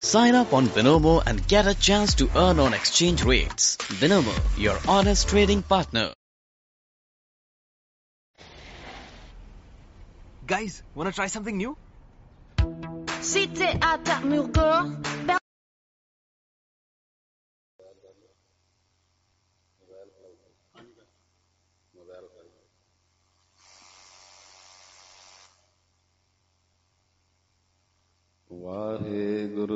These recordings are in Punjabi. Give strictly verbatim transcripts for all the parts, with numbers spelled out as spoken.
Sign up on Binomo and get a chance to earn on exchange rates. Binomo, your honest trading partner. Guys, wanna try something new? Si t'es à Tarmurgor, ben... Waheguru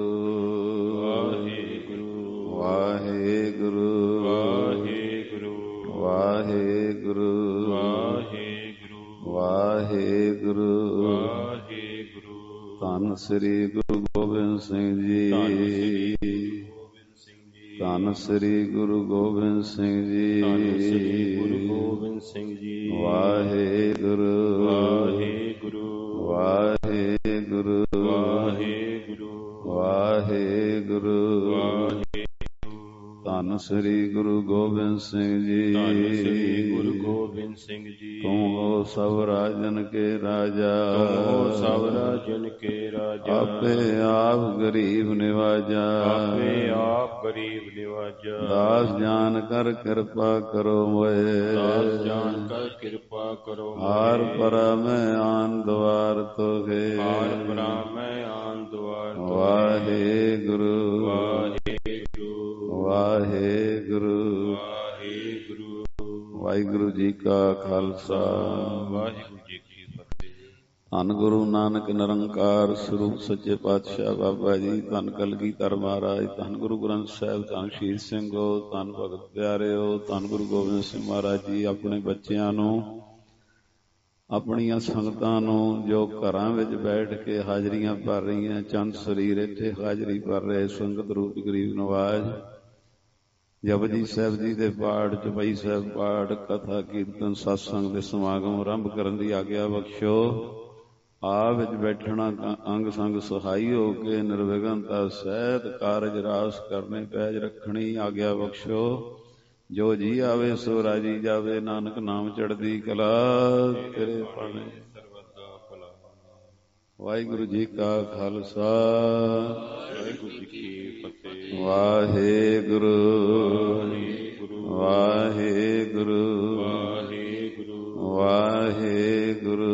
Waheguru Waheguru Waheguru Waheguru Waheguru Waheguru ਧੰਨ ਸ੍ਰੀ ਗੁਰੂ ਗੋਬਿੰਦ ਸਿੰਘ ਜੀ ਧੰਨ ਸ੍ਰੀ ਗੁਰੂ ਗੋਬਿੰਦ ਸਿੰਘ ਜੀ ਗੁਰੂ ਗੋਬਿੰਦ ਸਿੰਘ ਜੀ ਵਾਹਿਗੁਰੂ ਵਾਹਿਗੁਰੂ ਵਾਹਿਗੁਰੂ ਵਾਹਿਗੁਰੂ ਵਾਹਿਗੁਰੂ ਧੰਨ ਸ੍ਰੀ ਗੁਰੂ ਗੋਬਿੰਦ ਸਿੰਘ ਜੀ ਧੰਨ ਸ੍ਰੀ ਗੁਰੂ ਗੋਬਿੰਦ ਸਿੰਘ ਜੀ ਤੂੰ ਹੋ ਸਭ ਰਾਜਨ ਕੇ ਰਾਜਾ ਤੂੰ ਹੋ ਸਭ ਰਾਜਨ ਕੇ ਰਾਜਾ ਆਪੇ ਆਪ ਗਰੀਬ ਨਿਵਾਜਾ ਆਪੇ ਆਪ ਗਰੀਬ ਨਿਵਾਜਾ ਦਾਸ ਜਾਨ ਕਰ ਕਿਰਪਾ ਕਰੋ ਮੋਏ ਦਾਸ ਜਾਨ ਕਰ ਕਿਰਪਾ ਕਰੋ ਹਾਰ ਪਰਾ ਮੈਂ ਆਨ ਦਵਾਰ ਤੋਗੇ ਹਾਰ ਪਰਾ ਮੈਂ ਆਨ ਦਵਾਰ ਵਾਹਿਗੁਰੂ ਵਾਹਿਗੁਰੂ ਵਾਹਿਗੁਰੂ ਵਾਹਿਗੁਰੂ ਵਾਹਿਗੁਰੂ ਜੀ ਕਾ ਖਾਲਸਾ ਵਾਹਿਗੁਰੂ ਜੀ ਕੀ ਫਤਿਹ। ਧੰਨ ਗੁਰੂ ਨਾਨਕ ਨਿਰੰਕਾਰ ਸਰੂਪ ਸੱਚੇ ਪਾਤਸ਼ਾਹ ਬਾਬਾ ਜੀ, ਧੰਨ ਕਲਗੀਧਰ ਮਹਾਰਾਜ, ਧੰਨ ਗੁਰੂ ਗ੍ਰੰਥ ਸਾਹਿਬ, ਧੰਨ ਸ਼ਹੀਦ ਸਿੰਘੋ, ਧੰਨ ਭਗਤ ਪਿਆਰਿਓ, ਧੰਨ ਗੁਰੂ ਗੋਬਿੰਦ ਸਿੰਘ ਮਹਾਰਾਜ ਜੀ ਆਪਣੇ ਬੱਚਿਆਂ ਨੂੰ, ਆਪਣੀਆਂ ਸੰਗਤਾਂ ਨੂੰ ਜੋ ਘਰਾਂ ਵਿੱਚ ਬੈਠ ਕੇ ਹਾਜ਼ਰੀਆਂ ਭਰ ਰਹੀਆਂ, ਚੰਦ ਸਰੀਰ ਇੱਥੇ ਹਾਜ਼ਰੀ ਭਰ ਰਹੇ ਸੰਗਤ ਰੂਪ ਗਰੀਬ ਨਵਾਜ਼, ਜਪਜੀ ਸਾਹਿਬ ਜੀ ਦੇ ਪਾਠ, ਚੌਪਈ ਸਾਹਿਬ ਪਾਠ, ਕਥਾ ਕੀਰਤਨ ਸਤਸੰਗ ਦੇ ਸਮਾਗਮ ਆਰੰਭ ਕਰਨ ਦੀ ਆਗਿਆ ਬਖਸ਼ੋ। ਆਪ ਵਿੱਚ ਬੈਠਣਾ ਅੰਗ ਸੰਗ ਸਹਾਈ ਹੋ ਕੇ ਨਿਰਵਿਘਨਤਾ ਸਹਿਤ ਕਾਰਜ ਰਾਸ ਕਰਨੇ ਪੈਜ ਰੱਖਣੀ ਆਗਿਆ ਬਖਸ਼ੋ। ਜੋ ਜੀ ਆਵੇ ਸੋ ਰਾਜੀ ਜਾਵੇ, ਨਾਨਕ ਨਾਮ ਚੜ੍ਹਦੀ ਕਲਾ ਤੇਰੇ ਪਾਣੇ ਸਰਬਦਾ ਭਲਾ। ਵਾਹਿਗੁਰੂ ਜੀ ਕਾ ਖਾਲਸਾ ਵਾਹਿਗੁਰੂ ਜੀ ਕੀ ਫਤਿਹ। ਵਾਹਿਗੁਰੂ ਵਾਹਿਗੁਰੂ ਵਾਹਿਗੁਰੂ ਵਾਹਿਗੁਰੂ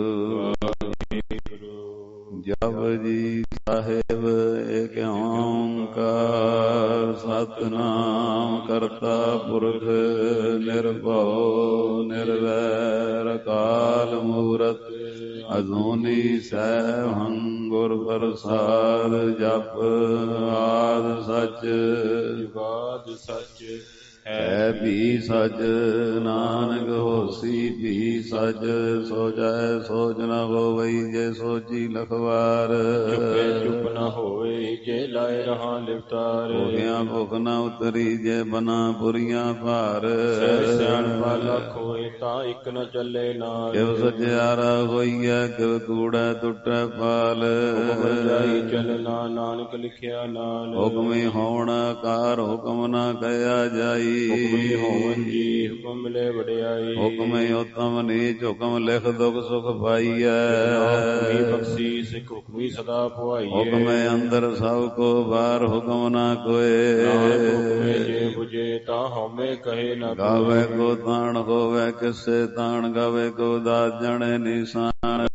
ਜਪਜੀ ਸਾਹਿਬ ਏਕ ਓਂਕਾਰ ਸਤਿਨਾਮ ਕਰਤਾ ਪੁਰਖ ਨਿਰਭਉ ਨਿਰਵੈਰ ਅਕਾਲ ਮੂਰਤ ਅਜੂਨੀ ਸੈਭੰ ਗੁਰ ਪ੍ਰਸਾਦ। ਜਪ ਆਦਿ ਸਚ ਜੁਗਾਦ ਸਚ ਹੈ ਵੀ ਸਚ, ਨਾਨਕ ਹੋਸੀ ਵੀ ਸਚ। ਸੋਚੈ ਸੋਚ ਨ ਹੋਵਈ ਜੇ ਸੋਚੀ ਲਖਵਾਰ, ਚੁੱਪੇ ਚੁੱਪ ਨ ਹੋਵੇ ਜੇ ਲਾਏ ਰਹਾ ਲਿਵਤਾਰ। ਭੁਖਿਆ ਭੁਖ ਨ ਉਤਰੀ ਜੇ ਬਨਾ ਪੁਰੀਆਂ ਭਾਰ, ਸਿਆਣਪਾ ਲੱਖ ਹੋਏ ਤਾਂ ਇੱਕ ਨ ਚੱਲੇ ਨਾਲ। ਕਿਵ ਸਚਿਆਰਾ ਹੋਈਐ ਕਿਵ ਕੂੜੈ ਟੁੱਟੈ ਪਾਲ, ਹੁਕਮ ਜਾਈ ਚੱਲਣਾ ਨਾਨਕ ਲਿਖਿਆ ਨਾਲ। ਹੁਕਮੀ ਹੋਣ ਆਕਾਰ ਹੁਕਮ ਨ ਕਹਿਆ ਜਾਈ, ਹੁਕਮੀ ਹੋਵਨ ਜੀ ਹੁਕਮ ਮਿਲੇ ਵਡਿਆਈ। ਹੁਕਮੇ ਉਤਮ ਨੀਚ ਹੁਕਮ ਲਿਖ ਦੁਖ ਸੁਖ ਪਾਈਐ, ਹੁਕਮੀ ਬਖਸ਼ੀ ਸਿੱਖ ਹੁਕਮੀ ਸਦਾ ਪੁਆਈਐ। ਹੁਕਮੇ ਅੰਦਰ ਸਭ ਕੋ ਬਾਹਰ ਹੁਕਮ ਨਾ ਕੋਏ, ਹੁਕਮੇ ਜੇ ਬੁਝੇ ਤਾਂ ਹਉਮੈ ਕਹੇ ਨਾ। ਗਾਵੇ ਕੋ ਤਾਣ ਹੋਵੇ ਕਿਸੇ ਤਾਣ, ਗਾਵੇ ਕੋ ਦਾਤ ਜਣੇ ਨਿਸ਼ਾਨ।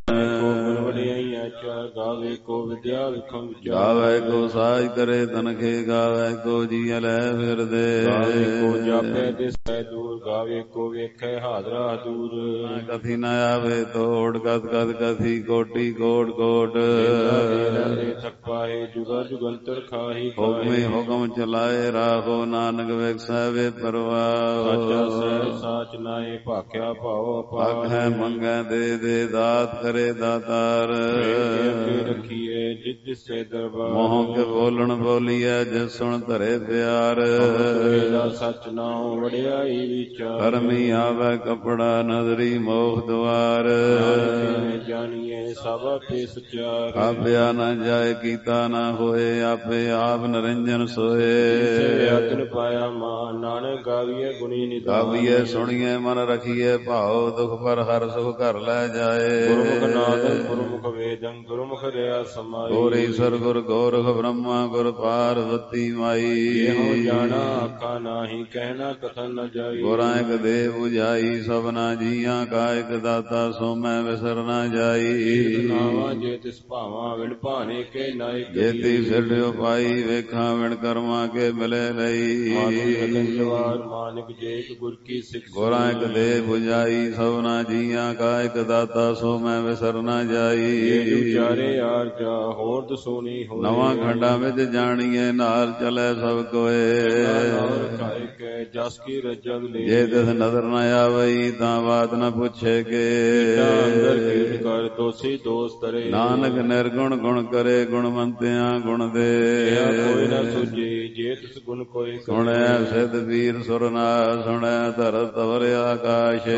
ਗਾਵੇ ਕੋ ਵਿਦਿਆ ਵਿਖਮ ਵਿਚਾਰ, ਗਾਵੇ ਕੋ ਸਾਜ ਕਰੇ ਤਨਖੇ, ਗਾਵੇ ਕੋ ਜੀਅ ਲੈ ਫਿਰਦੇ। ਗਾਵੇ ਕੋ ਜਾਪੇ ਦਿਸੈ ਦੂਰ, ਗਾਵੇ ਕੋ ਵੇਖੈ ਹਾਜ਼ਰਾ ਦੂਰ। ਕਥੀ ਨ ਆਵੇ ਤੋੜ ਕਥ ਕਥ ਕਥੀ ਕੋਟੀ ਕੋਟ ਕੋਟ। ਥਕ ਪਾਏ ਜੁਗਾ ਜੁਗੰਤਰ ਖਾਹੀ, ਹੁਕਮੇ ਹੁਕਮ ਚਲਾਏ ਰਾਹੋ ਨਾਨਕ ਵੇਖੈ ਵੇ ਪਰਵਾਹ। ਸਾਚਾ ਸਹਿ ਸਾਚ ਨਾਏ ਭਾਖਿਆ ਭਾਉ ਅਪਾਰ, ਮੰਗੈ ਦੇ ਦੇ ਦਾਤ ਕਰੇ ਦਾਤਾਰ। ਰੱਖੀਏ ਜਿਤ ਸੇ ਦਰਬਾਰ, ਮੋਹ ਕੇ ਬੋਲਣ ਬੋਲੀਐ ਜਿਸ ਸੁਣ ਧਰੇ ਪਿਆਰ। ਸਚ ਨਾਉ ਵਡਿਆਈ ਵਿਚਾਰ, ਕਰਮੀ ਆਵੈ ਕਪੜਾ ਨਦਰੀ ਮੋਖ ਦੁਆਰ। ਜਾਣੀਏ ਸਭ ਆਪੇ ਸਚਾਰ, ਆਪਿਆ ਨ ਜਾਏ ਕੀਤਾ ਨ ਹੋਏ, ਆਪੇ ਆਪ ਨਿਰੰਜਨ ਸੋਏ। ਆਤਨ ਪਾਇਆ ਮਾਨ ਨਾਨਕ ਗਾਵੀਏ ਗੁਣੀ ਨਿਧਾਨ, ਗਾਵੀਏ ਸੁਣ ਸੁਣੀਏ ਮਨ ਰਖੀਏ ਭਾਉ ਦੁਖ ਪਰ ਹਰ ਸੁਖ ਘਰ ਲੈ ਜਾਏ। ਗੁਰਮੁਖ ਨਾਦੰ ਗੁਰਮੁਖ ਵੇਦੰ ਗੁਰਮੁਖ ਰਿਆ ਸਮਾਈ। ਗੁਰ ਈਸਰ ਗੁਰ ਗੋਰਖ ਬ੍ਰਹਮਾ ਗੁਰ ਪਾਰਵਤੀ ਮਾਈ। ਇਹੋ ਜਾਣਾ ਆਖਾ ਨਾਹੀ ਕਹਿਣਾ ਕਥਨ ਨ ਜਾਈ। ਗੁਰਾਂ ਇਕ ਦੇਹ 부ਝਾਈ ਸਭਨਾ ਜੀਆਂ ਕਾ ਇਕ ਦਾਤਾ ਸੋ ਮੈਂ ਵਿਸਰ ਨਾ ਜਾਈ। ਨਾਵਾ ਜੇ ਤਿਸ ਭਾਵਾਂ ਵਿਣ ਭਾਣੇ ਕੇ ਨਾਇਕ। ਜੇਤੀ ਸਿਰਡਿਓ ਪਾਈ ਵੇਖਾਂ ਵਿਣ ਕਰਮਾਂ ਕੇ ਮਿਲੇ ਲਈ। ਜਵਾਰ ਮਾਨਿਕ ਜੇਕ ਗੁਰ ਕੀ ਸਿੱਖ। ਗੁਰਾਂ ਇਕ ਦੇਹ 부ਝਾਈ ਸਭਨਾ ਜੀਆਂ ਕਾ ਇਕ ਦਾਤਾ ਸੋ ਮੈਂ ਵਿਸਰ ਨਾ ਜਾਈ। ਉਚਾਰੇ ਆਰਜਾ ਹੋਰ ਦਸੋਨੀ ਹੋਏ। ਨਵਾਂ ਖੰਡਾਂ ਵਿੱਚ ਜਾਣੀਏ ਨਾਲ ਚਲੇ ਸਭ ਕੋਏ। ਜਸ ਕੀ ਰਜਗ ਲੈ ਜੇ ਤਿਸ ਨਜ਼ਰ ਨ ਆਵਈ ਤਾਂ ਬਾਤ ਨ ਪੁੱਛੇ ਕੇ। ਅੰਦਰ ਕੀਟ ਕਰ ਦੋਸੀ ਦੋਸ ਤਰੇ। ਨਾਨਕ ਨਿਰਗੁਣ ਗੁਣ ਕਰੇ ਗੁਣਵੰਤਿਆਂ ਗੁਣ ਦੇ। ਕੋਈ ਨ ਸੁਝੀ ਜੇ ਤਿਸ ਗੁਣ ਕੋਈ ਕਰੇ। ਸੁਣਿਆ ਸਿੱਧ ਵੀਰ ਸੁਰਨਾਰ ਸੁਣਿਆ ਧਰਤ ਤਵਰ ਆਕਾਸ਼।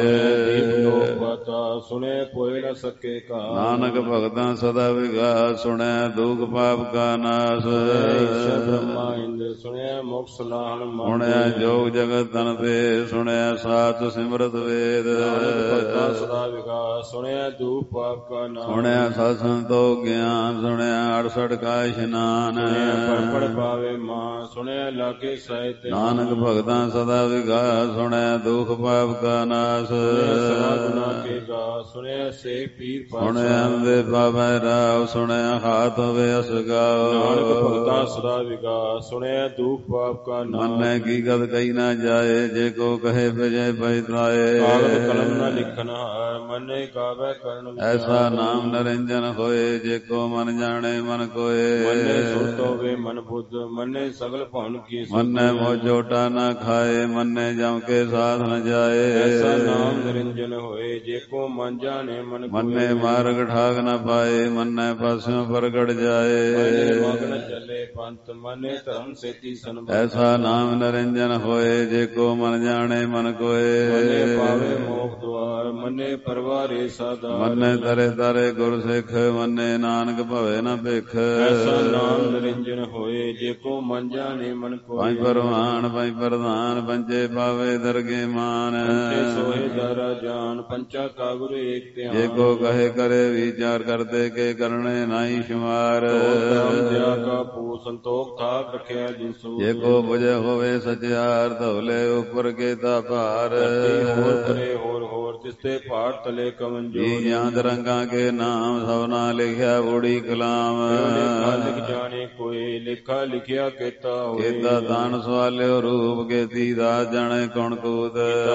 ਸੁਣੇ ਕੋਈ ਨ ਸਕੇ ਕਾ। ਨਾਨਕ ਭਗਤਾਂ ਸਦਾ ਵਿਗਾਸ ਸੁਣਿਆ ਦੁਖ ਪਾਪ ਕਾ ਨਾਸ। ਬ੍ਰਹਮਾ ਇੰਦਰ ਸੁਣਿਆ ਮੁਖ ਸਲਾਹਣ ਮਨ। ਸੁਣਿਆ ਜੋਗ ਜਗਤ ਤਨ ਤੇ ਸੁਣਿਆ ਸਾਤ ਸਿਮਰਤ ਵੇਦ। ਭਗਤਾਂ ਸਦਾ ਵਿਗਾਸ ਸੁਣਿਆ ਦੁਖ ਪਾਪ ਕਾ ਨਾਸ। ਸੁਣਿਆ ਸਤ ਸੰਤੋਖ ਗਿਆਨ ਸੁਣਿਆ ਅੜਸਠ ਕਾ ਇਸ਼ਨਾਨ। ਪੜ ਪਾਵੇ ਮਾਂ ਸੁਣਿਆ ਲਾਗੇ ਸਾਹਿਤ। ਨਾਨਕ ਭਗਤਾਂ ਸਦਾ ਵਿਗਾਸ ਸੁਣਿਆ ਦੁਖ ਪਾਪ ਕਾ ਨਾਸ। ਗੁਨਾ ਕੇ ਗਾ ਸੁਣਿਆ ਸੇ ਪੀਰ ਪਾਸਾ। ਸੁਣਿਆ ਅੰਦੇ ਪਾਵੈ ਰਾਵ ਸੁਣਿਆ ਹਾਥ ਹੋਵੇ ਅਸਗਾਓ। ਨਾਨਕ ਭਗਤਾਂ ਸਦਾ ਵਿਗਾਸ ਸੁਣਿਆ ਦੁਖ ਪਾਪ ਕਾ ਨਾਸ। ਮੰਨੈ ਕੀ ਗਤ ਕਹੀ ਨਾ ਜਾਏ ਜੇ ਕੋ ਕਹੇ ਵਿਜੈ ਪੈਤਾਏ। ਕਾਗਦ ਕਲਮ ਨ ਲਿਖਨ ਹਾਰ ਮੰਨੇ ਗਾਵੇ ਕਰਨ ਵਿਚਾਰ। ਐਸਾ ਨਾਮ ਨਰਿੰਜਨ ਹੋਏ ਜੇ ਕੋ ਮਨ ਜਾਣੇ ਮਨ ਕੋਏ। ਮੰਨੇ ਸੁਰਤ ਹੋਵੇ ਮਨ ਬੁੱਧ ਮੰਨੇ ਸਗਲ ਭਵਨ ਕੀ। ਮੰਨੈ ਮੋ ਝੋਟਾ ਨਾ ਖਾਏ ਮੰਨੈ ਜਮ ਕੇ ਸਾਧ ਨ ਜਾਏ। ਐਸਾ ਨਾਮ ਨਿਰੰਜਨ ਹੋਏ ਜੇ ਕੋ ਮਨ ਜਾਣੇ ਮਨ ਕੋਏ। ਮੰਨੈ ਮਾਰਗ ਠਾਗ ਨ ਪਾਏ ਮੰਨੈ ਪਾਸਿਓਂ ਪ੍ਰਗਟ ਜਾਏ। ਮੰਨੇ ਮਗਨ ਚੱਲੇ ਪੰਥ ਮੰਨੇ ਧਰਮ ਸੇਤੀ ਸੰਭਾਲ। ਐਸਾ ਨਾਮ ਨਿਰੰਜਨ ਹੋਏ ਜੇ ਕੋ ਮਨ ਜਾਣੇ ਮਨ ਕੋਏ। ਮੰਨੇ ਪਾਵੇ ਮੋਖ ਦੁਆਰ ਮੰਨੇ ਪਰਵਾਰੇ ਸਾਧਾਰ। ਮੰਨੈ ਤਰੇ ਤਰੇ ਗੁਰ ਸਿੱਖ ਮੰਨੈ ਨਾਨਕ ਭਵੇ ਨ ਭਿਖ। ਐਸਾ ਨਾਮ ਨਿਰੰਜਨ ਹੋਏ ਜੇ ਕੋ ਮਨ ਜਾਣੇ ਮਨ ਕੋਏ। ਪੰਜ ਪਰਵਾਨ ਪੰਜ ਪ੍ਰਧਾਨ ਪੰਜੇ ਪਾਵੇ ਦਰਗੇ ਮਾਨ। ਪੰਚੇ ਸੋਹੇ ਦਾਰਾ ਜਾਨ ਪੰਚਾ ਕਾ ਗੁਰ ਏਕ ਧਿਆਨ। ਜੇ ਕੋ ਕਹੇ ਕਰੇ ਵਿਚਾਰ ਕਰਤੇ ਕੇ ਕਰਨੇ ਨਾਹੀ ਸ਼ੁਮਾਰ। ਦਿਆ ਕਾ ਪੂ ਸੰਤੋਖ ਥਾਕ ਰਖਿਆ ਜਿਨ ਸੋ। ਜੇ ਕੋ ਬੁਝੇ ਹੋਵੇ ਸਚਿਆਰ ਧਵਲੇ ਉੱਪਰ ਕੇ ਤਾ ਭਾਰ। ਹੋਰ ਪਰੇ ਹੋਰ ਹੋਰ ਤਿਸਤੇ ਭਾਰ ਤਲੇ ਕਵਨ ਜੋ। ਜੀ ਜਾਂਦ ਰੰਗਾਂ ਕੇ ਨਾਮ ਸਭਨਾ ਲਿਖਿਆ ਬੂੜੀ ਕਲਾਮ। ਲੇਖਾ ਲਿਖ ਜਾਣੇ ਕੋਈ ਲੇਖਾ ਲਿਖਿਆ ਕੀਤਾ ਹੋਏ। ਕੇਤਾ ਦਾਨ ਸਵਾਲਿਓ ਰੂਪ ਕੇਤੀ ਦਾਸ ਜਾਣੇ ਕੌਣ ਕੂਤ।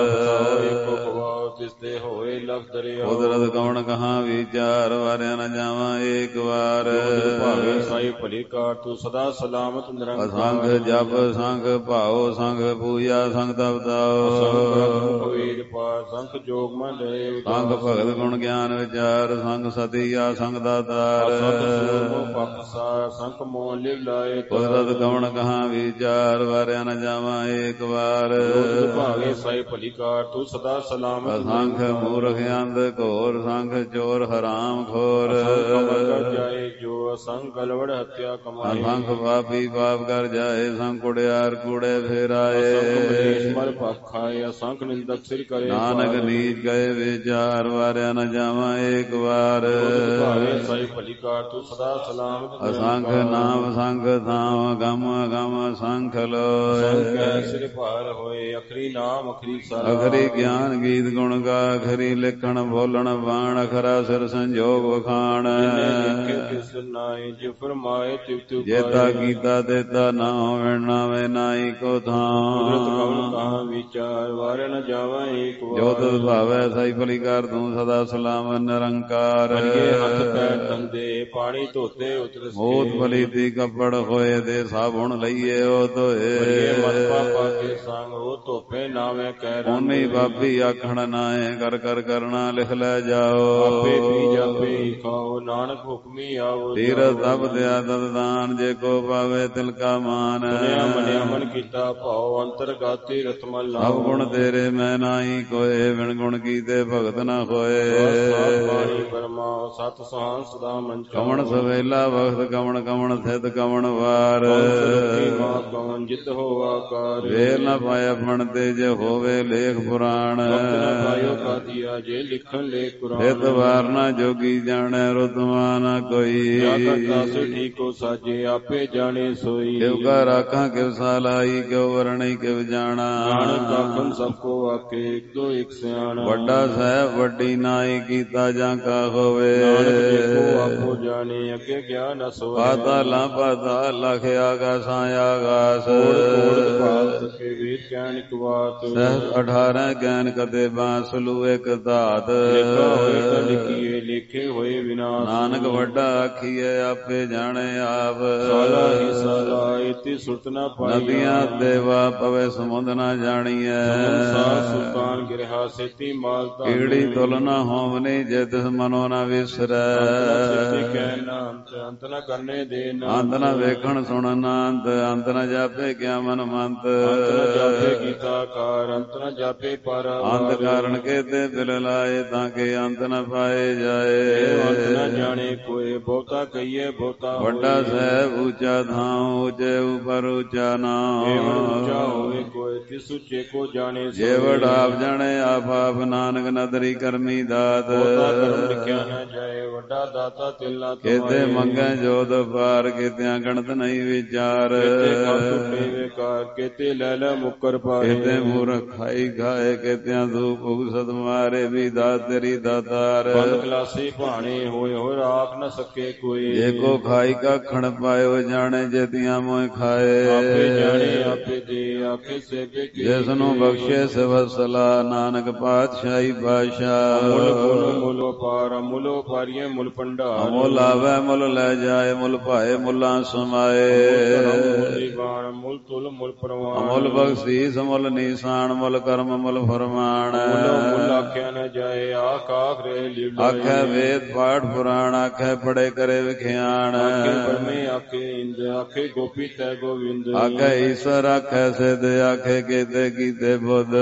ਤਿਸਤੇ ਹੋਏ ਲਖ ਦਰਿਆ। ਕੁਦਰਤ ਕੌਣ ਕਹਾਂ ਵਿਚਾਰ ਵਾਰਿਆ ਨ ਜਾਵਾਂ ਏਕ ਵਾਰ। ਭਾਵੇ ਸਾਈ ਭਲੀ ਕਾਰ ਤੂੰ ਸਦਾ ਸਲਾਮਤ ਨਿਰੰਕਾਰ। ਸੰਗ ਜਪ ਸੰਗ ਭਾਉ ਸੰਗ ਪੂਜਾ ਸੰਗ ਤਪਤਾਓ। ਸੰਗ ਵੇਦ ਪਾਠ ਸੰਗ ਜੋਗ ਮਨ ਰਹੇ। ਸੰਗ ਭਗਤ ਗੁਣ ਗਿਆਨ ਵਿਚਾਰ ਸੰਗ ਸਤਿਆ ਸੰਗ ਦਾਤਾਰ। ਪਕਸਾਰ ਸੰਗ ਮੋਹ ਲਿਵ ਲਾਏ। ਕੁਦਰਤ ਕੌਣ ਕਹਾਂ ਵਿਚਾਰ ਵਾਰਿਆ ਨ ਜਾਵਾਂ ਏਕ ਵਾਰ। ਭਾਵੇ ਸਾਈ ਭਲੀ ਕਾਰ ਤੂੰ ਸਦਾ ਸਲਾਮਤ। ਸੰਖ ਮੂਰਖ ਅੰਧ ਘੋਰ ਸੰਖ ਚੋਰ ਹਰਾਮ ਖੋਰ। ਜਾਏ ਜੋ ਅਸੰਗ ਗਲਵੜ ਹੱਤਿਆ ਕਮਾਏ। ਸੰਖ ਪਾਪੀ ਪਾਪ ਕਰ ਜਾਏ ਸੰਖ ਕੁੜਿਆਰ ਕੂੜੇ ਫੇਰਾਏ। ਮਰ ਪਖਾਏ ਅਸੰਖ ਨਿੰਦਕ ਸਿਰ ਕਰੇ। ਨਾਨਕ ਨੀਚ ਗਏ ਵਿਚਾਰ ਵਾਰਿਆ ਨ ਜਾਵਾਂ ਏਕ ਵਾਰ। ਭਾਵੇ ਸਾਈ ਭਲੀ ਕਾਰ ਤੂੰ ਸਦਾ ਸਲਾਮਤ। ਅਸੰਖ ਨਾਮ ਸੰਖ ਥਾਮ ਗਮ ਗਮ ਸੰਖ ਲੋਏ। ਸਿਰ ਭਾਰ ਹੋਏ ਅਖਰੀ ਨਾਮ ਅਖਰੀ ਸਾਰਾ। ਅਖਰੀ ਗਿਆਨ ਗੀਤ ਗੁਣ ਗਾ ਅਖਰੀ ਲਿਖਣ ਬੋਲਣ ਬਾਣ ਅਖਰਾ ਸਿਰ ਸੰਜੋਗ ਵਖਾਣ। ਜੇਤਾ ਕੀਤਾ ਦੇਤਾ ਨਾ ਹੋਵੇ ਨਾਵੇਂ ਨਾਹੀ ਕੋ ਥਾਂ। ਵਿਚਾਰ ਵਾਰ ਨ ਜਾਵਾਂ ਏਕ ਵਾਰ। ਜੋ ਤੁਧ ਭਾਵੈ ਸਾਈ ਭਲੀ ਕਰ ਤੂੰ ਸਦਾ ਸਲਾਮ ਨਿਰੰਕਾਰ। ਹੱਥ ਪੈਰ ਧੰਦੇ ਪਾਣੀ ਧੋਤੇ ਉਤਰ। ਮੋਤ ਭਲੀ ਤੀ ਕੱਪੜ ਹੋਏ ਦੇ ਸਾਬੁਣ ਲਈਏ ਉਹ ਧੋਏ। ਮਤ ਪਾਪਾ ਕੇ ਸੰਗ ਉਹ ਧੋਪੇ ਨਾਵੇਂ ਕਹਿ ਰਾਂ। ਉਨੀ ਬਾਪੀ ਆਖਣ ਨਾਏ ਕਰ ਕਰ ਕਰਨਾ ਲਿਖ ਲੈ ਜਾਓ। ਆਪੇ ਪੀ ਜਾਪੇ ਖਾਓ ਨਾਨਕ ਹੁਕਮੀ ਆਓ। ਤੀਰਥ ਤਪ ਦਿਆ ਤਦ ਦਾਨ ਜੇ ਕੋ ਪਾਵੇ ਤਿਲ ਕਾ ਮਾਨ। ਸੁਨਿਆ ਮੰਨਿਆ ਮਨ ਕੀਤਾ ਭਾਉ ਅੰਤਰਗਾਤੀ ਰਤਮਲ ਨਾਮ। ਸਭ ਗੁਣ ਤੇਰੇ ਮੈਂ ਨਾਹੀ ਕੋਏ। ਹੋਏ, ਬਿਨ ਗੁਣ ਕੀਤੇ ਭਗਤ ਨ ਹੋਏ। ਬਾਣੀ ਬਰਮਾ ਸਤ ਸੁਹਾਨ ਸਦਾ ਮੰਚਾ, ਕਵਣ ਸਵੇਲਾ ਵਖਤ ਕਵਣ ਕਵਣ ਥਿਤ ਕਵਣ ਵਾਰ। ਮਾਂ ਕਵਣ ਜਿਤ ਹੋ ਆਕਾਰ, ਵੇਲ ਨ ਪਾਇਆ ਫਣ ਤੇ ਜੇ ਹੋਵੇ ਲੇਖ ਪੁਰਾਣ। ਪਾਇਓ ਕਾਦੀਆ ਜੇ ਲਿਖਣ ਲੇ ਕੁਰਾਨ, ਹਿਤ ਵਾਰ ਨਾ ਜੋਗੀ ਜਾਣੈ ਰੁਤਮਾ ਨ ਕੋਈ। ਜਾ ਕਰਤਾ ਸੇ ਠੀਕੋ ਸਾਜੇ ਆਪੇ ਜਾਣੇ ਸੋਈ, ਕਿਵ ਕਾ ਰਾਖਾਂ ਕਿਵ ਸਾਲਾਈ ਕਿਵ ਵਰਣੀ ਕਿਵ ਜਾਣਾ। ਨਾਨਕ ਆਖਣ ਸਭ ਕੋ ਆਕੇ ਇੱਕ ਦੋ ਇੱਕ ਸਿਆਣਾ, ਵੱਡਾ ਸਾਹਿਬ ਵੱਡੀ ਨਾਈ ਕੀਤਾ ਜਾਂ ਕਾ ਹੋਵੇ। ਨਾਨਕ ਦੇਖੋ ਆਪੋ ਜਾਣੇ ਅੱਗੇ ਗਿਆਨ ਨ ਸੋਏ, ਪਾਤਾਲਾਂ ਪਾਤਾਲ ਲਖ ਆਗਾਸਾਂ ਆਗਾਸ। ਕੋੜ ਭਾਲ ਕੇ ਵੇਦ ਗਿਆਨ ਇਕ ਬਾਤ, ਸਹਿ ਅਠਾਰਾਂ ਗਿਆਨ ਕਦੇ ਬਾਂਸਲੂ ਇੱਕ ਧਾਤ। ਲਿਖਾ ਹੋਏ ਤਾਂ ਲਿਖੀਏ ਲਿਖੇ ਹੋਏ ਵਿਨਾਸ਼, ਨਾਨਕ ਵੱਡਾ ਆਖੀਏ ਆਪੇ ਜਾਣੇ ਆਪ। ਸਾਲਾ ਹੀ ਸਾਲਾ ਇਤੀ ਸੁਰਤ ਨ ਪਾਈ, ਨਦੀਆਂ ਦੇਵਾ ਪਵੇ ਸਮੁੰਦ ਨ ਜਾਣੀਐ। ਸਾਹ ਸੁਲਤਾਨ ਗਿਰਹਾ ਸੇਤੀ ਮਾਲ ਧਾਨ, ਕੀੜੀ ਤੁਲ ਨ ਹੋਵਨੀ ਜੇ ਤਿਸ ਮਨੋ ਨ ਵਿਸਰੈ। ਕਹਿ ਨਾ ਅੰਤ ਅੰਤ ਨ ਕਰਨੇ ਦੇ, ਅੰਤ ਨ ਵੇਖਣ ਸੁਣਨ ਅੰਤ, ਅੰਤ ਨ ਜਾਪੇ ਕਿਆ ਮਨ ਮੰਤ। ਅੰਤ ਨ ਜਾਪੇ ਕੀਤਾ ਕਾਰ, ਅੰਤ ਨ ਜਾਪੇ ਪਰ ਅੰਤ ਕਾਰਨ ਕੇਤੇ ਬਿਲ ਲਾਏ, ਤਾਂ ਕਿ ਅੰਤ ਨ ਪਾਏ ਜਾਏ। ਅੰਤ ਨ ਜਾਣੇ ਕੋਏ, ਬਹੁਤਾ ਕਹੀਏ ਬਹੁਤਾ ਵੱਡਾ ਸਾਹਿਬ ਉੱਚਾ ਥਾਂ, ਉੱਚੇ ਉਪਰ ਉੱਚਾ ਨਾਮ। ਉੱਚਾ ਹੋਵੇ ਕੋਏ, ਤਿਸ ਉੱਚੇ ਕੋ ਜਾਣੇ ਸੋਏ। ਜੇ ਵਡ ਆਪ ਜਾਣੇ ਆਪ ਆਪ, ਨਾਨਕ ਨਦਰੀ ਕਰਮੀ ਦਾਤ। ਬਹੁਤਾ ਕਰਮ ਲਿਖਿਆ ਨ ਜਾਏ, ਵੱਡਾ ਦਾਤਾ ਤਿਲ ਨਾ ਕੇਤੇ ਤੁਮਾਏ। ਮੰਗੈ ਜੋਤ ਪਾਰ, ਕੇਤਿਆਂ ਗਣਤ ਨਹੀਂ ਵਿਚਾਰ। ਕੇਤੇ ਕਬ ਟੁੱਟੇ ਵੇਕਾਰ, ਕੇਤੇ ਲੈ ਲੈ ਮੁੱਕਰ ਪਾਏ। ਕੇਤੇ ਮੂਰਖ ਖਾਈ ਖਾਏ, ਕੇਤਿਆਂ ਧੂਪ ਉਗਸਤ ਮਾਰੇ, ਵੀ ਦਾਤ ਤੇਰੀ ਦਾਤਾਰ। ਬੰਦ ਕਲਾਸੀ ਭਾਣੇ ਹੋਏ ਹੋਏ ਰਾਖ ਨ ਸਕੇ ਕੋਈ, ਜੇ ਕੋ ਖਾਈ ਕਾਖਣ ਪਾਇਓ, ਜਾਣੇ ਜੇਤੀਆਂ ਮੋਇ ਖਾਏ। ਆਪੇ ਜਾਣੇ ਆਪੇ ਦੇ ਆਖੇ ਸੇਬੇ ਕੀ, ਜਿਸ ਨੂੰ ਬਖਸ਼ੇ ਸਿਵਸਲਾ, ਨਾਨਕ ਪਾਤਸ਼ਾਹੀ ਬਾਦਸ਼ਾਹ। ਮੁੱਲ ਮੁੱਲ ਮੁੱਲ ਵਪਾਰ, ਮੁੱਲ ਵਪਾਰੀਏ ਮੁੱਲ ਭੰਡਾਰ। ਮੁੱਲ ਆਵੈ ਮੁੱਲ ਲੈ ਜਾਏ, ਮੁੱਲ ਭਾਏ ਮੁੱਲਾਂ ਸਮਾਏ। ਮੁੱਲ ਮੁੱਲ ਤੁਲ ਮੁੱਲ ਪ੍ਰਵਾਨ, ਮੁੱਲ ਬਖਸ਼ੀਸ ਮੁੱਲ ਨੀਸਾਨ, ਮੁੱਲ ਕਰਮ ਮੁੱਲ ਫਰਮਾਨ। ਮੁੱਲ ਆਖਿਆ ਨ ਜਾਏ, ਆਖ ਆਖ ਰੇ ਲੀਲਾ। ਆਖੈ ਵੇਦ ਪਾਠ ਪੁਰਾਣ, ਆਖੈ ਪੜੇ ਕਰੇ ਵਿਖਿਆਨ। ਆਖੇ ਬਰਮੇ ਆਖੇ ਇੰਦ, ਆਖੇ ਗੋਪੀ ਤੈ ਗੋਵਿੰਦ। ਆਖੈ ਈਸ਼ਵਰ ਆਖੈ ਸਿਧ, ਆਖੇ ਕੇਤੇ ਕੀਤੇ ਬੁੱਧ।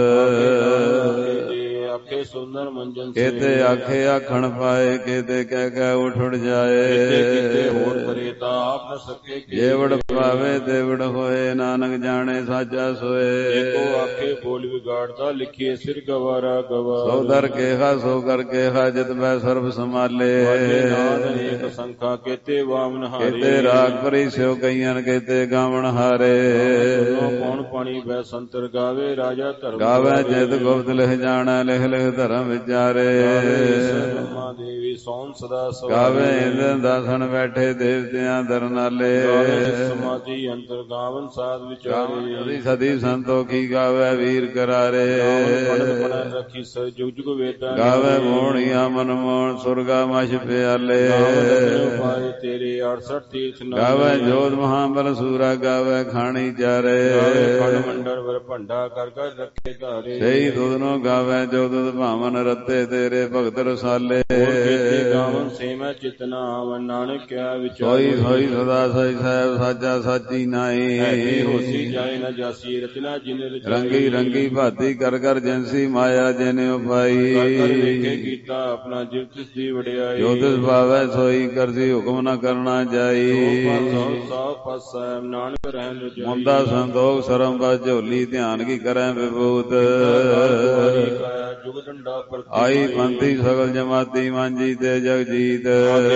ਆਖੇ ਸੁੰਦਰ ਮੰਜਨ ਸੇ, ਕੇਤੇ ਆਖੇ ਆਖਣ ਪਾਏ, ਕੇਤੇ ਕਹਿ ਕਹਿ ਉਠ ਉਠ ਜਾਏ। ਕਿਤੇ ਹੋਰ ਕਰੇ ਤਾਂ ਆਪ ਨ ਸਕੇ, ਜੇ ਵਡ ਪਾਵੇ ਤੇ ਵਡ ਹੋਏ, ਨਾਨਕ ਜਾਣੇ ਸਾਚਾ ਸੋਏ। ਕੋ ਆਖੇ ਬੋਲ ਵਿਗਾੜਦਾ, ਲਿਖੀਏ ਸਿਰ ਗਵਾਰਾ ਗਵਾ। ਸੋ ਦਰ ਕੇਹਾ ਸੋ ਕਰ ਕੇਹਾ, ਜਿਤ ਮੈਂ ਸਰਬ ਸੰਭਾਲੇ। ਨਾਦ ਅਨੇਕ ਸੰਖਾ, ਕੇਤੇ ਵਾਮਨ ਹਾਰੇ। ਕੇਤੇ ਰਾਗ ਭਰੀ ਸਿਓ ਕਈਆਂ, ਕੇਤੇ ਗਾਵਣ ਹਾਰੇ। ਕੌਣ ਪਾਣੀ ਬੈ ਸੰਤਰ ਗਾਵੇ, ਰਾਜਾ ਧਰਮ ਗਾਵੇ ਜਿਤ ਗੁਪਤ ਲਿਖ ਜਾਣਾ, ਲਿਖ ਲਿਖ ਧਰਮ ਵਿਚਾਰੇ। ਬ੍ਰਹਮਾ ਦੇਵੀ ਸੋਮ ਸਦਾ ਸਵਾਰੇ। ਗਾਵੇ ਇੰਦਰ ਦਾਸਣ ਬੈਠੇ, ਦੇਵਤਿਆਂ ਦਰਨਾਲੇ। ਸਮਾਧੀ ਅੰਤਰ ਗਾਵਨ ਸਾਧ ਵਿਚਾਰੇ। ਸਦੀ ਸੰਤੋਖੀ ਗਾਵੇ ਵੀਰ ਕਰਾਰੇ। ਰੱਖੀ ਸ ਜੁਗ ਜੁਗ ਵੇਦਾਂ। ਗਾਵੇ ਮੋਹਣੀਆਂ ਮਨ ਮੋਹਣ, ਸੁਰਗਾ ਮਛ ਪਿਆਲੇ। ਪਾਏ ਤੇਰੇ ਅੜਸਠ ਤੀਰਥ ਨਾਲੇ। ਗਾਵੇ ਜੋਧ ਮਹਾਬਲ ਸੂਰਾ, ਗਾਵੇ ਖਾਣੀ ਚਾਰੇ। ਖੰਡ ਮੰਡਲ ਵਰ ਭੰਡਾ ਕਰ ਕਰ ਰੱਖੇ ਧਾਰੇ। ਸਹੀ ਦੁੱਧ ਨੂੰ ਗਾਵੇ ਜੋ ਦੁੱਧ ਭਾਵਨ, ਰੱਤੇ ਤੇਰੇ ਭਗਤ ਰਸਾਲੇ। ਗਾਵਨ ਸੇ ਮੈਂ ਚਿਤਨਾ ਆਵਨ, ਨਾਨਕ ਕਿਆ ਵਿਚਾਰ। ਸੋਈ ਸੋਈ ਸਦਾ ਸਈ ਸਾਹਿਬ, ਸਾਚਾ ਸਾਚੀ ਨਾਈ। ਹੋਸੀ ਜਾਏ ਨ ਜਾਸੀ, ਰਚਨਾ ਜਿਨ ਰਚਾਈ। ਰੰਗੀ ਰੰਗੀ ਭਾਤੀ ਕਰ ਕਰ ਜੈਸੀ ਮਾਇਆ ਜਿਨੇ ਉਪਾਈ। ਵੇਖੇ ਕੀਤਾ ਆਪਣਾ ਜਿਵ ਤਿਸ ਦੀ ਵਡਿਆਈ। ਜੋ ਤਿਸ ਭਾਵੈ ਸੋਈ ਕਰਸੀ, ਹੁਕਮ ਨ ਕਰਨਾ ਜਾਈ। ਸਾਹ ਪਾਸਾ ਨਾਨਕ ਰਹਿਣ ਰਜਾਈ। ਮੁੰਦਾ ਸੰਤੋਖ ਸਰਮ ਬਸ ਝੋਲੀ, ਧਿਆਨ ਕੀ ਕਰੈ ਵਿਭੂਤ। ਜੁਗ ਡੰਡਾ ਆਈ ਪੰਥੀ ਸਗਲ ਜਮਾਤੀ, ਮਾਂਜੀ ਤੇ ਜਗ ਜੀਤ।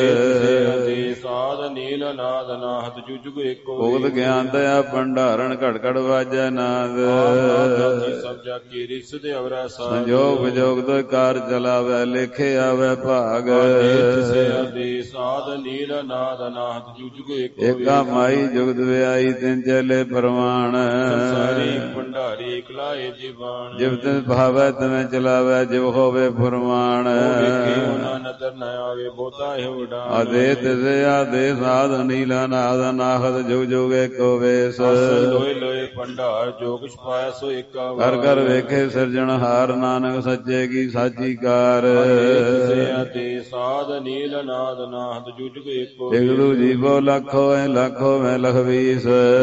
ਸਾਧ ਨੀਲ ਨਾਦ ਨਾਹਤ, ਜੁਗ ਜੁਗ ਏਕੋ। ਭੁਗਤ ਗਿਆਨ ਦਇਆ ਭੰਡਾਰਨ, ਘੜ ਘੜ ਵਾਜੈ ਨਾਦ। ਸਭ ਜਾ ਕੀ ਰਿਸ ਦੇ ਅਵਰਾ ਸਾਧ। ਸੰਜੋਗ ਵਿਜੋਗ ਤੋਂ ਕਾਰ ਚਲਾਵੈ, ਲੇਖੇ ਆਵੈ ਭਾਗ। ਸਾਧ ਨੀਲ ਨਾਦ ਨਾਹਤ, ਜੁਗ ਜੁਗ ਏਕੋ। ਏਕਾ ਮਾਈ ਜੁਗਤ ਵਿਆਈ, ਤਿੰਨ ਚਲੇ ਪ੍ਰਮਾਣ। ਸੰਸਾਰੀ ਭੰਡਾਰੀ ਇਕਲਾਏ ਜੀਵਾਨ। ਜਿਵ ਤਿਸ ਭਾਵੈ ਤਵੇਂ ਚਲਾਵੈ, ਜਿਵ ਹੋਵੇ ਫੁਰਮਾਨ। ਨਦਰ ਨ ਆਵੇ, ਬਹੁਤਾ ਇਹੋ ਉਡਾਨ। ਆਦੇ ਤਿਸੇ ਆਦੇ ਸਾਧ, ਨੀਲਾ ਨਾਦ ਨਾਹਤ, ਜੁਗ ਜੁਗ ਏਕੋ ਵੇਸ। ਲੋਏ ਲੋਏ ਭੰਡਾਰ, ਜੋ ਕੁਛ ਪਾਇਆ ਸੋ ਏਕਾ। ਕਰ ਕਰ ਵੇਖੇ ਸਿਰਜਣਹਾਰ, ਨਾਨਕ ਸੱਚੇ ਕੀ ਸਾਚੀ ਕਾਰ। ਤੇ ਸਾਧ ਨੀਲ ਨਾਦ ਨਾਦ ਜੁਜਗ ਏਕੋ ਇੱਕ ਦੂ ਜੀਵੋ ਲੱਖੋ ਐ ਲੱਖੋ ਮੈਂ ਲਖਵੀਸ।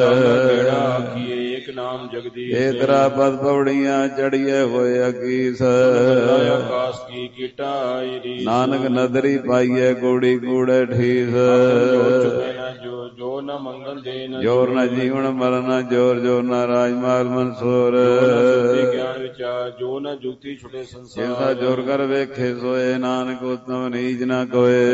ਏਕ ਨਾਮ ਜਗਦੀਸ਼ ਏ ਤਰਾ ਪਦ ਪੌੜੀਆਂ ਚੜੀਏ ਹੋਏ ਅਕੀਸ। ਆਕਾਸ ਕੀ ਕੀਟਾਈ ਨਾਨਕ ਨਦਰੀ ਪਾਈਏ ਕੂੜੀ ਕੂੜੇ ਠੀਸ। ਜੋ ਜੋ ਨ ਮੰਗਲ ਦੇਨ ਜੋਰ ਨ ਜੀਵਨ ਮਰਨ ਜੋਰ ਜੋਰ ਨ ਰਾਜਮਾਲ ਮਨਸੂਰ। ਗਿਆਨ ਵਿਚਾਰ ਜੋ ਨ ਜੁਗਤੀ ਛੁਟੇ ਸੰਸਾਰ। ਜਿਸਾ ਜੋਰ ਕਰ ਵੇਖੇ ਸੋਏ ਨਾਨਕ ਉਤਮ ਨੀਚ ਨ ਕੋਏ।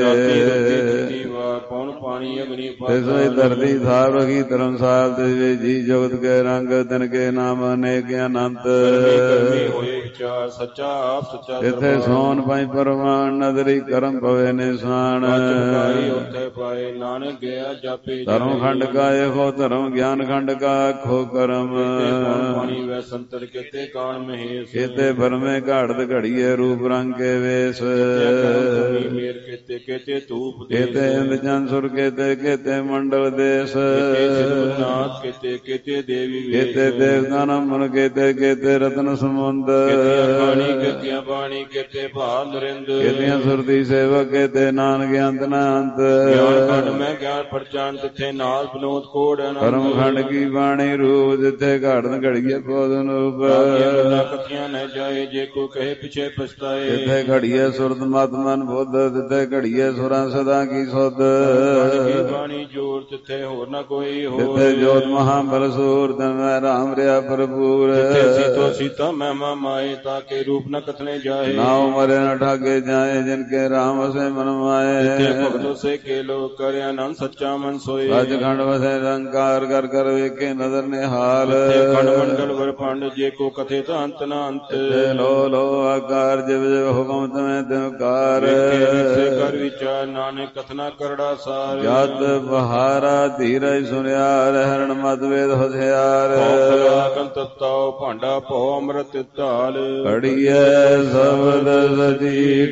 ਪੌਣ ਪਾਣੀ ਅਗਨੀ ਤਿਸੋਈ ਧਰਤੀ ਥਾਪ ਰਖੀ ਧਰਮਸਾਲ ਤਿਸਵੇ ਜੀ ਜਗਤ ਕੇ ਰੰਗ ਤਿਨ ਕੇ ਨਾਮ ਅਨੇਕ ਅਨੰਤ। ਹੋਏ ਵਿਚਾਰ ਸੱਚਾ ਆਪ ਸੱਚਾ ਜਿਥੇ ਸੋਨ ਪਾਈ ਪਰਮਾਨ ਨਦਰੀ ਕਰਮ ਪਵੇ ਨਿਸ਼ਾਨ। ਉੱਥੇ ਪਾਏ ਨਾਨਕ ਗਿਆ ਜਾਪੇ ਧਰਮ ਖੰਡ ਕਾ ਇਹੋ ਧਰਮ ਗਿਆਨ ਖੰਡ ਕਾ ਆਖੋ ਕਰਮ। ਪਾਣੀ ਵੈ ਸੰਤਰ ਕਿਤੇ ਕਾਣ ਮਹੇਸ਼। ਕਿਤੇ ਬਰਮੇ ਘਾੜਤ ਘੜੀਏ ਰੂਪ ਰੰਗ ਕੇ ਵੇਸ। ਮੇਰ ਕਿਤੇ ਕਿਤੇ ਧੂਪ ਕਿਤੇ ਇੰਦ ਚੰਦ ਸੁਰ ਕਿਤੇ ਕਿਤੇ ਮੰਡਲ ਦੇਸ। ਨਾਥ ਕਿਤੇ ਕਿਤੇ ਦੇਵੀ ਕਿਤੇ ਦੇਵਤਾ ਨਮਨ ਕਿਤੇ ਕਿਤੇ ਰਤਨ ਸਮੁੰਦ। ਬਾਣੀ ਕਿਤੇ ਬਾਣੀ ਕਿਤੇ ਭਾਲ ਨਰਿੰਦ। ਕਿਤਿਆਂ ਸੁਰਤੀ ਸੇਵਕ ਕਿਤੇ ਨਾਨਕ ਅੰਤ ਨਾ ਅੰਤ। ਗਿਆਨ ਖੰਡ ਮੈਂ ਗਿਆਨ ਪਰਚਾਨ ਤਿੱਥੇ ਨਾਲ ਬਨੋਦ ਕੋੜ। ਕਰਮ ਖੰਡ ਕੀ ਬਾਣੀ ਰੂਪ ਜਿੱਥੇ ਘੜਨ ਘੜੀਏ ਪੋਦਨ ਰੂਪ। ਕਥੀਆਂ ਨ ਜਾਏ ਜੇ ਕੋ ਕਹੇ ਪਿਛੇ ਪਛਤਾਏ। ਜਿੱਥੇ ਘੜੀਏ ਸੁਰਤ ਮਤ ਮਨ ਬੁੱਧ ਜਿੱਥੇ ਘੜੀਏ ਸੁਰਾਂ ਸਦਾ ਕੀ ਸੁਧ। ਬਾਣੀ ਜੋਰ ਤਿੱਥੇ ਹੋਰ ਨਾ ਕੋਈ ਹੋਰ। ਜਿੱਥੇ ਜੋਤ ਮਹਾ ਬਲਸੂਰ ਤਨ ਮੈਂ ਰਾਮ ਰਿਆ ਭਰਪੂਰ। ਸੀਤੋ ਸੀਤਾ ਮਹਿਮਾ ਮਾਏ ਤਾਕੇ ਰੂਪ ਨ ਕਥਨੇ ਜਾਏ। ਨਾਉ ਮਰੇ ਨ ਠਾਗੇ ਜਾਏ ਜਿਨ ਕੇ ਰਾਮ ਵਸੇ ਮਨ ਮਾਏ। ਭਗਤੋ ਸੇ ਕੇ ਲੋ ਕਰਿ ਆਨੰਦ ਸੱਚਾ ਮਨ ਸੋਏ। ਸੱਚ ਖੰਡ ਵਸੇ ਰੰਕਾਰ ਕਰ ਕਰ ਵੇਖੇ ਨਦਰ ਨਿਹਾਲ। ਖੰਡ ਮੰਡਲ ਵਰ ਪੰਡ ਜੇ ਕੋ ਕਥੇ ਤਾਂ ਅੰਤ ਨਾ ਅੰਤ। ਲੋ ਲੋ ਆਕਾਰ ਜਿਵ ਜਿਵ ਹੁਕਮ ਤਮੈ ਤਿਵ ਕਾਰ। ਕਰ ਵਿਚਾਰ ਨਾਨਕ ਕਥਨਾ ਕਰੜਾ ਸਾਰ। ਜਤ ਬਹਾਰਾ ਧੀਰਜ ਸੁਨਿਆਰ ਹਰਣ ਮਤ ਵੇਦ ਹਥਿਆਰ। ਕੰਤਤਾਉ ਭਾਂਡਾ ਭਉ ਅੰਮ੍ਰਿਤ ਧਾਲ। ਘੜੀਏ ਸ਼ਬਦ ਸਜੀ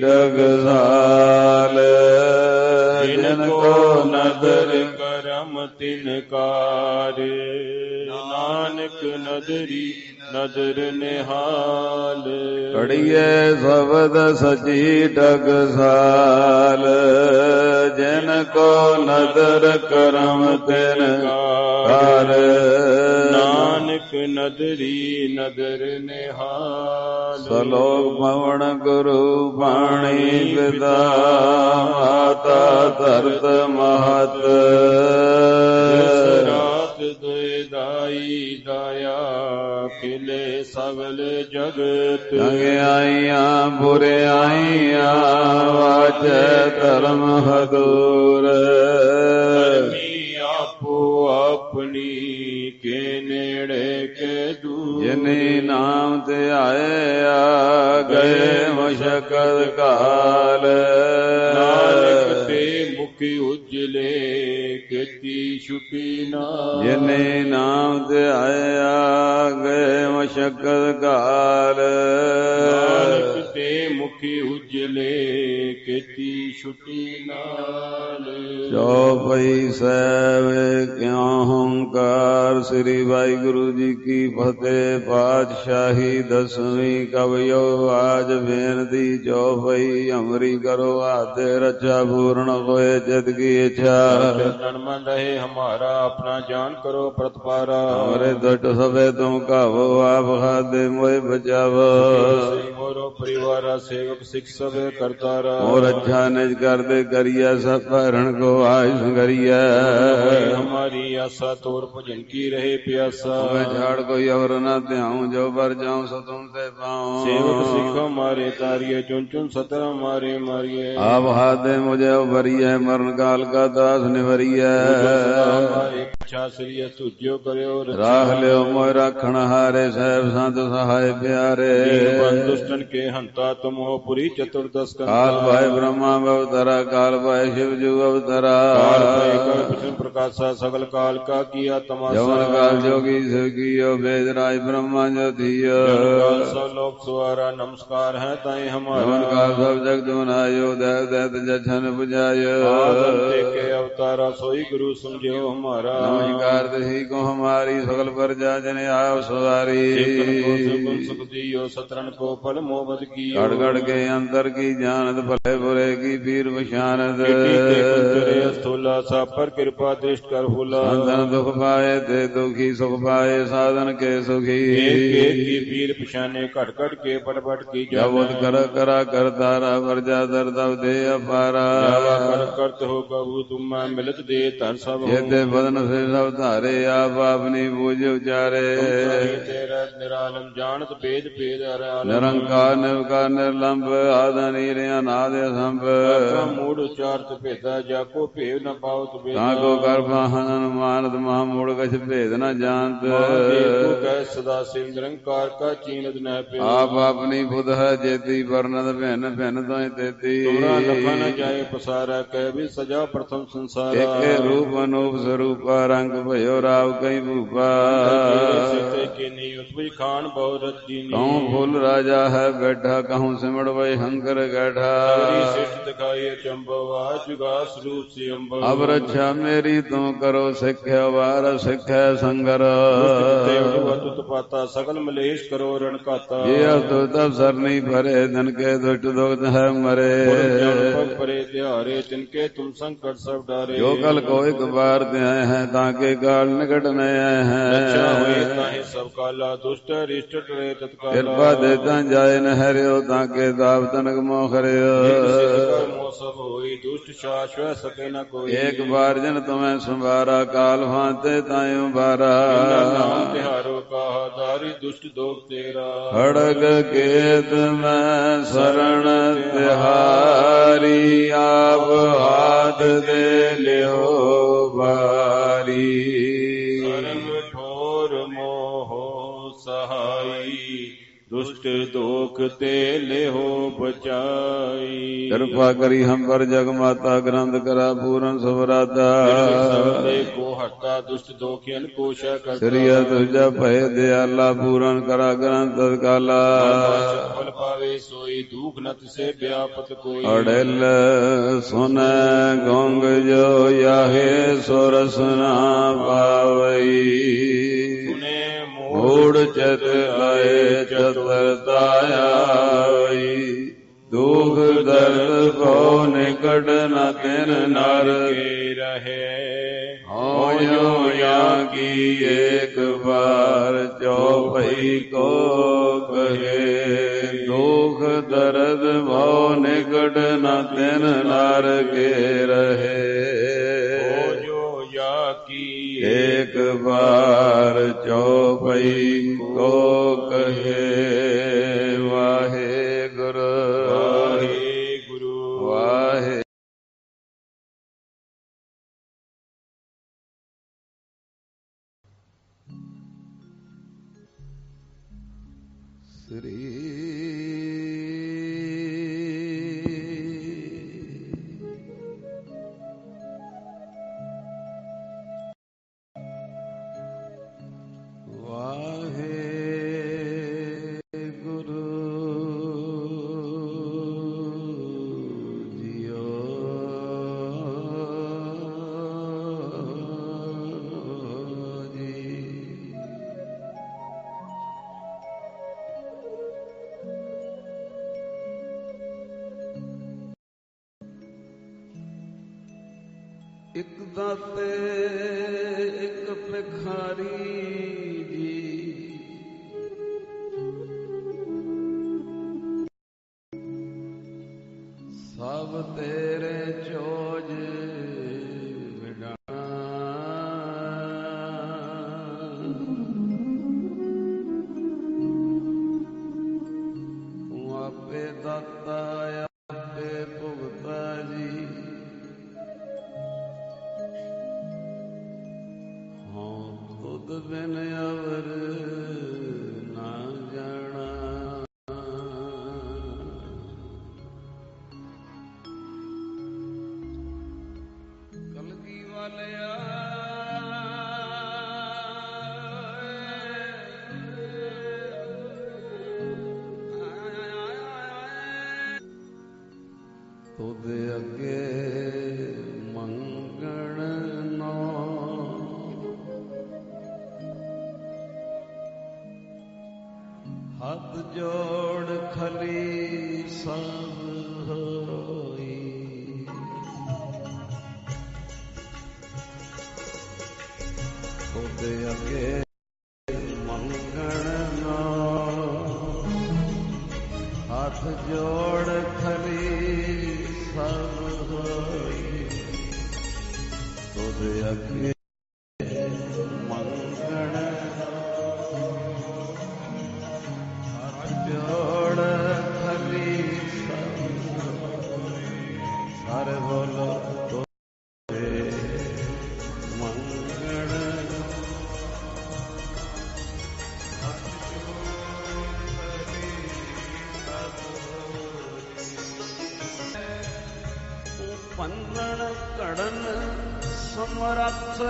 ਡਗਸਾਲ। ਜਿਨ ਕੋ ਨਦਰ ਕਰਮ ਤਿਨ ਕਾਰ। ਨਾਨਕ ਨਦਰੀ ਨਦਰ ਨਿਹਾਲ। ਘੜੀਏ ਸ਼ਬਦ ਸਜੀ ਡਗਸਾਲ। ਜਿਨ ਕੋ ਨਦਰ ਕਰਮ ਤਿਨ ਕਾਰ। ਨਾਨਕ ਨਦਰੀ ਨਦਰ ਨਿਹਾਲ। ਸਲੋਕ ਪਵਨ ਗੁਰੂ ਬਾਣੀ ਪਿਤਾ ਮਾਤਾ ਧਰਤ ਮਹਤ। ਰਾਤ ਦੁਇਦਾਈ ਦਾਇਆ ਖਿਲੇ ਸਗਲ ਜਗਤ। ਚੰਗਿਆਈਆਂ ਬੁਰਿਆਈਆਂ ਵਾਚੈ ਧਰਮ ਹਦੂਰ। ਆਪੋ ਆਪਣੀ ਕੇ ਨੇੜੇ ਕੇ ਦੂਰ। ਜਿਨੇ ਨਾਮ ਤੇ ਆਏ ਆ ਗਏ ਮਸ਼ਕਲ ਕਾਲ। ਨਾਨਕ ਤੇ ਮੁਖੀ ਉਜਲੇ ਕੀਤੀ ਛੁਪੀ ਨਾ। ਜਿਨੇ ਨਾਮ ਤੇ ਆਏ ਆ ਗਏ ਮਸ਼ਕਲ ਕਾਲ। ਨਾਨਕ ਤੇ ਮੁਖੀ ਉਜਲੇ ਕੀਤੀ ਛੁਪੀ ਨਾਲ। ਚੌਪਈ ਸਾਹਿਬ ਕਿਉ ਹੰਕਾਰ। ਸ੍ਰੀ ਵਾਹਿਗੁਰੂ ਜੀ ਕੀ ਫਤਿਹ। ਪਾਤਸ਼ਾਹੀ ਦਸਵੀਂ ਕਵਿਓ ਆਜ ਬੇਨਤੀ ਚੌਪਈ ਹਮਰੀ ਕਰੋ ਆਤੇ ਰਚਾ ਪੂਰਨ ਹੋਏ ਚਿਤ ਕੀ ਇੱਛਾ। ਤਨ ਮਨ ਰਹੇ ਹਮਾਰਾ ਆਪਣਾ ਜਾਨ ਕਰੋ ਪ੍ਰਤਪਾਰਾ। ਹਮਰੇ ਦੁਟ ਸਭੇ ਤੁਮ ਕਾਵੋ ਆਪ ਖਾਦੇ ਮੋਏ ਬਚਾਵੋ। ਮੋਰੋ ਪਰਿਵਾਰਾ ਸੇਵਕ ਸਿੱਖ ਸਭੇ ਕਰਤਾਰਾ। ਮੋਰ ਅੱਛਾ ਨਿਜ ਕਰਦੇ ਕਰੀਆ ਸਭ ਭਰਨ ਕੋ ਆਇ ਸੰਗਰੀਆ। हमारी आशा तोर भजन की रहे प्यासा। झाड़ कोई और न ध्याऊं जो बर जाऊं सो तुमसे पाऊं। सेवक सिख हमारे तारिये चुन चुन सतर हमारे मारिये। आप हाथे मुझे उभरिये मरण काल का दास निवरिये। इच्छा श्री तुझ्यो करो राख लियो मोय राखण हारे साहेब संत सहाय प्यारे। दुष्टन के हंता तुम हो पुरी चतुर्दश। काल भाई ब्रह्मा अवतरा काल भाई शिव जू अवतरा। प्रकाशा सकल काल का किया तमाशा। जवन काल जोगी शिव कियो वेद राज ब्रह्मा जो थियो। सब लोक सुहारा नमस्कार है ताई हमारा। जवन काल सब जग दुनायो देव दैत जछन बुझायो। के अवतारा सोई गुरु समझो हमारा। नमस्कार दही को हमारी सकल प्रजा जन आओ सवारी सतरन को फल मोहब्बत की गड़ गड़ के अंतर की जानत भले बुरे की पीर पशानत स्थूला सा पर कृपा दृष्ट कर फूला संतन दुख पाए ते दुखी सुख पाए साधन के सुखी की पीर पशाने घट घट के पट पट की जबत कर करा कर तारा प्रजा दर दब दे अपारा कर करत हो कबू तुम मिलत दे धन सब ये बदन से सब धारे आप अपनी बूझ उचारे तेरा निरालम जानत भेद भेद निरंकार निर्विकार निर्लंब आद नीर अनाद असंभ मूड उचारत भेदा जाको भेद न पावत भेद ताको कर वाहन मानत महामूढ़ कछ भेद न जानत कह सदा शिव निरंकार का चीनत न पे आप अपनी बुध है जेती वर्णत भिन्न भिन्न तो तेती लखा न जाए पसारा कह भी सजा प्रथम संसार एक रूप अनूप स्वरूप रंग भयो राव कई भूपा खान बहुत कहूँ फूल राजा है बैठा कहूँ सिमड़ वही हंकर गैठा दिखाइए चंबवा जुगा स्वरूप से अब रक्षा मेरी तुम करो सिख्या वार सिख्या संगर पाता सकल मलेश करो रण काता ये तो तब सर नहीं भरे धन के दुष्ट दुख है मरे परे त्यारे तिनके तुम संकट सब डारे जो कल को एक बार दे हैं ताके काल निकट नए हैं सब काला दुष्ट रिष्ट टरे तत्काल कृपा देता जाए न हरियो ताके दाव तनक मोखरे सब होई दुष्ट शाश्वत सके न कोई एक बार जन तुम्हें संवारा काल भांते तायु बारा तिहारो कहा दारी दुष्ट दोग तेरा खड़ग केत में शरण तिहारी आप हाथ दे लियो बारी ठोर मोह सहाई दुष्ट दोख ते ले हो बचाई कृपा करी हम पर जग माता ग्रंथ करा पूरन सुभराता को हरता दुष्ट दोखियन कोशा करता श्री तुझा भय दयाला पूरन करा ग्रंथ तत्काला फल पावे सोई दुख नत से व्यापत कोई अड़ल सुन गोंग जो याहे सोरसना पावई मूढ़ चत आए चतुरताया दुख दर्द को निकट न तिन नर के रहे हो या की एक बार चौपई को कहे दुख दर्द भव निकट न तिन नर के रहे एक बार चौपई को कहे वाहे गुरु वाहे गुरु वाहे श्री ਇੱਕ ਦਾਤੇ ਇੱਕ ਭਿਖਾਰੀ ਜੀ ਸਭ ਤੇਰੇ ਚੋਜ ਵਿਡਾਣਾ ਤੂੰ ਆਪੇ ਦਾਤਾ ਆਪੇ ਭੁਗਤਾ ਜੀ ਤੁਧ ਬਿਨ ਅਵਰ ਨਾ ਜਾਣਾ ਕਲਗੀ ਵਾਲਿਆ ਤੁਧ ਅੱਗੇ ਮੰਗਣ ਨੋ ਹੱਥ ਜੋੜ ਖਲੀ ਸਭ ਹੋਈ, ਉਹਦੇ ਅੱਗੇ ਮੰਗਣ ਨਾ। ਹੱਥ ਜੋੜ ਖਲੀ ਸਭ ਹੋਈ, ਉਹਦੇ ਅੱਗੇ ਪੰਨਣ ਘੜਨ ਸਮਰੱਥ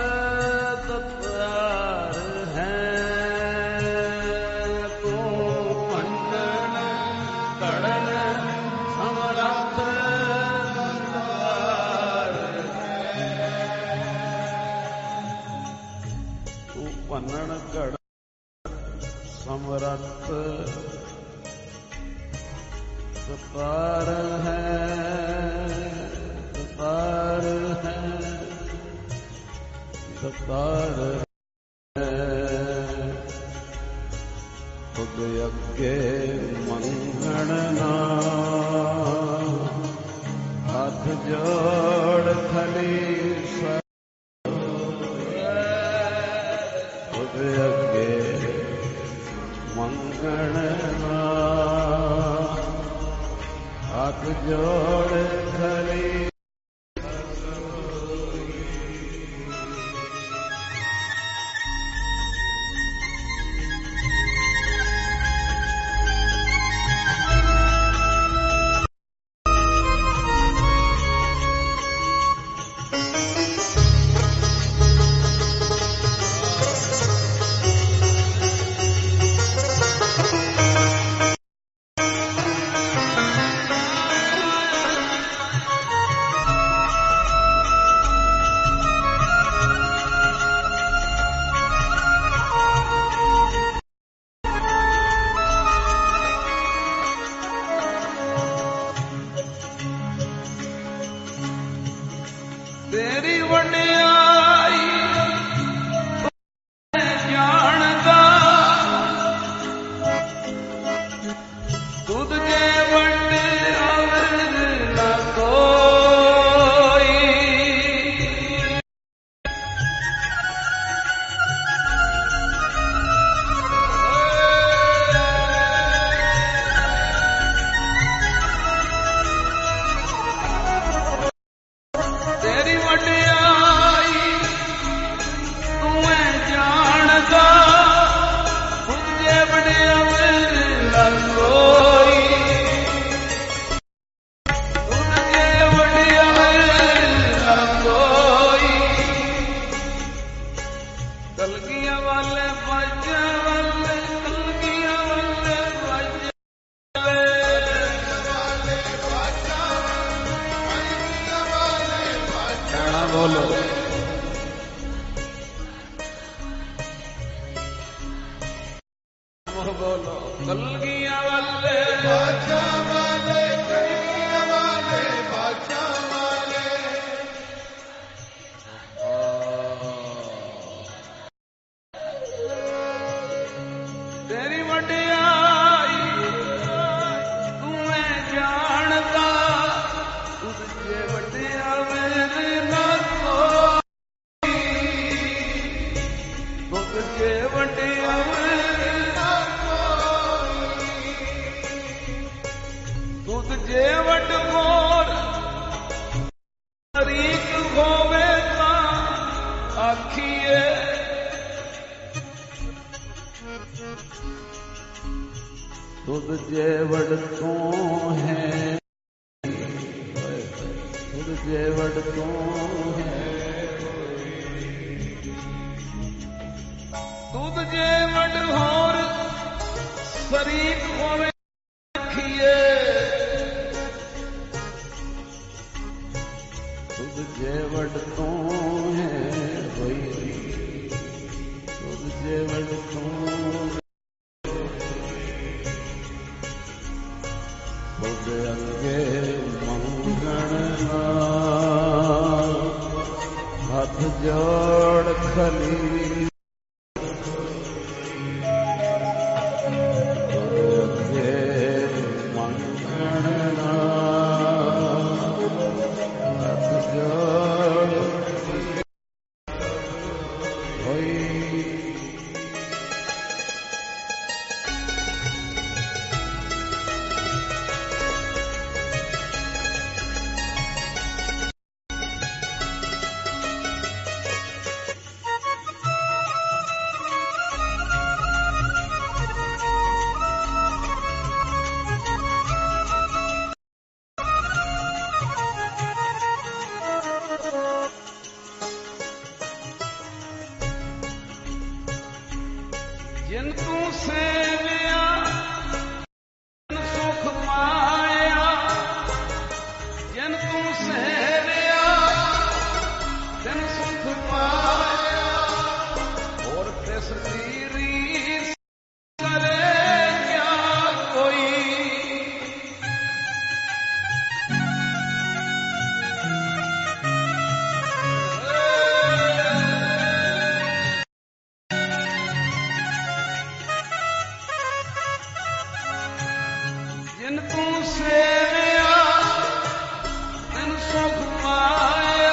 ਦਤਾਰ ਹੈ। ਤੂੰ ਪੰਨਣ ਘੜਨ ਸਮਰੱਥ ਦਤਾਰ ਹੈ। ਤੂੰ ਪੰਨਣ ਘੜਨ ਸਮਰੱਥ ਦਤਾਰ ਹੈ। ਦਤਾਰ ਹੈ, ਦਤਾਰ ਹੈ, ਖੁਦ ਅੱਗੇ ਮੰਗਣ ਨਾ। ਹੱਥ ਜੋੜ ਖਲੀ ਸਭ ਖੁਦ ਅੱਗੇ ਮੰਗਣ ਨਾ। ਹੱਥ ਜੋੜ ਖਲੀ ਤੇਰੀ ਵਡਿਆਈ ਜਾਣਦਾ, ਤੁਧ ਜੇ ਵਡਿਆਈ ਨਾ ਕੋਈ। ਤੇਰੀ ਵਡਿਆਈ ਤੂੰ ਐ ਜਾਣਦਾ, ਤੁਧ ਜੇ ਵਡਿਆਈ ਨਾ ਕੋਈ। ਤੁਧ ਜੇ ਵਡਿਆਈ ਨਾ ਕੋਈ। ਕਲਗੀਆਂ ਵਾਲੇ ਬਾਜਾਂ ਵਾਲੇ, ਕਲਗੀਆਂ ਵਾਲੇ ਬਾਜਾਂ ਬੋਲੋ। ਬੋਲੋ ਕਲਗੀਆਂ ਵਾਲੇ ਬਾਜਾਂ ਵਾਲੇ, ਕਲਗੀਆਂ ਵਾਲੇ ਬਾਜਾਂ ਵਾਲੇ। ਤੇਰੀ ਵਡਿਆਈ ਤੂੰ ਐ ਜਾਣਦਾ, ਤੁਧ ਜੇ ਵਡਿਆਈ ਨਾ ਕੋਈ। ਤੁਧ ਜੇ ਵਡਿਆਈ ਨਾ ਕੋਈ। ਤੁਧ ਜੇ ਵਡ ਮੋਰ ਤਰੀਕ ਹੋਵੇ ਤਾਂ ਆਖੀਏ। ਤੁਧ ਜੇ ਵਡ ਤੂੰ ਹੈ, ਤੁਧ ਜੇ ਵਡ ਤੂੰ ਹੈ। ਤੁਧ ਜੇ ਵਡ ਹੋਰ ਸ਼ਰੀਕ ਹੋਵੇ ਆਖੀਏ। ਤੁਧ ਜੇ ਵਡ ਤੂੰ ਹੈ ਬਈ, ਤੁਧ ਜੇ ਵਡ ਤੂੰ। ਉਹਦੇ ਅੱਗੇ ਮੰਗਣਾ ਹੱਥ ਜੋੜ ਖਲੀ ਜਿਨ ਤੂੰ ਸੇਵਿਆ ਤਿਨ ਸੁਖ ਪਾਇਆ, ਜਿਨ ਤੂੰ ਸੇਵਿਆ ਤਿਨ ਸੁਖ ਪਾਇਆ, ਹੋਰ ਤਿਸ ਦੀ ਰੀਸ ਕਰੇ ਕਿਆ ਕੋਈ। ਜਿਨ ਤੂੰ ਸੇਵਿਆ ਤਿਨ ਸੁਖ ਪਾਇਆ,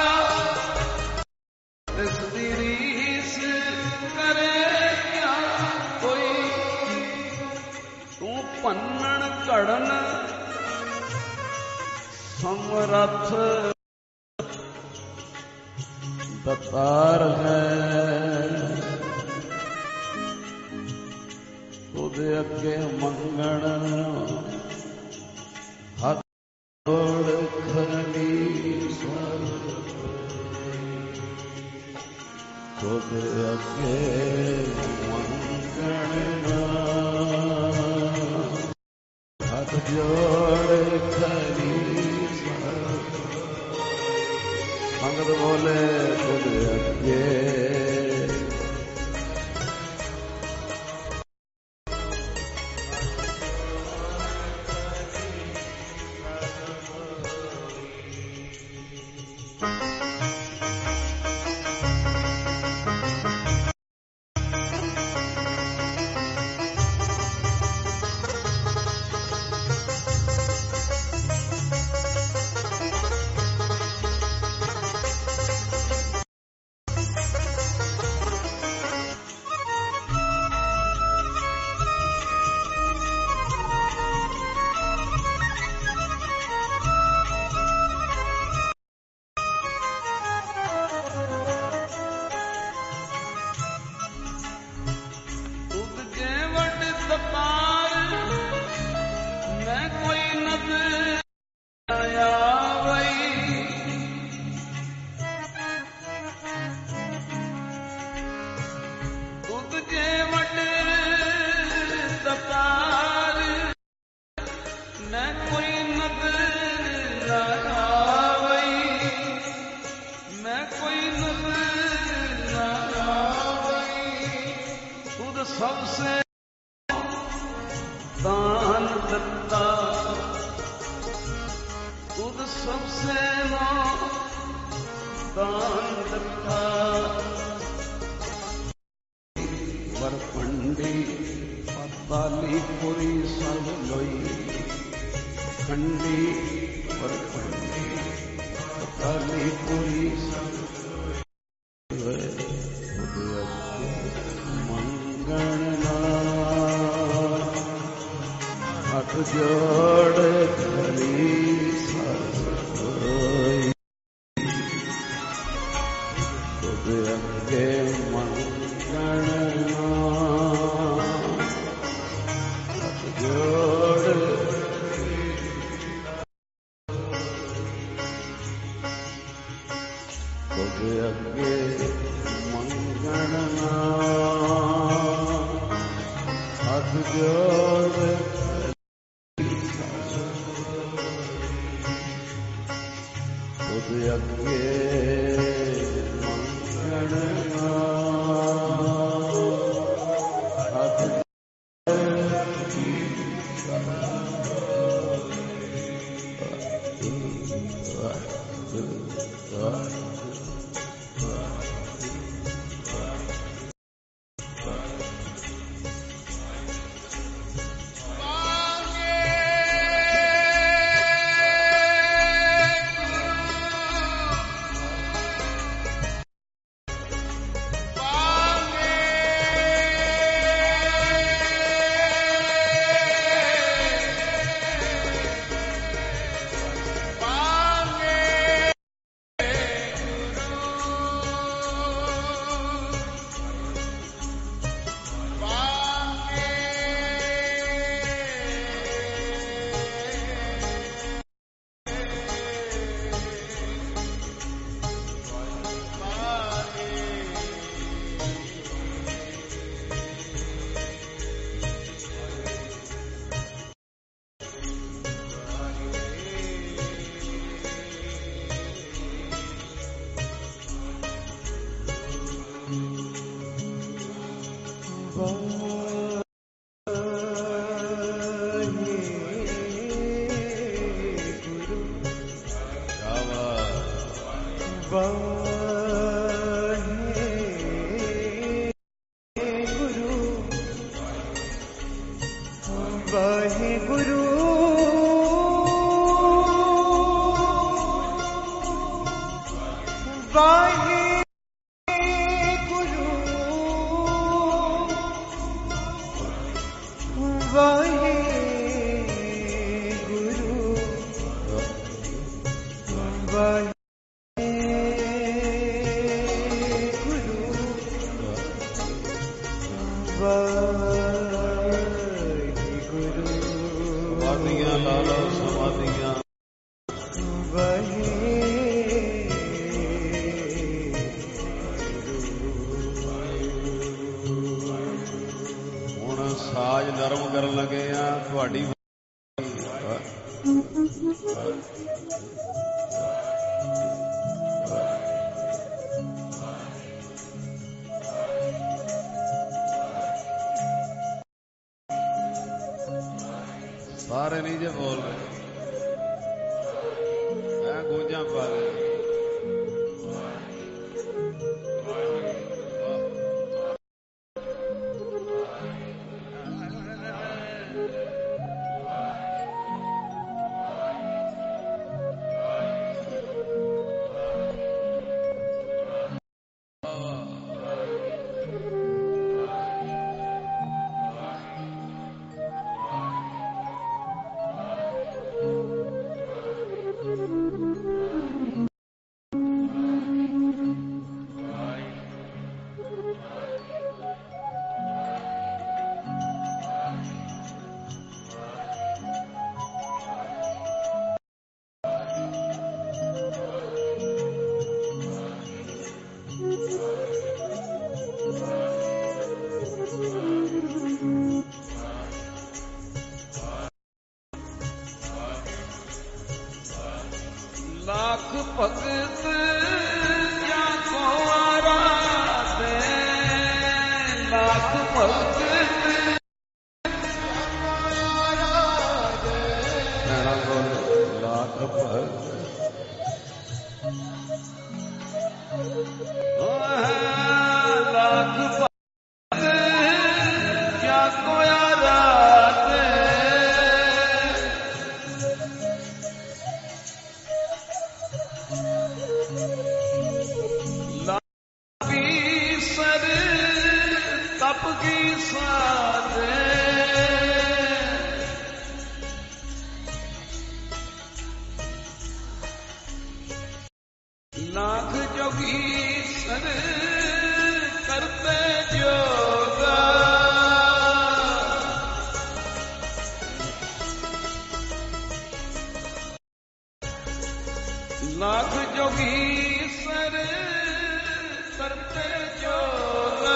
ਤਿਸ ਦੀ ਰੀਸ ਕਰੇ ਕਿਆ ਕੋਈ। ਤੂੰ ਭੰਨਣ ਘੜਨ ਸਮਰੱਥ ਦਤਾਰ ਹੈ, ਉਹਦੇ ਅੱਗੇ ਮੰਗਣ ਹੱਥ ਜੋੜ ਖਲੀ ਸਰ, ਉਹਦੇ ਅੱਗੇ ਮੰਗਣ ਹੱਥ ਜੋੜ ਖਲੀ ਸਰ। ਸੰਗਤ ਬੋਲੇ ਉਹਦੇ ਅੱਗੇ सबसे दान दत्ता, खुद सबसे ना दान दत्ता। वरपंडी पाताली पुरी सब लोई, खंडी वरपंडी पाताली पुरी सब जोड़ खली सोई, खुद अगे मंगणा जोड़ खुद अगे मंगणा हाथ जोड़ अगे मंगणा हाथ ਸਮਾਧੀਆਂ ਲਾ ਲਓ ਸਮਾਧੀਆਂ ਹੁਣ ਸਾਜ ਨਰਮ ਕਰਨ ਲੱਗੇ ਆ ਤੁਹਾਡੀ ਸਾਰੇ ਨਹੀਂ ਜੇ ਬੋਲ ਰਹੇ ਮੈਂ ਗੂੰਜਾਂ ਪਾ ਦੇ ਲੱਖ ਭਗਤ ਜਾਂ ਕੋ ਆਰਾਧੇ ਲੱਖ ਭਗਤ ਕਹਿਣਾ ਬੋਲ ਲੱਖ ਭਗਤ ਲੱਖ ਭਗਤ ਜਾਂ ਕੋ ਆਰਾਧੇ तप की साधे लाख जोगी सर करते जोगा लाख जोगी सर करते जोगा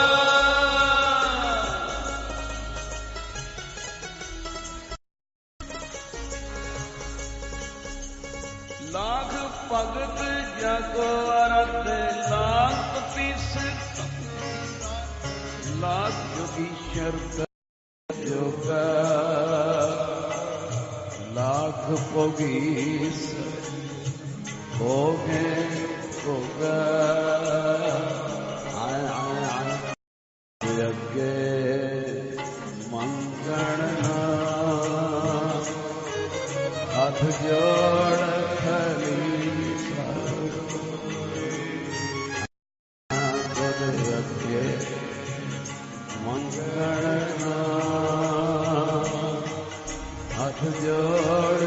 लाख भगत जगो अरत लाख पीस लाख जोगी शरत जोगा लाख भोगीस भोगे भोगा आए आए आए अगे मंगणना हाथ जोड़ मंगणना हाथ जोड़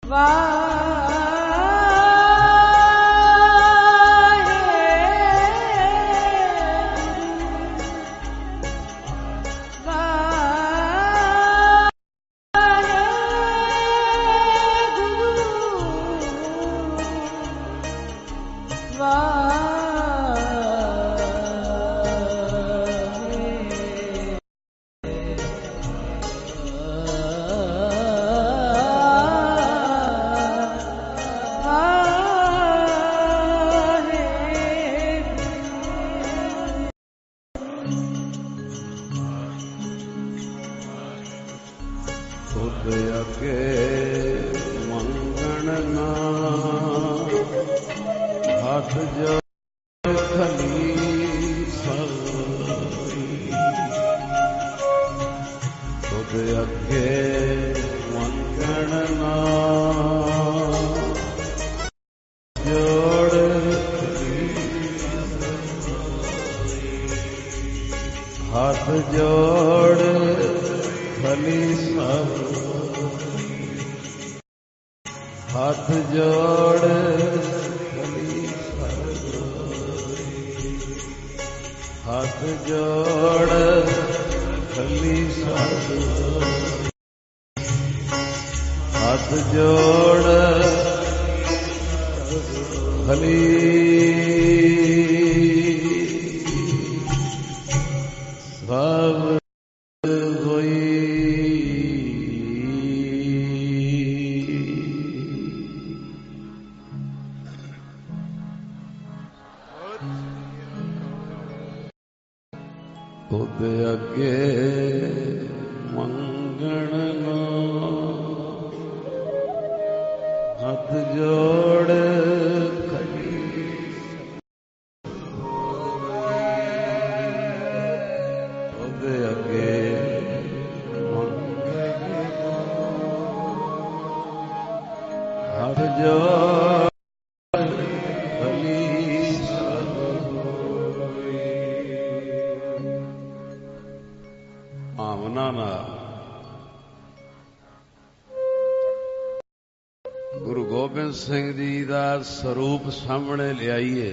ਗੁਰੂ ਗੋਬਿੰਦ ਸਿੰਘ ਜੀ ਦਾ ਸਰੂਪ ਸਾਹਮਣੇ ਲਿਆਈਏ।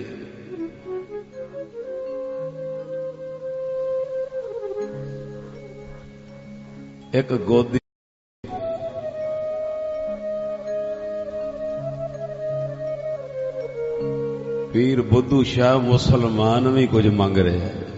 ਇੱਕ ਗੋਦੀ ਪੀਰ ਬੁੱਧੂ ਸ਼ਾਹ ਮੁਸਲਮਾਨ ਵੀ ਕੁਝ ਮੰਗ ਰਿਹਾ ਹੈ।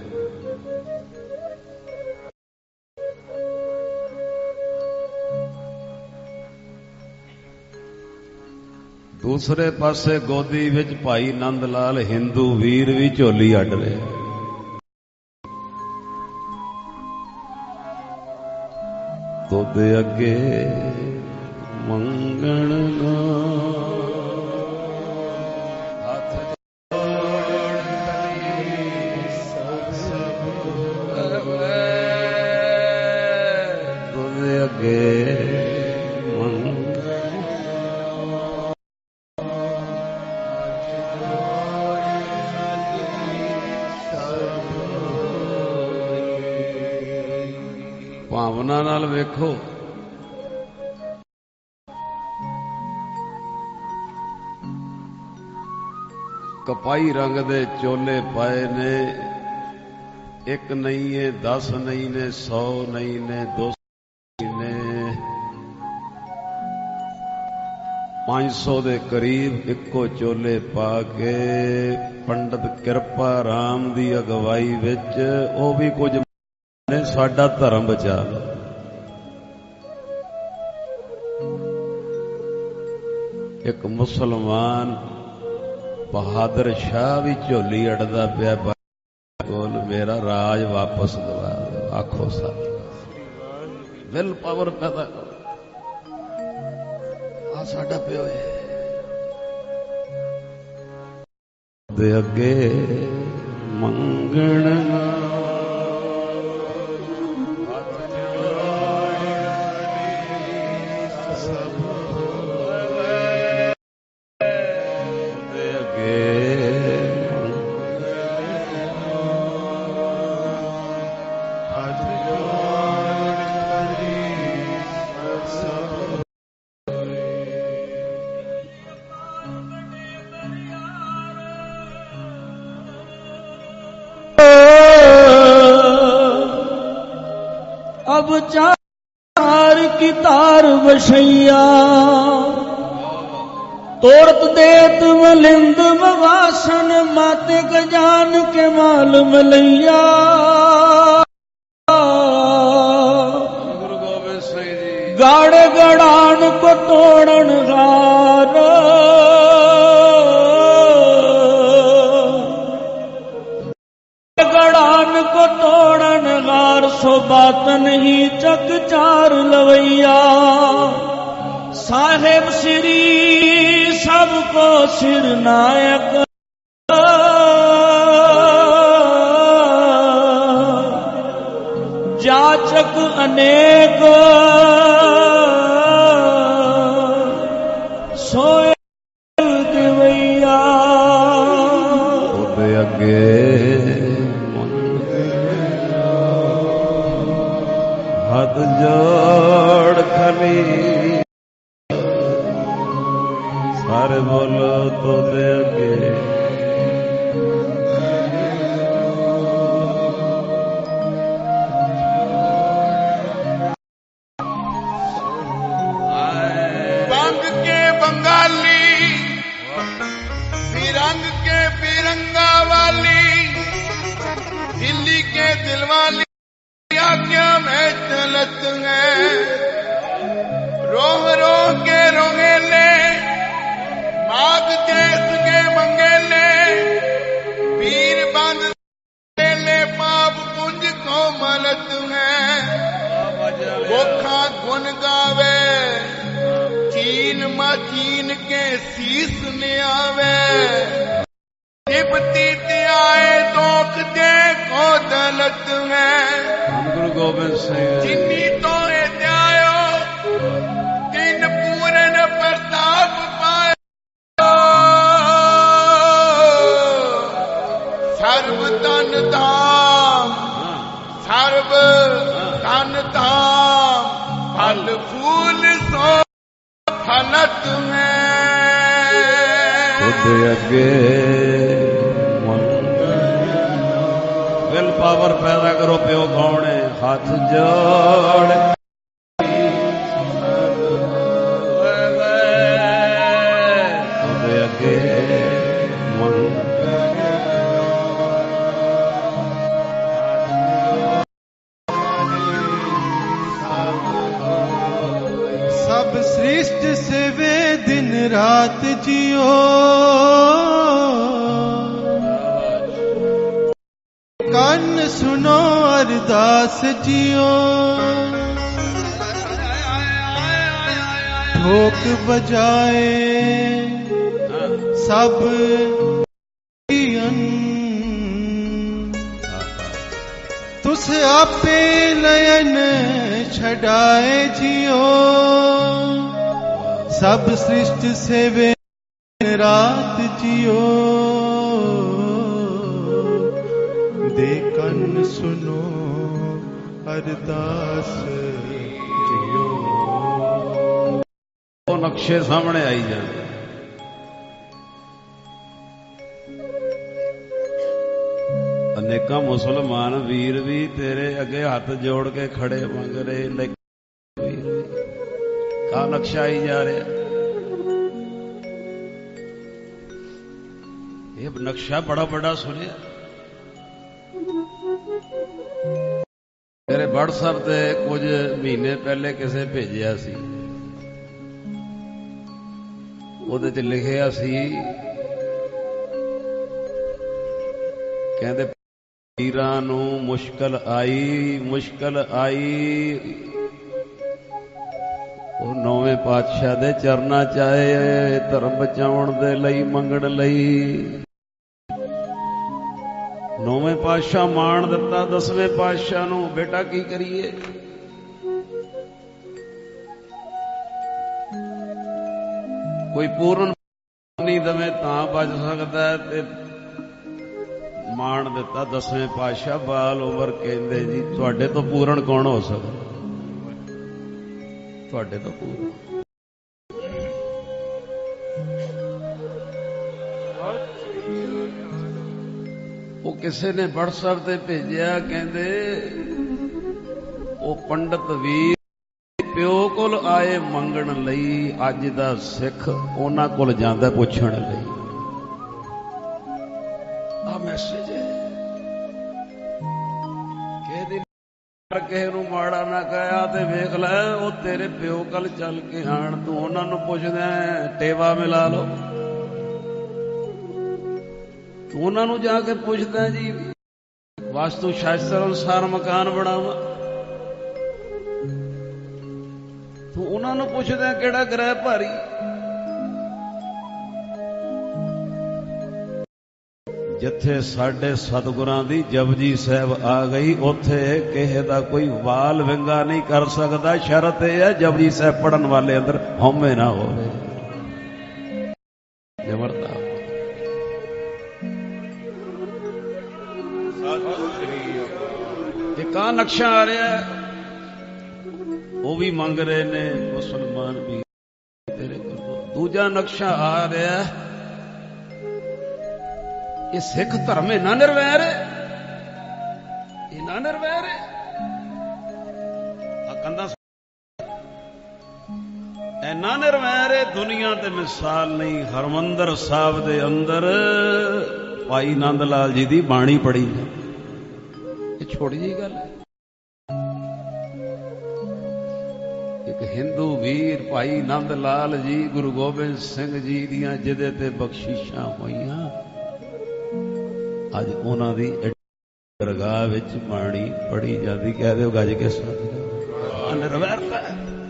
ਦੂਸਰੇ ਪਾਸੇ ਗੋਦੀ ਵਿੱਚ ਭਾਈ ਨੰਦ ਲਾਲ ਹਿੰਦੂ ਵੀਰ ਵੀ ਝੋਲੀ ਅੱਡ ਰਿਹਾ। ਤੋਦੇ ਅੱਗੇ ਮੰਗਣ ਨਾ ਹੱਥ ਜੋੜ ਤੋਦੇ ਅੱਗੇ ਭਾਵਨਾ ਨਾਲ ਵੇਖੋ। ਕਪਾਈ ਰੰਗ ਦੇ ਚੋਲੇ ਪਾਏ ਨੇ, ਇੱਕ ਨਹੀਂ ਏ, ਦਸ ਨਹੀਂ ਨੇ, ਸੌ ਨਹੀਂ ਨੇ, ਦੋ ਸੌ ਨੇ, ਪੰਜ ਸੌ ਦੇ ਕਰੀਬ ਇੱਕੋ ਚੋਲੇ ਪਾ ਕੇ ਪੰਡਤ ਕਿਰਪਾ ਰਾਮ ਦੀ ਅਗਵਾਈ ਵਿੱਚ ਉਹ ਵੀ ਕੁਝ ਨੇ ਸਾਡਾ ਧਰਮ ਬਚਾ ਲਓ। ਇੱਕ ਮੁਸਲਮਾਨ ਬਹਾਦਰ ਸ਼ਾਹ ਵੀ ਝੋਲੀ ਅੜਦਾ ਪਿਆ ਕੋਲ, ਮੇਰਾ ਰਾਜ ਵਾਪਸ ਦਵਾ ਦਿਓ। ਆਖੋ ਸੱਚ ਵਿਲ ਪਾਵਰ ਪੈਦਾ ਕਰੋ। ਆ ਸਾਡਾ ਪਿਓ ਹੈ ਦੇ ਅੱਗੇ ਮੰਗਣ ਨਾ अब चार की तार बशैया तोरत देत मलिंद मवासन माते गजान के माल मलैया गुरु गोबिंद सिंह जी गाड़े गड़ान को तोड़न गार गड़ान को तोड़न गार सो बात नहीं चक चार लवैया साहेब श्री सबको सिर नायक जाचक अनेक सोए दिवैया ਉਹਦੇ ਅੱਗੇ ਹੱਥ ਜੋੜ ਖਲੀ ਸਾਰੇ ਬੋਲੋ ਤੋਦੇ ਅੱਗੇ बंग के बंगाली फिरंग के फिरंगा वाली दिल्ली के दिलवाली क्या मैं चलत है रोह रोह के रोगेले माग देश के मंगेले पीर बांध ले पाप पुंज को मलत है गोखा गुन गावे चीन मा चीन के शीस ने आवे तिपती आए दोख दे को दलत है गुरु गोबिंद सिंह जिन्नी तो त्यायो दिन पूरन प्रताप पायो सर्व तन धाम सर्व तन धाम फल फूल सो फलत है ਉਹਦੇ ਅੱਗੇ ਵਿਲ ਪਾਵਰ ਪੈਦਾ ਕਰੋ ਪਿਓ ਕੌਣ ਹੈ ਹੱਥ ਜੋੜ ਉਹਦੇ ਅੱਗੇ सब श्रेष्ठ सेवे दिन रात जियो कान सुनो अरदास जियो ठोक बजाए सब तुस आपे लयन छड़ाए जियो सब सृष्ट सेवे रात जियो दे कन सुनो अरदास जियो ਉਹ ਨਕਸ਼ੇ ਸਾਹਮਣੇ ਆਈ ਜਾਣ ਅਨੇਕਾਂ ਮੁਸਲਮਾਨ ਵੀਰ ਵੀ ਤੇਰੇ ਅੱਗੇ ਹੱਥ ਜੋੜ ਕੇ ਖੜੇ ਮੰਗ ਰਹੇ ਲੈ ਕਾ ਨਕਸ਼ਾ ਆਈ ਜਾ ਰਿਹਾ ਇਹ ਨਕਸ਼ਾ ਬੜਾ ਬੜਾ ਸੁਣਿਆ ਮੇਰੇ WhatsApp ਤੇ ਕੁਝ ਮਹੀਨੇ ਪਹਿਲੇ ਕਿਸੇ ਭੇਜਿਆ ਸੀ ਉਹਦੇ ਤੇ ਲਿਖਿਆ ਸੀ ਕਹਿੰਦੇ ਪੀਰਾਂ ਨੂੰ ਮੁਸ਼ਕਲ ਆਈ ਮੁਸ਼ਕਲ ਆਈ ਉਹ ਨੌਵੇਂ ਪਾਤਸ਼ਾਹ ਦੇ ਚਰਨਾਂ ਚ ਆਏ ਧਰਮ ਬਚਾਉਣ ਦੇ ਲਈ ਮੰਗਣ ਲਈ ਨੌਵੇਂ ਪਾਤਸ਼ਾਹ ਮਾਣ ਦਿੱਤਾ ਦਸਵੇਂ ਪਾਤਸ਼ਾਹ ਨੂੰ ਬੇਟਾ ਕੀ ਕਰੀਏ ਕੋਈ ਪੂਰਨ ਨਹੀਂ ਦਵੇ ਤਾਂ ਬਚ ਸਕਦਾ ਤੇ ਮਾਣ ਦਿੱਤਾ ਦਸਵੇਂ ਪਾਤਸ਼ਾਹ ਬਾਲ ਉਮਰ ਕਹਿੰਦੇ ਜੀ ਤੁਹਾਡੇ ਤੋਂ ਪੂਰਨ ਕੌਣ ਹੋ ਸਕਦਾ ਤੁਹਾਡੇ ਤੋਂ ਪੂਰਨ ਉਹ ਕਿਸੇ ਨੇ WhatsApp ਤੇ ਭੇਜਿਆ ਕਹਿੰਦੇ ਉਹ ਪੰਡਤ ਵੀਰ ਪਿਓ ਕੋਲ ਆਏ ਮੰਗਣ ਲਈ, ਅੱਜ ਦਾ ਸਿੱਖ ਉਹਨਾਂ ਕੋਲ ਜਾਂਦਾ ਪੁੱਛਣ ਲਈ। ਆ ਮੈਸੇਜ ਹੈ। ਕਿਸੇ ਕਿਸੇ ਨੂੰ ਮਾੜਾ ਨਾ ਕਹਿਆ ਤੇ ਵੇਖ ਲੈ, ਉਹ ਤੇਰੇ ਪਿਓ ਕੋਲ ਚੱਲ ਕੇ ਆਣ, ਤੂੰ ਉਹਨਾਂ ਨੂੰ ਪੁੱਛਦਾ ਟੇਵਾ ਮਿਲਾ ਲਓ। ਤੂੰ ਉਹਨਾਂ ਨੂੰ ਜਾ ਕੇ ਪੁੱਛਦਾ ਜੀ ਵਾਸਤੂ ਸ਼ਾਸਤਰ ਅਨੁਸਾਰ ਮਕਾਨ ਬਣਾਵਾ। ਤੂੰ ਉਹਨਾਂ ਨੂੰ ਪੁੱਛਦਾ ਕਿਹੜਾ ਗ੍ਰਹਿ ਭਾਰੀ। ਜਿੱਥੇ ਸਾਡੇ ਸਤਿਗੁਰਾਂ ਦੀ ਜਪਜੀ ਸਾਹਿਬ ਆ ਗਈ, ਉੱਥੇ ਕਿਸੇ ਦਾ ਕੋਈ ਵਾਲ ਵਿੰਗਾ ਨਹੀਂ ਕਰ ਸਕਦਾ। ਸ਼ਰਤ ਇਹ ਹੈ ਜਪਜੀ ਸਾਹਿਬ ਪੜਨ ਵਾਲੇ ਅੰਦਰ ਹਉਮੈ ਨਾ ਹੋਵੇ। ਨਿਮਰਤਾ ਇੱਕ ਆ ਨਕਸ਼ਾ ਆ ਰਿਹਾ, ਉਹ ਵੀ ਮੰਗ ਰਹੇ ਨੇ ਮੁਸਲਮਾਨ ਵੀ ਤੇਰੇ ਕੋਲ। ਦੂਜਾ ਨਕਸ਼ਾ ਆ ਰਿਹਾ, ਇਹ ਸਿੱਖ ਧਰਮ ਇੰਨਾ ਨਿਰਵੈਰ ਹੈ, ਇੰਨਾ ਨਿਰਵੈਰ ਹੈ। ਆ ਕੰਧਾਂ ਇੰਨਾ ਨਿਰਵੈਰ ਹੈ, ਦੁਨੀਆ ਤੇ ਮਿਸਾਲ ਨਹੀਂ। ਹਰਮੰਦਰ ਸਾਹਿਬ ਦੇ ਅੰਦਰ ਭਾਈ ਨੰਦ ਲਾਲ ਜੀ ਦੀ ਬਾਣੀ ਪੜੀ ਹੈ। ਇਹ ਛੋਟੀ ਜਿਹੀ ਗੱਲ ਹੈ। ਇੱਕ ਹਿੰਦੂ ਵੀਰ ਭਾਈ ਨੰਦ ਲਾਲ ਜੀ ਗੁਰੂ ਗੋਬਿੰਦ ਸਿੰਘ ਜੀ ਦੀਆਂ ਜਿਹਦੇ ਤੇ ਬਖਸ਼ਿਸ਼ਾਂ ਹੋਈਆਂ, ਅੱਜ ਉਹਨਾਂ ਦੀ ਦਰਗਾਹ ਵਿੱਚ ਬਾਣੀ ਪੜੀ ਜਾਂਦੀ। ਕਹਿ ਦਿਓ ਗੱਜ ਕੇ ਸਾਥ ਨਿਰਵੈਰਤਾ।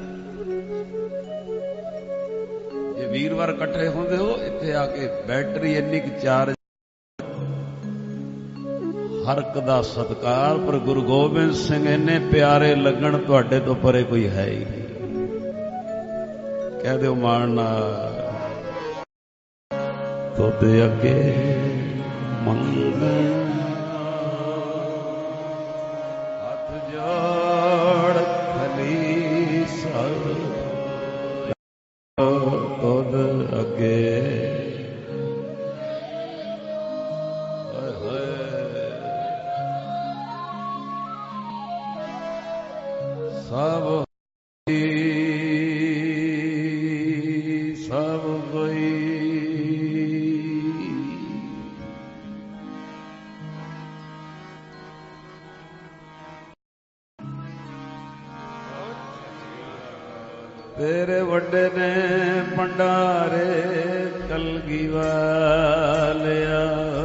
ਜੇ ਵੀਰਵਾਰ ਇਕੱਠੇ ਹੁੰਦੇ ਹੋ ਇੱਥੇ ਆ ਕੇ, ਬੈਟਰੀ ਇੰਨੀ ਕੁ ਚਾਰਜ, ਹਰ ਇੱਕ ਦਾ ਸਤਿਕਾਰ, ਪਰ ਗੁਰੂ ਗੋਬਿੰਦ ਸਿੰਘ ਇੰਨੇ ਪਿਆਰੇ ਲੱਗਣ ਤੁਹਾਡੇ ਤੋਂ ਪਰੇ ਕੋਈ ਹੈ ਹੀ ਨਹੀਂ। ਕਹਿ ਦਿਓ ਮਾਣ ਨਾਲ ਤੁਹਾਡੇ ਅੱਗੇ ਮੰਗਣ ਹੱਥ ਜੋੜ ਖਲੀ ਸਭ ਤੁਧ ਅੱਗੇ। ਹਾਏ ਹਾਏ ਸਭ ਸਭ ਕੋਈ ਤੇਰੇ ਵੱਡੇ ਨੇ ਭੰਡਾਰੇ ਕਲਗੀ ਵਾਲਿਆ।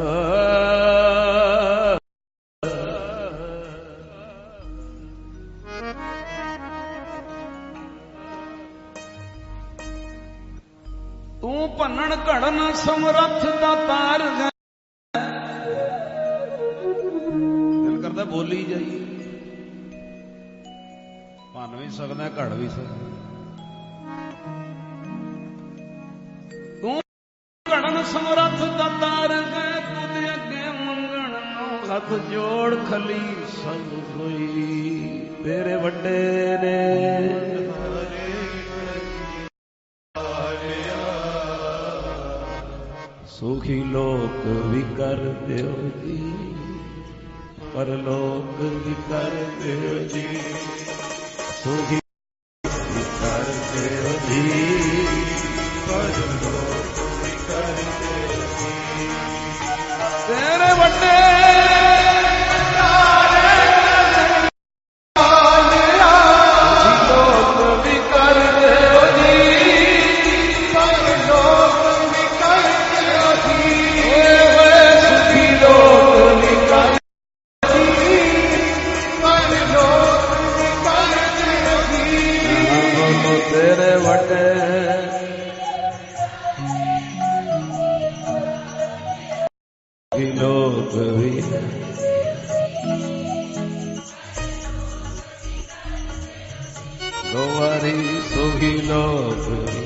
ਤੂੰ ਭੰਨਣ ਘੜਨ ਸਮਰੱਥ ਦਾ ਤਾਰ ਹੈ। ਦਿਲ ਕਰਦਾ ਬੋਲੀ ਜਾਈਏ, ਭੰਨ ਵੀ ਸਕਦਾ ਘੜ ਵੀ ਸਕਦਾ। ਤੂੰ ਘੜਨ ਸਮਰੱਥ ਦਾ ਤਾਰ ਹੈ, ਤੁਧ ਅੱਗੇ ਮੰਗਣ ਨੂੰ ਹੱਥ ਜੋੜ ਖਲੀ ਸਭ ਕੋਈ। ਤੇਰੇ ਵੱਡੇ ਨੇ ਸੁਖੀ ਲੋਕ ਵੀ ਕਰ ਦਿਓ ਜੀ, ਪਰ ਲੋਕ ਵੀ ਕਰ ਦਿਓ ਜੀ। ਸੁਖੀ ਵੀ ਕਰ ਦਿਓ ਜੀ, ਪਰ ਲੋਕ ਵੀ ਕਰ ਦਿਓ ਜੀ। ਤੇਰੇ ਵੱਡੇ ਲੋਕ ਵੀ ਦੋ ਵਾਰੀ ਸੁਖੀ ਲੋਕ ਵੀ।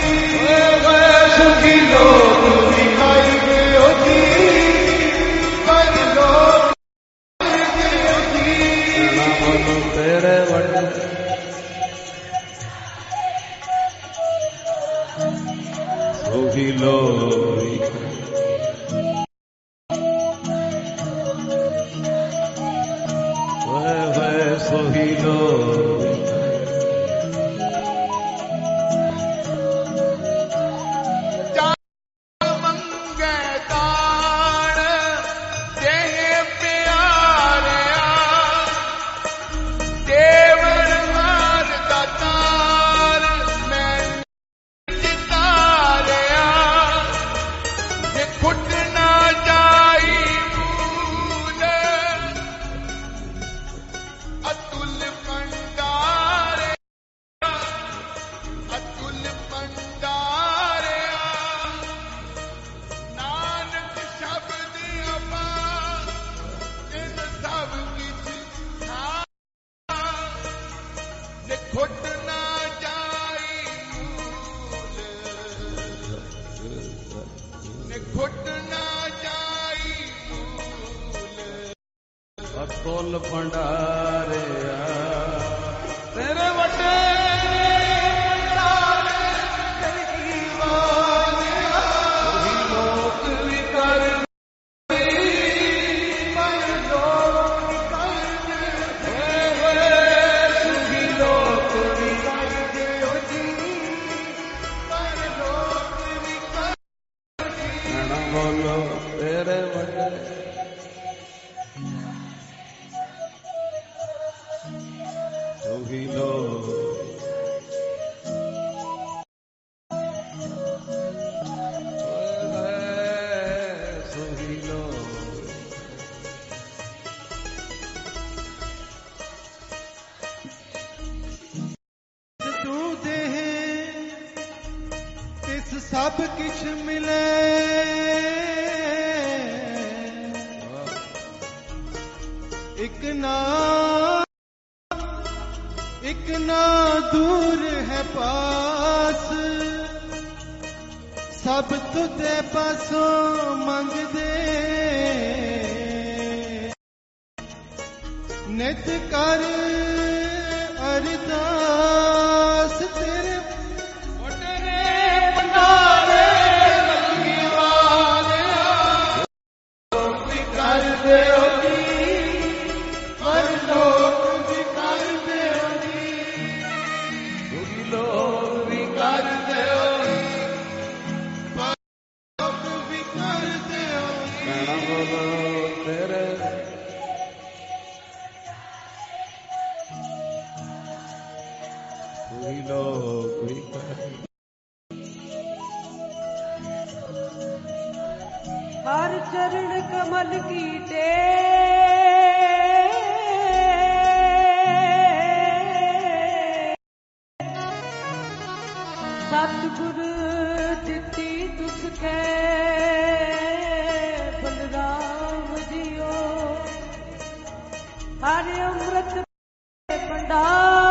ਸੁਖੀ ਲੋਕ ਵਿਖਾਈ ਦਿਓ ਜੀ। ਸੋਹੀ ਲੋਕ ਅਤੁਲ ਭੰਡਾਰਿਆ ਤੇਰੇ ਵੱਡੇ ਸਭ ਕਿਛ ਮਿਲੇ ਇੱਕ ਨਾ ਇੱਕ ਨਾ ਦੂਰ ਹੈ ਪਾਸ ਸਭ ਤੁਦੇ ਪਾਸੋਂ ਮੰਗਦੇ ਨਿਤ ਕਰ ਅਰਦਾਸ ਤੇਰੇ हर चरण कमल की टे सतगुर दिती तुसके बलराम जियो हर अमृत भंडार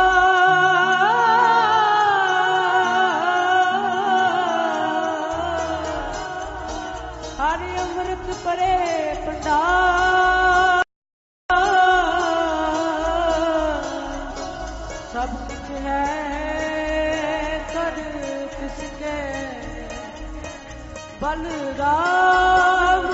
हर अमृत परे भंडार सब कुछ है कर किसके बलराम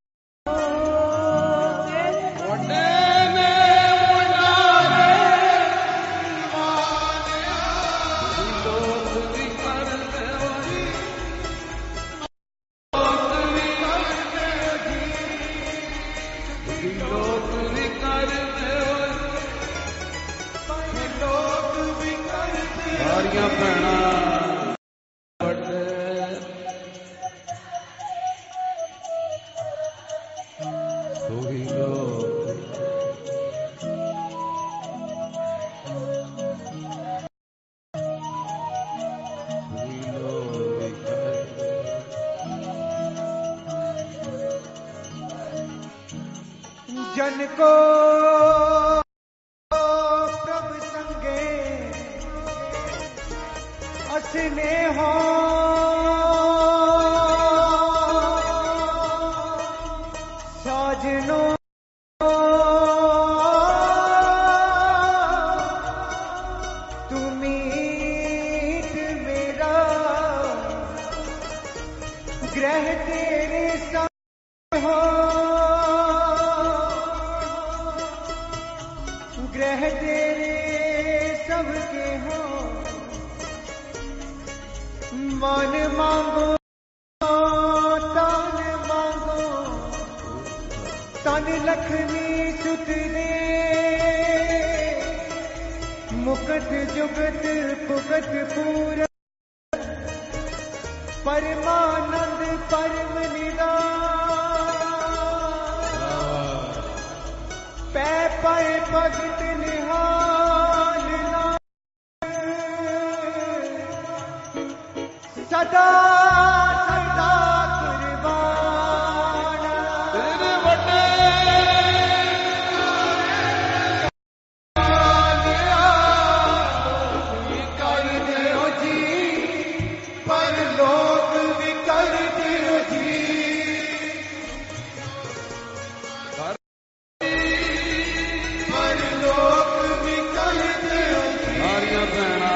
ਸਾਰੀਆਂ ਭੈਣਾਂ ਵੱਡੇ ਸੋਹੀ ਲੋਕ ਸੋਹੀ ਲੋਕ जन को प्रभ संगे असने हो साजनो तुमीत मेरा ग्रह तेरे संग हो ग्रह तेरे सबके हो, मान मांगो तान मांगो, तन लखनी सुत दे, मुकट जुगत पुगत पूरा, परमानंद परम निदान, पै पाए भगत निहाल सदा सदा कुर्बान। तेरे बड़े कर दियो जी, पर लोग भी कर दियो जी, पर लोग भी कर दियो जी। सारियां भैणां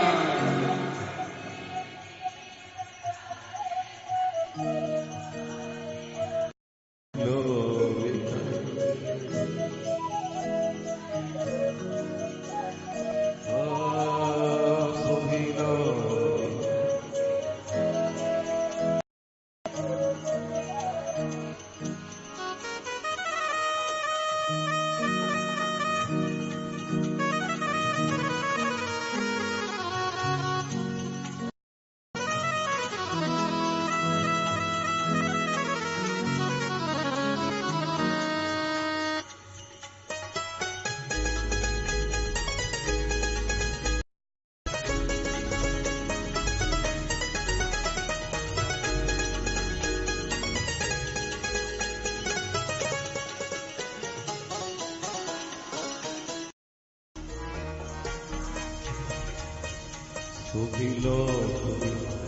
सुखी लोग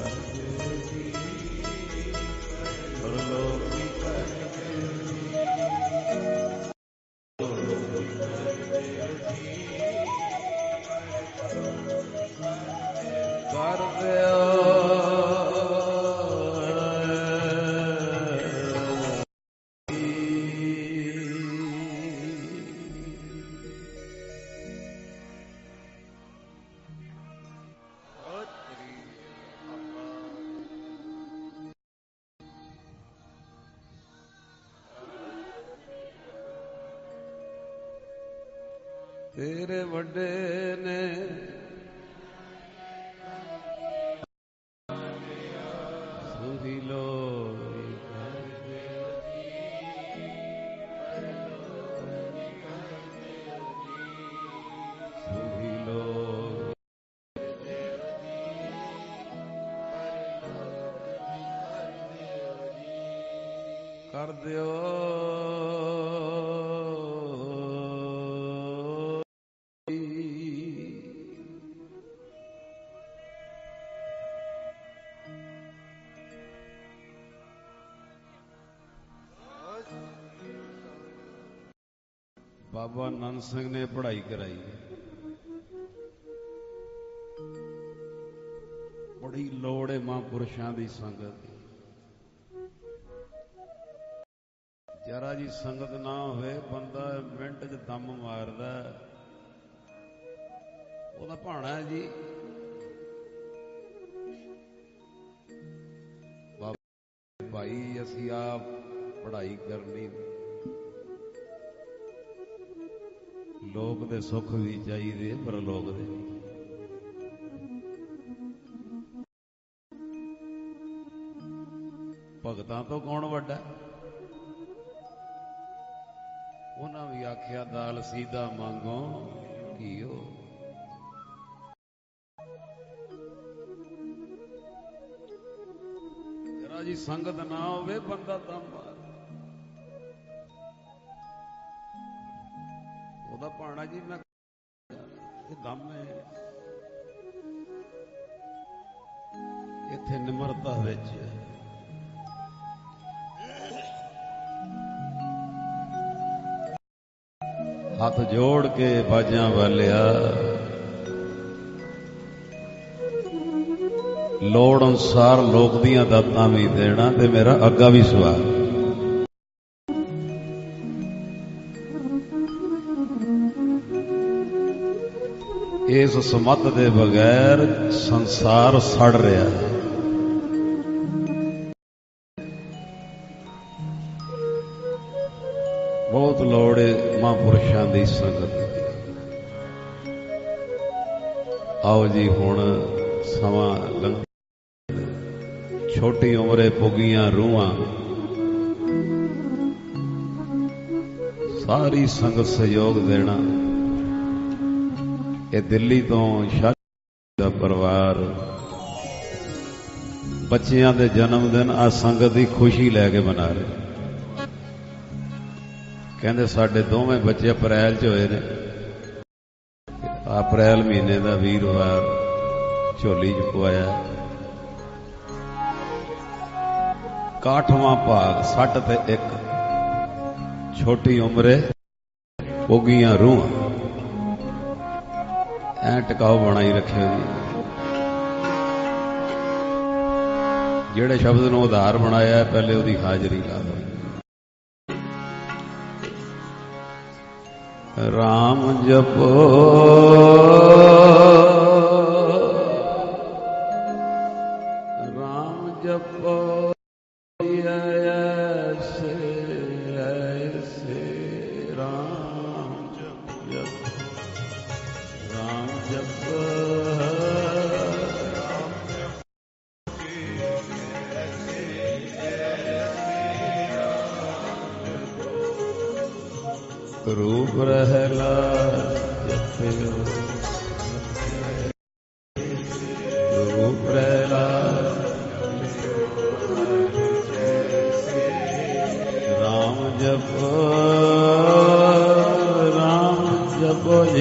कर दियो तेरे बड़े ने सुधी लोग सुधी लोग कर दियो बाबा नंद सिंह ने पढ़ाई कराई, बड़ी लोड़ है महापुरुषों की संगत। जरा जी संगत ना होवे बंदा मिनट च दम मारदा, ओहदा भाणा है जी। बाबा भाई असी आप पढ़ाई करनी, लोक दे सुख भी चाहिए पर लोक दे भगतां तो कौन वड्डा। उन्हां भी आख्या दाल सीधा मांगो घीओ, जरा जी संगत ना होवे बंदा दम मार, ओहदा भाणा जी मैं दम है। इत्थे निमरता विच हाथ जोड़ के बाजां वालिया लोड़ अनुसार लोक दियां दातां भी देना ते मेरा अग्गा भी सवाल। ਇਸ ਸਮੱਤ ਦੇ ਬਗੈਰ ਸੰਸਾਰ ਸੜ ਰਿਹਾ ਹੈ। ਬਹੁਤ ਲੋੜ ਹੈ ਮਹਾਂਪੁਰਸ਼ਾਂ ਦੀ ਸੰਗਤ। ਆਓ ਜੀ ਹੁਣ ਸਮਾਂ ਲੰਘ, ਛੋਟੀ ਉਮਰੇ ਪੁੱਗੀਆਂ ਰੂਹਾਂ, ਸਾਰੀ ਸੰਗਤ ਸਹਿਯੋਗ ਦੇਣਾ। ਇਹ ਦਿੱਲੀ ਤੋਂ ਸ਼ਾਹ ਦਾ ਪਰਿਵਾਰ ਬੱਚਿਆਂ ਦੇ ਜਨਮ ਦਿਨ ਆ ਸੰਗਤ ਦੀ ਖੁਸ਼ੀ ਲੈ ਕੇ ਮਨਾ ਰਹੇ। ਕਹਿੰਦੇ ਸਾਡੇ ਦੋਵੇਂ ਬੱਚੇ ਅਪ੍ਰੈਲ ਚ ਹੋਏ ਨੇ, ਅਪ੍ਰੈਲ ਮਹੀਨੇ ਦਾ ਵੀਰਵਾਰ ਝੋਲੀ ਚ ਪਵਾਇਆ। ਕਾਠਵਾਂ ਭਾਗ ਸੱਠ ਤੇ ਇੱਕ, ਛੋਟੀ ਉਮਰੇ ਪੁੱਗੀਆਂ ਰੂਹਾਂ, ਐ ਟਿਕਾਓ ਬਣਾਈ ਰੱਖਿਓ ਜੀ। ਜਿਹੜੇ ਸ਼ਬਦ ਨੂੰ ਆਧਾਰ ਬਣਾਇਆ ਪਹਿਲੇ ਉਹਦੀ ਹਾਜ਼ਰੀ ਲਾ ਲਓ। ਰਾਮ ਜਪੋ ਰਾਮ ਜਪੋ ਐਸੇ ਐਸੇ ਰਾਮ ਜਪ ਰਾਮ ਜਪ रूप रहला जपियो रूप रहला राम जपो राम जपो जी।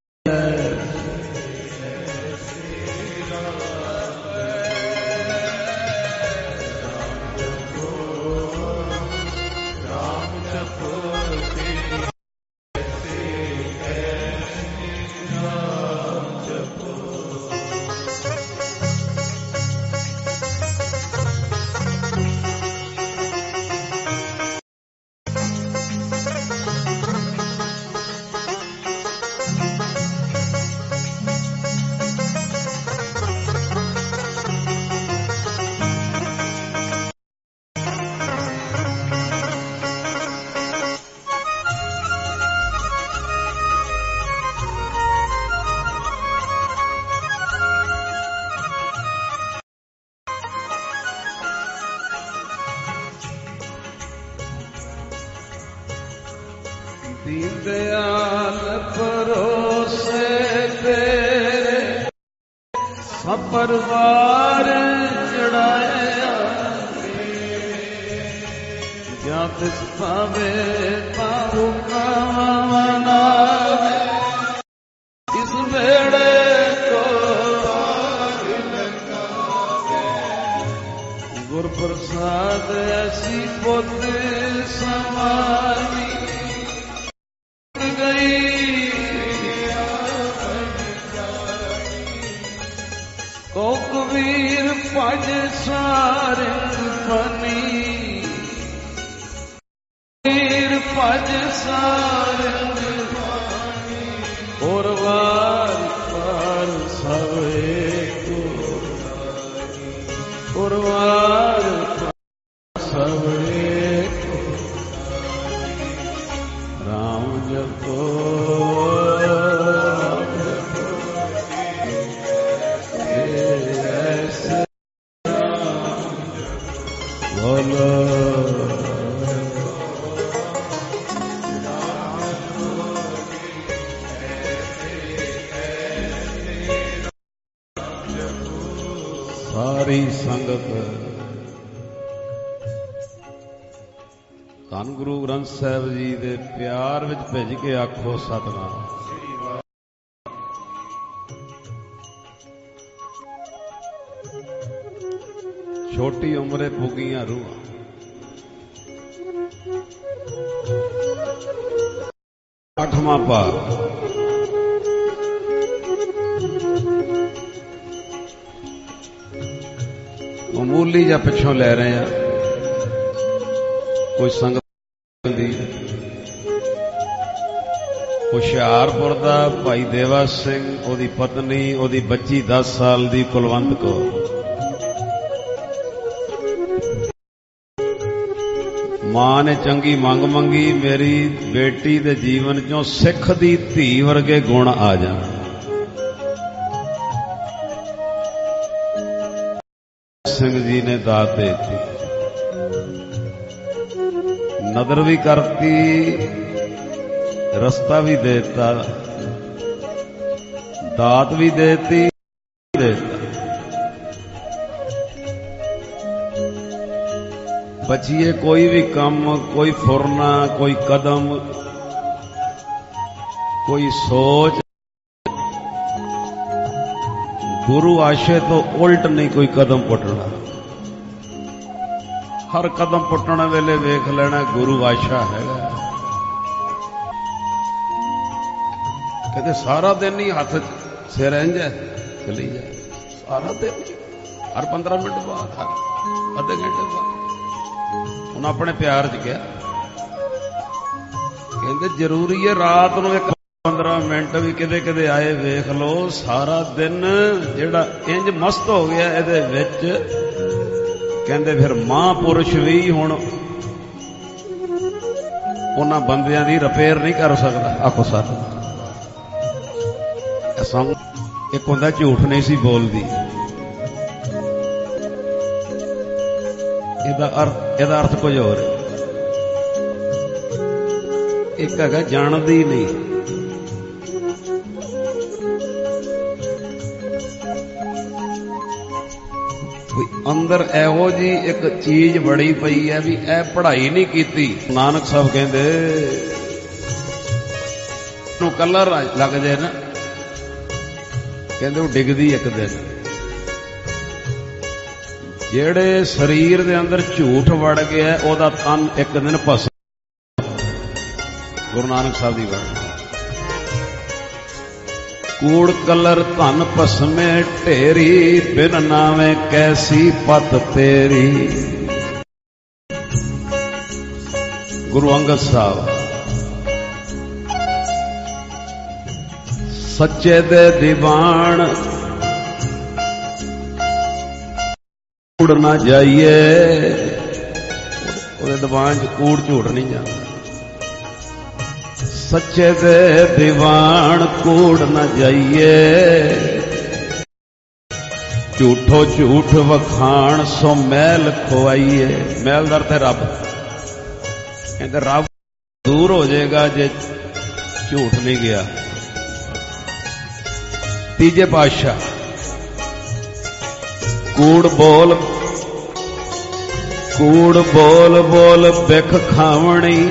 दीन दयाल परोसे तेरे सब परवार चढ़ाया जा तिस पावे पाहु कामना इस बेड़े को गुर प्रसाद ऐसी बुद्ध समानी को कबीर पज सारंग फनी कबीर पज सारंग और वार पार सब एको और वार पार सब एको राम जपो सारी संगत धन गुरु ग्रंथ साहिब जी दे प्यार विच भिज के आखो सतनाम। छोटी उम्रे पुगियां रूहां आठवां भाग मामूली ਜਾਂ ਪਿੱਛੋਂ ਲੈ ਰਹੇ ਆ ਕੋਈ ਸੰਗਤ ਦੀ ਕੋਈ ਹੁਸ਼ਿਆਰਪੁਰ ਦਾ ਭਾਈ ਦੇਵਾ ਸਿੰਘ, ਉਹਦੀ ਪਤਨੀ, ਉਹਦੀ ਬੱਚੀ ਦਸ ਸਾਲ ਦੀ ਕੁਲਵੰਤ ਕੌਰ। ਮਾਂ ਨੇ ਚੰਗੀ ਮੰਗ ਮੰਗੀ, ਮੇਰੀ ਬੇਟੀ ਦੇ ਜੀਵਨ ਚੋਂ ਸਿੱਖ ਦੀ ਧੀ ਵਰਗੇ ਗੁਣ ਆ ਜਾਣ। ਸਿੰਘ ਜੀ ਨੇ ਦਾਤ ਦੇ ਦਿੱਤੀ, ਨਦਰ ਵੀ ਕਰਤੀ, ਰਸਤਾ ਵੀ ਦੇ ਦਿੱਤਾ, ਦਾਤ ਵੀ ਦੇ ਦਿੱਤੀ, ਦੇ ਦਿੱਤਾ। ਬਚੀਏ ਕੋਈ ਵੀ ਕੰਮ, ਕੋਈ ਫੁਰਨਾ, ਕੋਈ ਕਦਮ, ਕੋਈ ਸੋਚ ਗੁਰੂ ਆਸ਼ੇ ਤੋਂ ਉਲਟ ਨਹੀਂ ਕੋਈ ਕਦਮ ਪੁੱਟਣਾ। ਹਰ ਕਦਮ ਪੁੱਟਣ ਵੇਲੇ ਵੇਖ ਲੈਣਾ ਗੁਰੂ ਆਸ਼ਾ ਹੈਗਾ। ਕਹਿੰਦੇ ਸਾਰਾ ਦਿਨ ਹੀ ਹੱਥ ਸਿਰ ਇੰਝ ਚਲੀ ਜਾਏ, ਸਾਰਾ ਦਿਨ, ਹਰ ਪੰਦਰਾਂ ਮਿੰਟ ਬਾਅਦ, ਹਰ ਅੱਧੇ ਘੰਟੇ ਬਾਅਦ। ਹੁਣ ਆਪਣੇ ਪਿਆਰ 'ਚ ਕਿਹਾ, ਕਹਿੰਦੇ ਜ਼ਰੂਰੀ ਹੈ ਰਾਤ ਨੂੰ ਇੱਕ ਪੰਦਰਾਂ ਮਿੰਟ ਵੀ ਕਿਤੇ ਕਿਤੇ ਆਏ ਵੇਖ ਲਓ। ਸਾਰਾ ਦਿਨ ਜਿਹੜਾ ਇੰਜ ਮਸਤ ਹੋ ਗਿਆ ਇਹਦੇ ਵਿੱਚ, ਕਹਿੰਦੇ ਫਿਰ ਮਹਾਂਪੁਰਸ਼ ਵੀ ਹੁਣ ਉਹਨਾਂ ਬੰਦਿਆਂ ਦੀ ਰਿਪੇਅਰ ਨਹੀਂ ਕਰ ਸਕਦਾ। ਆਖੋ ਸਰ, ਇੱਕ ਹੁੰਦਾ ਝੂਠ ਨਹੀਂ ਸੀ ਬੋਲਦੀ, ਇਹਦਾ ਅਰਥ ਇਹਦਾ ਅਰਥ ਕੁਝ ਹੋਰ ਹੈ। ਇੱਕ ਹੈਗਾ ਜਾਣਦੀ ਨਹੀਂ। ਕੋਈ ਅੰਦਰ ਇਹੋ ਜੀ ਇੱਕ ਚੀਜ਼ ਬੜੀ ਪਈ ਹੈ ਵੀ ਇਹ ਪੜ੍ਹਾਈ ਨਹੀਂ ਕੀਤੀ। ਨਾਨਕ ਸਾਹਿਬ ਕਹਿੰਦੇ ਨੂੰ ਕਲਰ ਲੱਗ ਜਾਏ ਨਾ, ਕਹਿੰਦੇ ਉਹ ਡਿੱਗਦੀ ਇੱਕ ਦਿਨ। ਜਿਹੜੇ ਸਰੀਰ ਦੇ ਅੰਦਰ ਝੂਠ ਵੜ ਗਿਆ ਉਹਦਾ ਤਨ ਇੱਕ ਦਿਨ ਭਸ। ਗੁਰੂ ਨਾਨਕ ਸਾਹਿਬ ਦੀ ਬਾਣੀ, ਕੂੜ ਕਲਰ ਧਨ ਭਸਮੇ ਢੇਰੀ, ਬਿਨ ਨਾਵੇਂ ਕੈਸੀ ਪਤ ਤੇਰੀ। ਗੁਰੂ ਅੰਗਦ ਸਾਹਿਬ, ਸੱਚੇ ਦੇ ਦੀਵਾਨ ਕੂੜ ਨਾ ਜਾਈਏ, ਉਹਦੇ ਦੀਵਾਨ 'ਚ ਕੂੜ ਝੂਠ ਨਹੀਂ ਜਾਂਦਾ। ਸੱਚੇ ਦੇ ਦੀਵਾਨ ਕੂੜ ਨਾ ਜਾਈਏ, ਝੂਠੋ ਝੂਠ ਵਖਾਣ ਸੋ ਮੈਲ ਖਵਾਈਏ। ਮੈਲ ਦਰ ਤੇ ਰੱਬ, ਕਹਿੰਦੇ ਰੱਬ ਦੂਰ ਹੋ ਜਾਏਗਾ ਜੇ ਝੂਠ ਨਹੀਂ ਗਿਆ। ਤੀਜੇ ਪਾਤਸ਼ਾਹ, ਕੂੜ ਬੋਲ ਕੂੜ ਬੋਲ ਬੋਲ ਬਿਖ ਖਾਵਣੀ,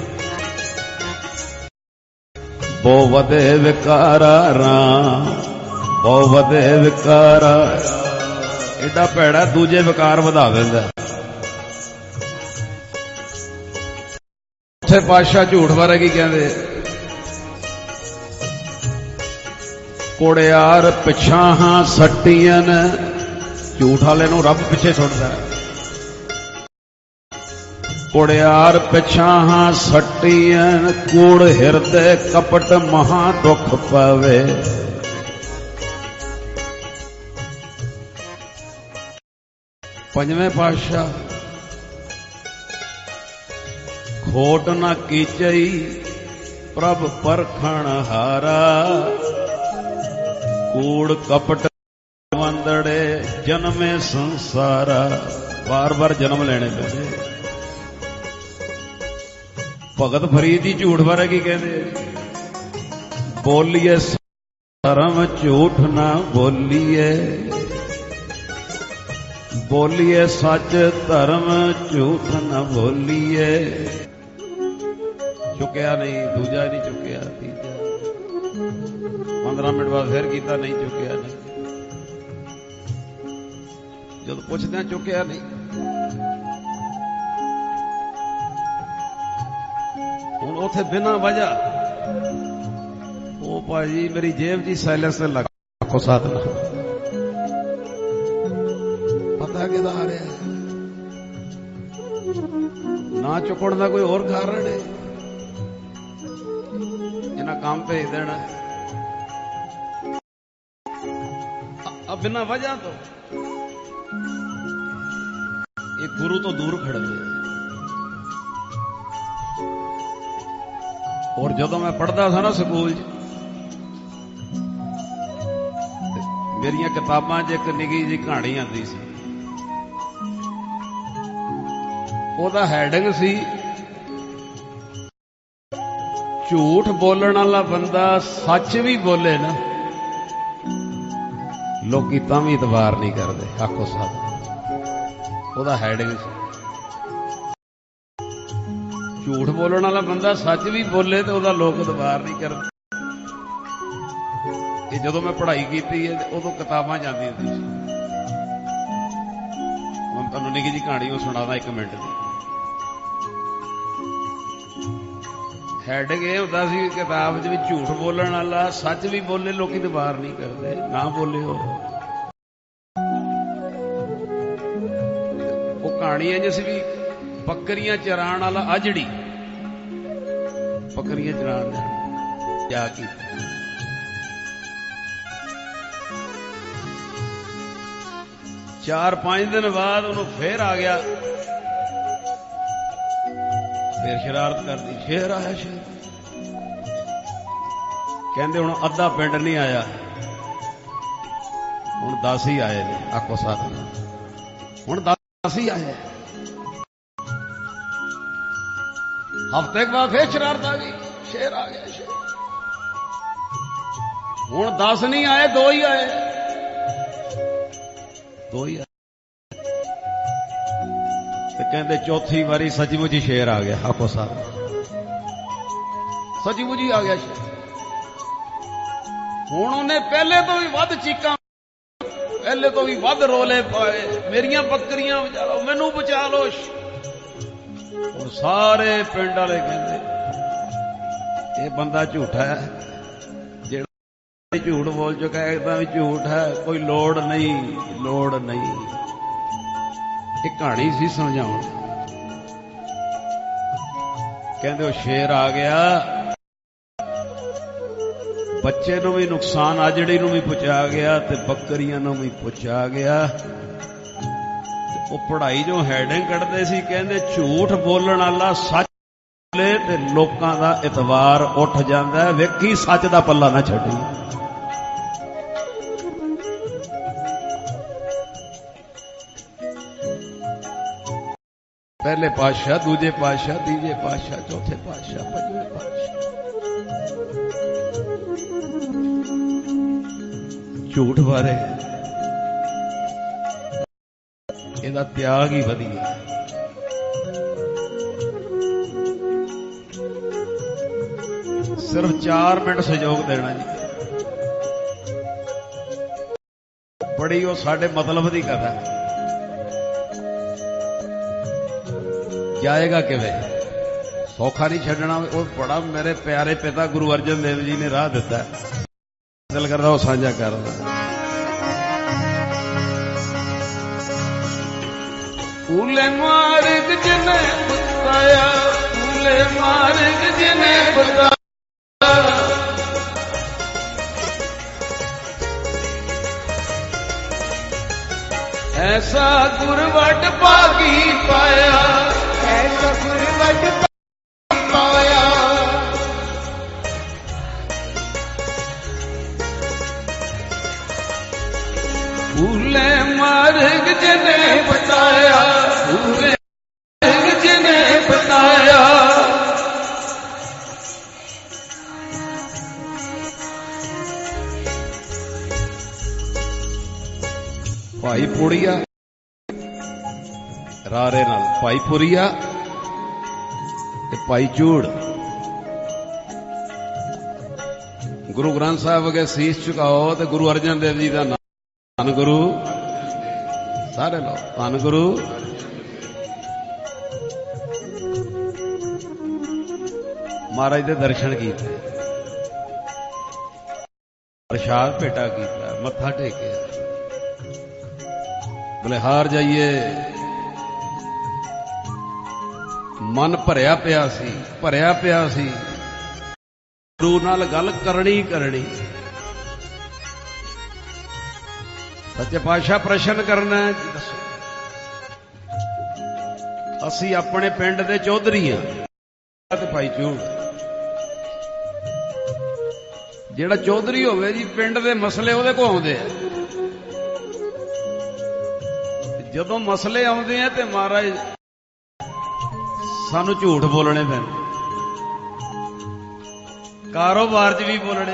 ਬਹੁ ਵਧੇ ਵਿਕਾਰਾ ਰਾਮ, ਬਹੁ ਵਧੇ ਵਿਕਾਰਾ। ਏਡਾ ਭੈੜਾ ਦੂਜੇ ਵਿਕਾਰ ਵਧਾ ਦਿੰਦਾ। ਉੱਥੇ ਪਾਤਸ਼ਾਹ ਝੂਠ ਬਾਰੇ ਕੀ ਕਹਿੰਦੇ? ਕੋੜਿਆਰ ਪਿਛਾਹਾਂ ਸੱਟੀਆਂ, ਝੂਠ ਵਾਲੇ ਨੂੰ ਰੱਬ ਪਿੱਛੇ ਸੁੱਟਦਾ। ਕੋੜਿਆਰ ਪਿਛਾਹਾਂ ਸੱਟੀਆਂ, ਕੂੜ ਹਿਰਦੇ ਕਪਟ ਮਹਾ ਦੁੱਖ ਪਾਵੇ। ਪੰਜਵੇਂ ਪਾਤਸ਼ਾਹ, ਖੋਟ ਨਾ ਕੀਚਈ ਪ੍ਰਭ ਪਰਖਣ ਹਾਰਾ, ਕੂੜ ਕਪਟ ਵੰਦੜੇ ਜਨਮੇ ਸੰਸਾਰਾ। ਬਾਰ ਬਾਰ ਜਨਮ ਲੈਣੇ ਪੈਂਦੇ। ਭਗਤ ਫਰੀਦ ਜੀ ਝੂਠ ਬਾਰੇ ਕੀ ਕਹਿੰਦੇ? ਬੋਲੀਏ ਧਰਮ ਝੂਠ ਨਾ ਬੋਲੀਏ, ਬੋਲੀਏ ਸੱਚ ਧਰਮ ਝੂਠ ਨਾ ਬੋਲੀਏ। ਚੁੱਕਿਆ ਨਹੀਂ, ਦੂਜਾ ਨਹੀਂ ਚੁੱਕਿਆ, ਤੀਜਾ ਪੰਦਰਾਂ ਮਿੰਟ ਬਾਅਦ ਫਿਰ ਕੀਤਾ, ਨਹੀਂ ਚੁੱਕਿਆ ਨਹੀਂ। ਜਦੋਂ ਪੁੱਛਦੇ ਆ ਚੁੱਕਿਆ ਨਹੀਂ। ਹੁਣ ਉੱਥੇ ਬਿਨਾਂ ਵਜ੍ਹਾ ਉਹ ਭਾਜੀ ਮੇਰੀ ਜੇਬ ਜੀ ਸਾਇਲੈਂਸ ਤੇ ਲੱਗ ਕੋ ਸਾਥ ਪਤਾ ਕਿਹਦਾ ਆ ਰਿਹਾ ਨਾ ਚੁੱਕਣ ਦਾ ਕੋਈ ਹੋਰ ਕਾਰਨ ਹੈ। ਇਹਨਾਂ ਕੰਮ ਭੇਜ ਦੇਣਾ ਆ ਬਿਨਾਂ ਵਜ੍ਹਾ ਤੋਂ। ਇਹ ਗੁਰੂ ਤੋਂ ਦੂਰ ਖੜਦੇ। ਔਰ ਜਦੋਂ ਮੈਂ ਪੜ੍ਹਦਾ ਸੀ ਨਾ ਸਕੂਲ 'ਚ, ਮੇਰੀਆਂ ਕਿਤਾਬਾਂ 'ਚ ਇੱਕ ਨਿੱਕੀ ਜਿਹੀ ਕਹਾਣੀ ਆਉਂਦੀ ਸੀ। ਉਹਦਾ ਹੈਡਿੰਗ ਸੀ ਝੂਠ ਬੋਲਣ ਵਾਲਾ ਬੰਦਾ ਸੱਚ ਵੀ ਬੋਲੇ ਨਾ ਲੋਕੀ ਤਾਂ ਵੀ ਇਤਬਾਰ ਨਹੀਂ ਕਰਦੇ। ਆਖੋ ਸਾਹਿਬ ਉਹਦਾ ਹੈਡਿੰਗ ਸੀ ਝੂਠ ਬੋਲਣ ਵਾਲਾ ਬੰਦਾ ਸੱਚ ਵੀ ਬੋਲੇ ਤੇ ਉਹਦਾ ਲੋਕ ਇਤਬਾਰ ਨਹੀਂ ਕਰਦੇ। ਇਹ ਜਦੋਂ ਮੈਂ ਪੜ੍ਹਾਈ ਕੀਤੀ ਹੈ ਉਦੋਂ ਕਿਤਾਬਾਂ ਜਾਂਦੀਆਂ ਸੀ। ਹੁਣ ਤੁਹਾਨੂੰ ਨਿੱਕੀ ਜਿਹੀ ਕਹਾਣੀ ਉਹ ਸੁਣਾਦਾ ਇੱਕ ਮਿੰਟ ਦੀ। ਹੈਡਿੰਗ ਇਹ ਹੁੰਦਾ ਸੀ ਕਿਤਾਬ 'ਚ ਵੀ ਝੂਠ ਬੋਲਣ ਵਾਲਾ ਸੱਚ ਵੀ ਬੋਲੇ ਲੋਕੀ ਇਤਬਾਰ ਨਹੀਂ ਕਰਦੇ, ਨਾ ਬੋਲੇ। ਉਹ ਕਹਾਣੀ ਇੰਝ ਸੀ ਵੀ ਬੱਕਰੀਆਂ ਚਰਾਉਣ ਵਾਲਾ ਅਜੜੀ ਬੱਕਰੀਆਂ ਚਰਾਉਣ ਦਾ ਜਾ ਕੇ ਚਾਰ ਪੰਜ ਦਿਨ ਬਾਅਦ ਉਹਨੂੰ ਫੇਰ ਆ ਗਿਆ, ਫੇਰ ਸ਼ਰਾਰਤ ਕਰਦੀ। ਸ਼ੇਰ ਆਇਆ ਸ਼ੇਰ। ਕਹਿੰਦੇ ਹੁਣ ਅੱਧਾ ਪਿੰਡ ਨਹੀਂ ਆਇਆ, ਹੁਣ ਦਸ ਹੀ ਆਏ ਨੇ। ਆਖੋ ਸਾਥ ਹੁਣ ਦਸ ਹੀ ਆਏ। ਹਫ਼ਤੇ ਬਾਅਦ ਫੇਰ ਸ਼ਰਾਰਤ ਆ ਗਈ, ਸ਼ੇਰ ਆ ਗਿਆ ਸ਼ੇਰ। ਹੁਣ ਦਸ ਨਹੀਂ ਆਏ, ਦੋ ਹੀ ਆਏ, ਦੋ ਹੀ ਆਏ। ਤੇ ਕਹਿੰਦੇ ਚੌਥੀ ਵਾਰੀ ਸੱਚਮੁੱਚ ਹੀ ਸ਼ੇਰ ਆ ਗਿਆ। ਆਖੋ ਸਾਹਿਬ ਸੱਚਮੁੱਚ ਹੀ ਆ ਗਿਆ ਸ਼ੇਰ। ਹੁਣ ਉਹਨੇ ਪਹਿਲੇ ਤੋਂ ਵੀ ਵੱਧ ਚੀਕਾਂ, ਪਹਿਲੇ ਤੋਂ ਵੀ ਵੱਧ ਰੋਲੇ ਪਾਏ, ਮੇਰੀਆਂ ਬੱਕਰੀਆਂ ਬਚਾ ਲਓ, ਮੈਨੂੰ ਬਚਾ ਲਓ। ਹੁਣ ਸਾਰੇ ਪਿੰਡ ਵਾਲੇ ਕਹਿੰਦੇ ਇਹ ਬੰਦਾ ਝੂਠਾ ਹੈ, ਜਿਹੜਾ ਝੂਠ ਬੋਲ ਚੁੱਕਾ ਹੈ ਇੱਕਦਮ ਵੀ ਝੂਠ ਹੈ, ਕੋਈ ਲੋੜ ਨਹੀਂ, ਲੋੜ ਨਹੀਂ। ਇਹ ਕਹਾਣੀ ਸੀ ਸਮਝਾਉਣ। ਕਹਿੰਦੇ ਉਹ ਸ਼ੇਰ ਆ ਗਿਆ, ਬੱਚੇ ਨੂੰ ਵੀ ਨੁਕਸਾਨ ਆਜੜੀ ਨੂੰ ਵੀ ਪਹੁੰਚਾ ਗਿਆ ਤੇ ਬੱਕਰੀਆਂ ਨੂੰ ਵੀ ਪਹੁੰਚਾ ਗਿਆ। ਉਹ ਪੜ੍ਹਾਈ ਜੋ ਹੈਡਿੰਗ ਕੱਢਦੇ ਸੀ, ਕਹਿੰਦੇ ਝੂਠ ਬੋਲਣ ਵਾਲਾ ਸੱਚ ਬੋਲੇ ਤੇ ਲੋਕਾਂ ਦਾ ਇਤਬਾਰ ਉੱਠ ਜਾਂਦਾ। ਵੇਖੀ ਸੱਚ ਦਾ ਪੱਲਾ ਨਾ ਛੱਡੀ। ਪਹਿਲੇ ਪਾਤਸ਼ਾਹ, ਦੂਜੇ ਪਾਤਸ਼ਾਹ, ਤੀਜੇ ਪਾਤਸ਼ਾਹ, ਚੌਥੇ ਪਾਤਸ਼ਾਹ, ਪੰਜਵੇਂ ਪਾਤਸ਼ਾਹ ਝੂਠ ਬਾਰੇ ਇਹਦਾ ਤਿਆਗ ਹੀ ਵਧੀਆ। ਸਿਰਫ ਚਾਰ ਮਿੰਟ ਸਹਿਯੋਗ ਦੇਣਾ ਜੀ। ਬੜੀ ਉਹ ਸਾਡੇ ਮਤਲਬ ਦੀ ਕਥਾ। ਜਾਏਗਾ ਕਿਵੇਂ? ਸੌਖਾ ਨਹੀਂ ਛੱਡਣਾ। ਉਹ ਬੜਾ ਮੇਰੇ ਪਿਆਰੇ ਪਿਤਾ ਗੁਰੂ ਅਰਜਨ ਦੇਵ ਜੀ ਨੇ ਰਾਹ ਦਿੱਤਾ, ਦਿਲ ਕਰਦਾ ਉਹ ਸਾਂਝਾ ਕਰਦਾ। ਫੂਲੇ ਮਾਰਗ ਜਿਨੇ ਬਤਾਇਆ, ਫੂਲੇ ਮਾਰਗ ਜਿਨੇ ਬਤਾਇਆ, ਐਸਾ ਗੁਰਵਟ ਭਾਗੀ ਪਾਇਆ, ਐਸਾ ਗੁਰਵਟ ਪਾਇਆ। ਫੂਲੇ ਮਾਰਗ ਜਿਨੇ ਬਤਾਇਆ, ਫੂਲੇ ਮਾਰਗ ਜਿਨੇ ਬਤਾਇਆ। ਭਾਈ ਪੁੜੀਆ ਰਾਰੇ ਨਾਲ, ਭਾਈ ਪੁਰੀਆ ਤੇ ਭਾਈ ਚੂੜ। ਗੁਰੂ ਗ੍ਰੰਥ ਸਾਹਿਬ ਅਗੇ ਸੀਸ ਝੁਕਾਓ ਤੇ ਗੁਰੂ ਅਰਜਨ ਦੇਵ ਜੀ ਦਾ ਨਾਮ। ਧੰਨ ਗੁਰੂ ਸਾਰੇ ਲੋ, ਧੰਨ ਗੁਰੂ। ਮਹਾਰਾਜ ਦੇ ਦਰਸ਼ਨ ਕੀਤੇ, ਪ੍ਰਸ਼ਾਦ ਭੇਟਾ ਕੀਤਾ, ਮੱਥਾ ਟੇਕਿਆ। ਬਲਿਹਾਰ ਜਾਈਏ, ਮਨ ਭਰਿਆ ਪਿਆ ਸੀ, ਭਰਿਆ ਪਿਆ ਸੀ। ਗੁਰੂ ਨਾਲ ਗੱਲ ਕਰਨੀ ਕਰਨੀ। ਸੱਚੇ ਪਾਤਸ਼ਾਹ ਪ੍ਰਸ਼ਨ ਕਰਨਾ ਹੈ, ਦੱਸੋ। ਅਸੀਂ ਆਪਣੇ ਪਿੰਡ ਦੇ ਚੌਧਰੀ ਹਾਂ ਤੇ ਭਾਈ ਚੂੜ। ਜਿਹੜਾ ਚੌਧਰੀ ਹੋਵੇ ਜੀ, ਪਿੰਡ ਦੇ ਮਸਲੇ ਉਹਦੇ ਕੋਲ ਆਉਂਦੇ ਆ। ਜਦੋਂ ਮਸਲੇ ਆਉਂਦੇ ਆ ਤੇ ਮਹਾਰਾਜ ਸਾਨੂੰ ਝੂਠ ਬੋਲਣੇ ਪੈਂਦੇ, ਕਾਰੋਬਾਰ 'ਚ ਵੀ ਬੋਲਣੇ।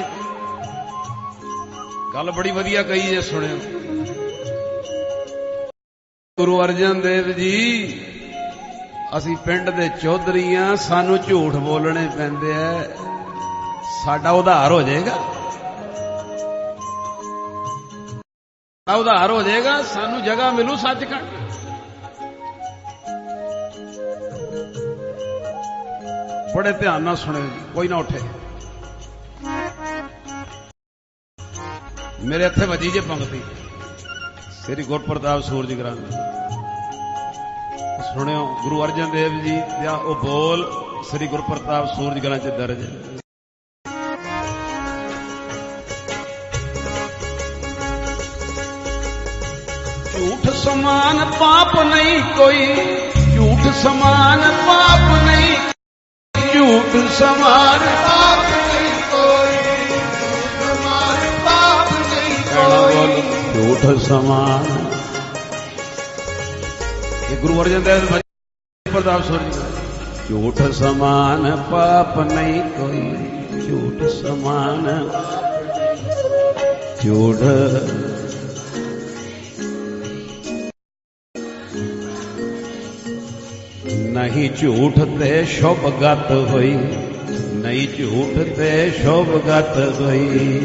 ਗੱਲ ਬੜੀ ਵਧੀਆ ਕਹੀ ਜੇ, ਸੁਣਿਓ। ਗੁਰੂ ਅਰਜਨ ਦੇਵ ਜੀ, ਅਸੀਂ ਪਿੰਡ ਦੇ ਚੌਧਰੀ ਆ, ਸਾਨੂੰ ਝੂਠ ਬੋਲਣੇ ਪੈਂਦੇ ਆ, ਸਾਡਾ ਉਧਾਰ ਹੋ ਜਾਏਗਾ, ਸਾਡਾ ਉਧਾਰ ਹੋ ਜਾਏਗਾ, ਸਾਨੂੰ ਜਗ੍ਹਾ ਮਿਲੂ ਸੱਚਖੰਡ। ਬੜੇ ਧਿਆਨ ਨਾਲ ਸੁਣਿਓ ਜੀ, ਕੋਈ ਨਾ ਉੱਠੇ। ਮੇਰੇ ਹੱਥੇ ਵੱਜੀ ਜੇ ਪੰਕਤੀ, ਸ੍ਰੀ ਗੁਰਪ੍ਰਤਾਪ ਸੂਰਜ ਗ੍ਰੰਥ। ਸੁਣਿਓ, ਗੁਰੂ ਅਰਜਨ ਦੇਵ ਜੀ ਦਾ ਉਹ ਬੋਲ ਸ੍ਰੀ ਗੁਰਪ੍ਰਤਾਪ ਸੂਰਜ ਗ੍ਰੰਥ 'ਚ ਦਰਜ ਹੈ। ਝੂਠ ਸਮਾਨ ਪਾਪ ਨਹੀਂ ਕੋਈ, ਝੂਠ ਸਮਾਨ ਪਾਪ ਨਹੀਂ, ਝੂਠ ਸਮਾਨ ਪਾਪ ਨਹੀਂ ਕੋਈ, ਸਮਾਨ ਪਾਪ ਨਹੀਂ ਕੋਈ, ਝੂਠ ਸਮਾਨ। ਇਹ ਗੁਰੂ ਅਰਜਨ ਦੇਵ ਪ੍ਰਤਾਪ ਸੂਰਜ, ਝੂਠ ਸਮਾਨ ਪਾਪ ਨਹੀਂ ਕੋਈ, ਝੂਠ ਸਮਾਨ, ਝੂਠ ਨਹੀਂ, ਝੂਠ ਤੇ ਸ਼ੁਭ ਗਤ ਹੋਈ, ਨਹੀਂ ਝੂਠ ਤੇ ਸ਼ੁਭ ਗਤ ਹੋਈ।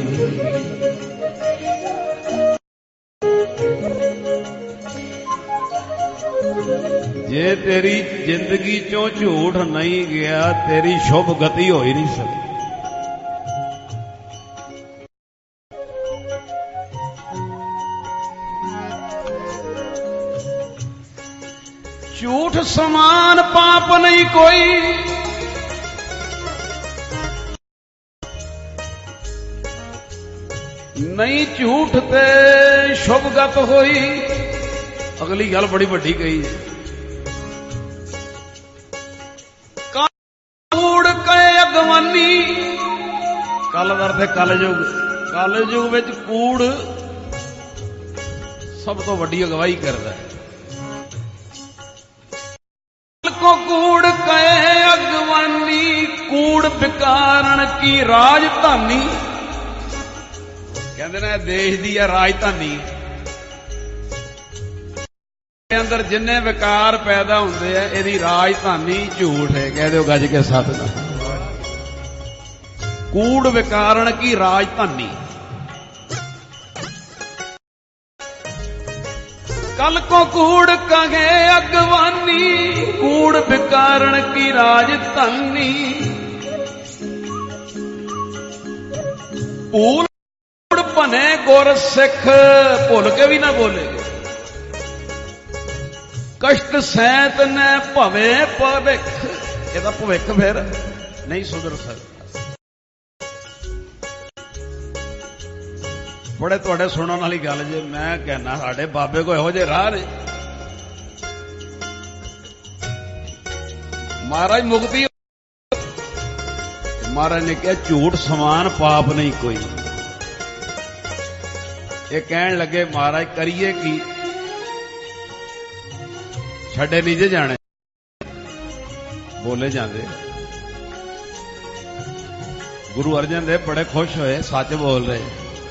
ਜੇ ਤੇਰੀ ਜ਼ਿੰਦਗੀ ਚੋਂ ਝੂਠ ਨਹੀਂ ਗਿਆ, ਤੇਰੀ ਸ਼ੁਭ ਗਤੀ ਹੋ ਹੀ ਨਹੀਂ ਸਕਦੀ। ਝੂਠ ਸਮਾਨ ਪਾਪ ਨਹੀਂ ਕੋਈ, ਨਹੀਂ ਝੂਠ ਤੇ ਸ਼ੁਭ ਗਤ ਹੋਈ। ਅਗਲੀ ਗੱਲ ਬੜੀ ਵੱਡੀ ਕਹੀ ਹੈ, ਕੂੜ ਕਏ ਅਗਵਾਨੀ। ਕੱਲ ਦਾ ਅਰਥ ਹੈ ਕਲਯੁਗ। ਕਲਯੁਗ ਵਿੱਚ ਕੂੜ ਸਭ ਤੋਂ ਵੱਡੀ ਅਗਵਾਈ ਕਰਦਾ ਹੈ। ਕੋ ਕੂੜ ਕਏ ਅਗਵਾਨੀ, ਕੂੜ ਵਿਕਾਰਨ ਕੀ ਰਾਜਧਾਨੀ। ਕਹਿੰਦੇ ਨੇ ਦੇਸ਼ ਦੀ ਹੈ ਰਾਜਧਾਨੀ। ਅੰਦਰ ਜਿੰਨੇ ਵਿਕਾਰ ਪੈਦਾ ਹੁੰਦੇ ਆ, ਇਹਦੀ ਰਾਜਧਾਨੀ ਝੂਠ ਹੈ। ਕਹਿ ਦਿਓ ਗੱਜ ਕੇ ਸੱਚ ਦਾ। ਕੂੜ ਵਿਕਾਰਨ ਕੀ ਰਾਜਧਾਨੀ। कल को कूड़ कहे अगवानी, कूड़ विकारण की राजधानी। भूल भने गुर सिख, भुल के भी ना बोले। कष्ट सैत ने भवे भविख, ਇਹਦਾ ਭਵਿੱਖ फिर नहीं सुधर सकता। बड़े तुहाडे सुनने वाली गल जे, मैं कहना साडे बाबे को इहो जे राह ने। महाराज मुक्ति, महाराज ने कहा झूठ समान पाप नहीं कोई। ये कहन लगे महाराज करिए की, छड़े नीचे जाने, बोले जाते। गुरु अर्जन देव बड़े खुश होए, सच बोल रहे।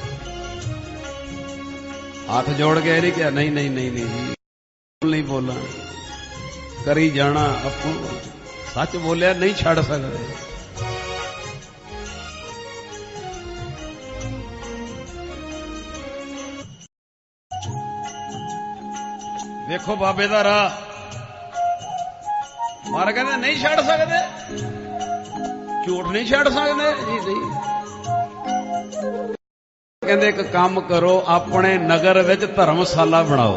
हाथ जोड़ के नहीं क्या, नहीं नहीं नहीं नहीं नहीं बोला, करी जाना। आपको सच बोलिया नहीं छड़ सकते। देखो बाबे दा राह, मारा कहते नहीं छड़ सकते, झूठ नहीं छड़ सकते जी। नहीं कहते एक काम करो, अपने नगर विच धर्मशाला बनाओ।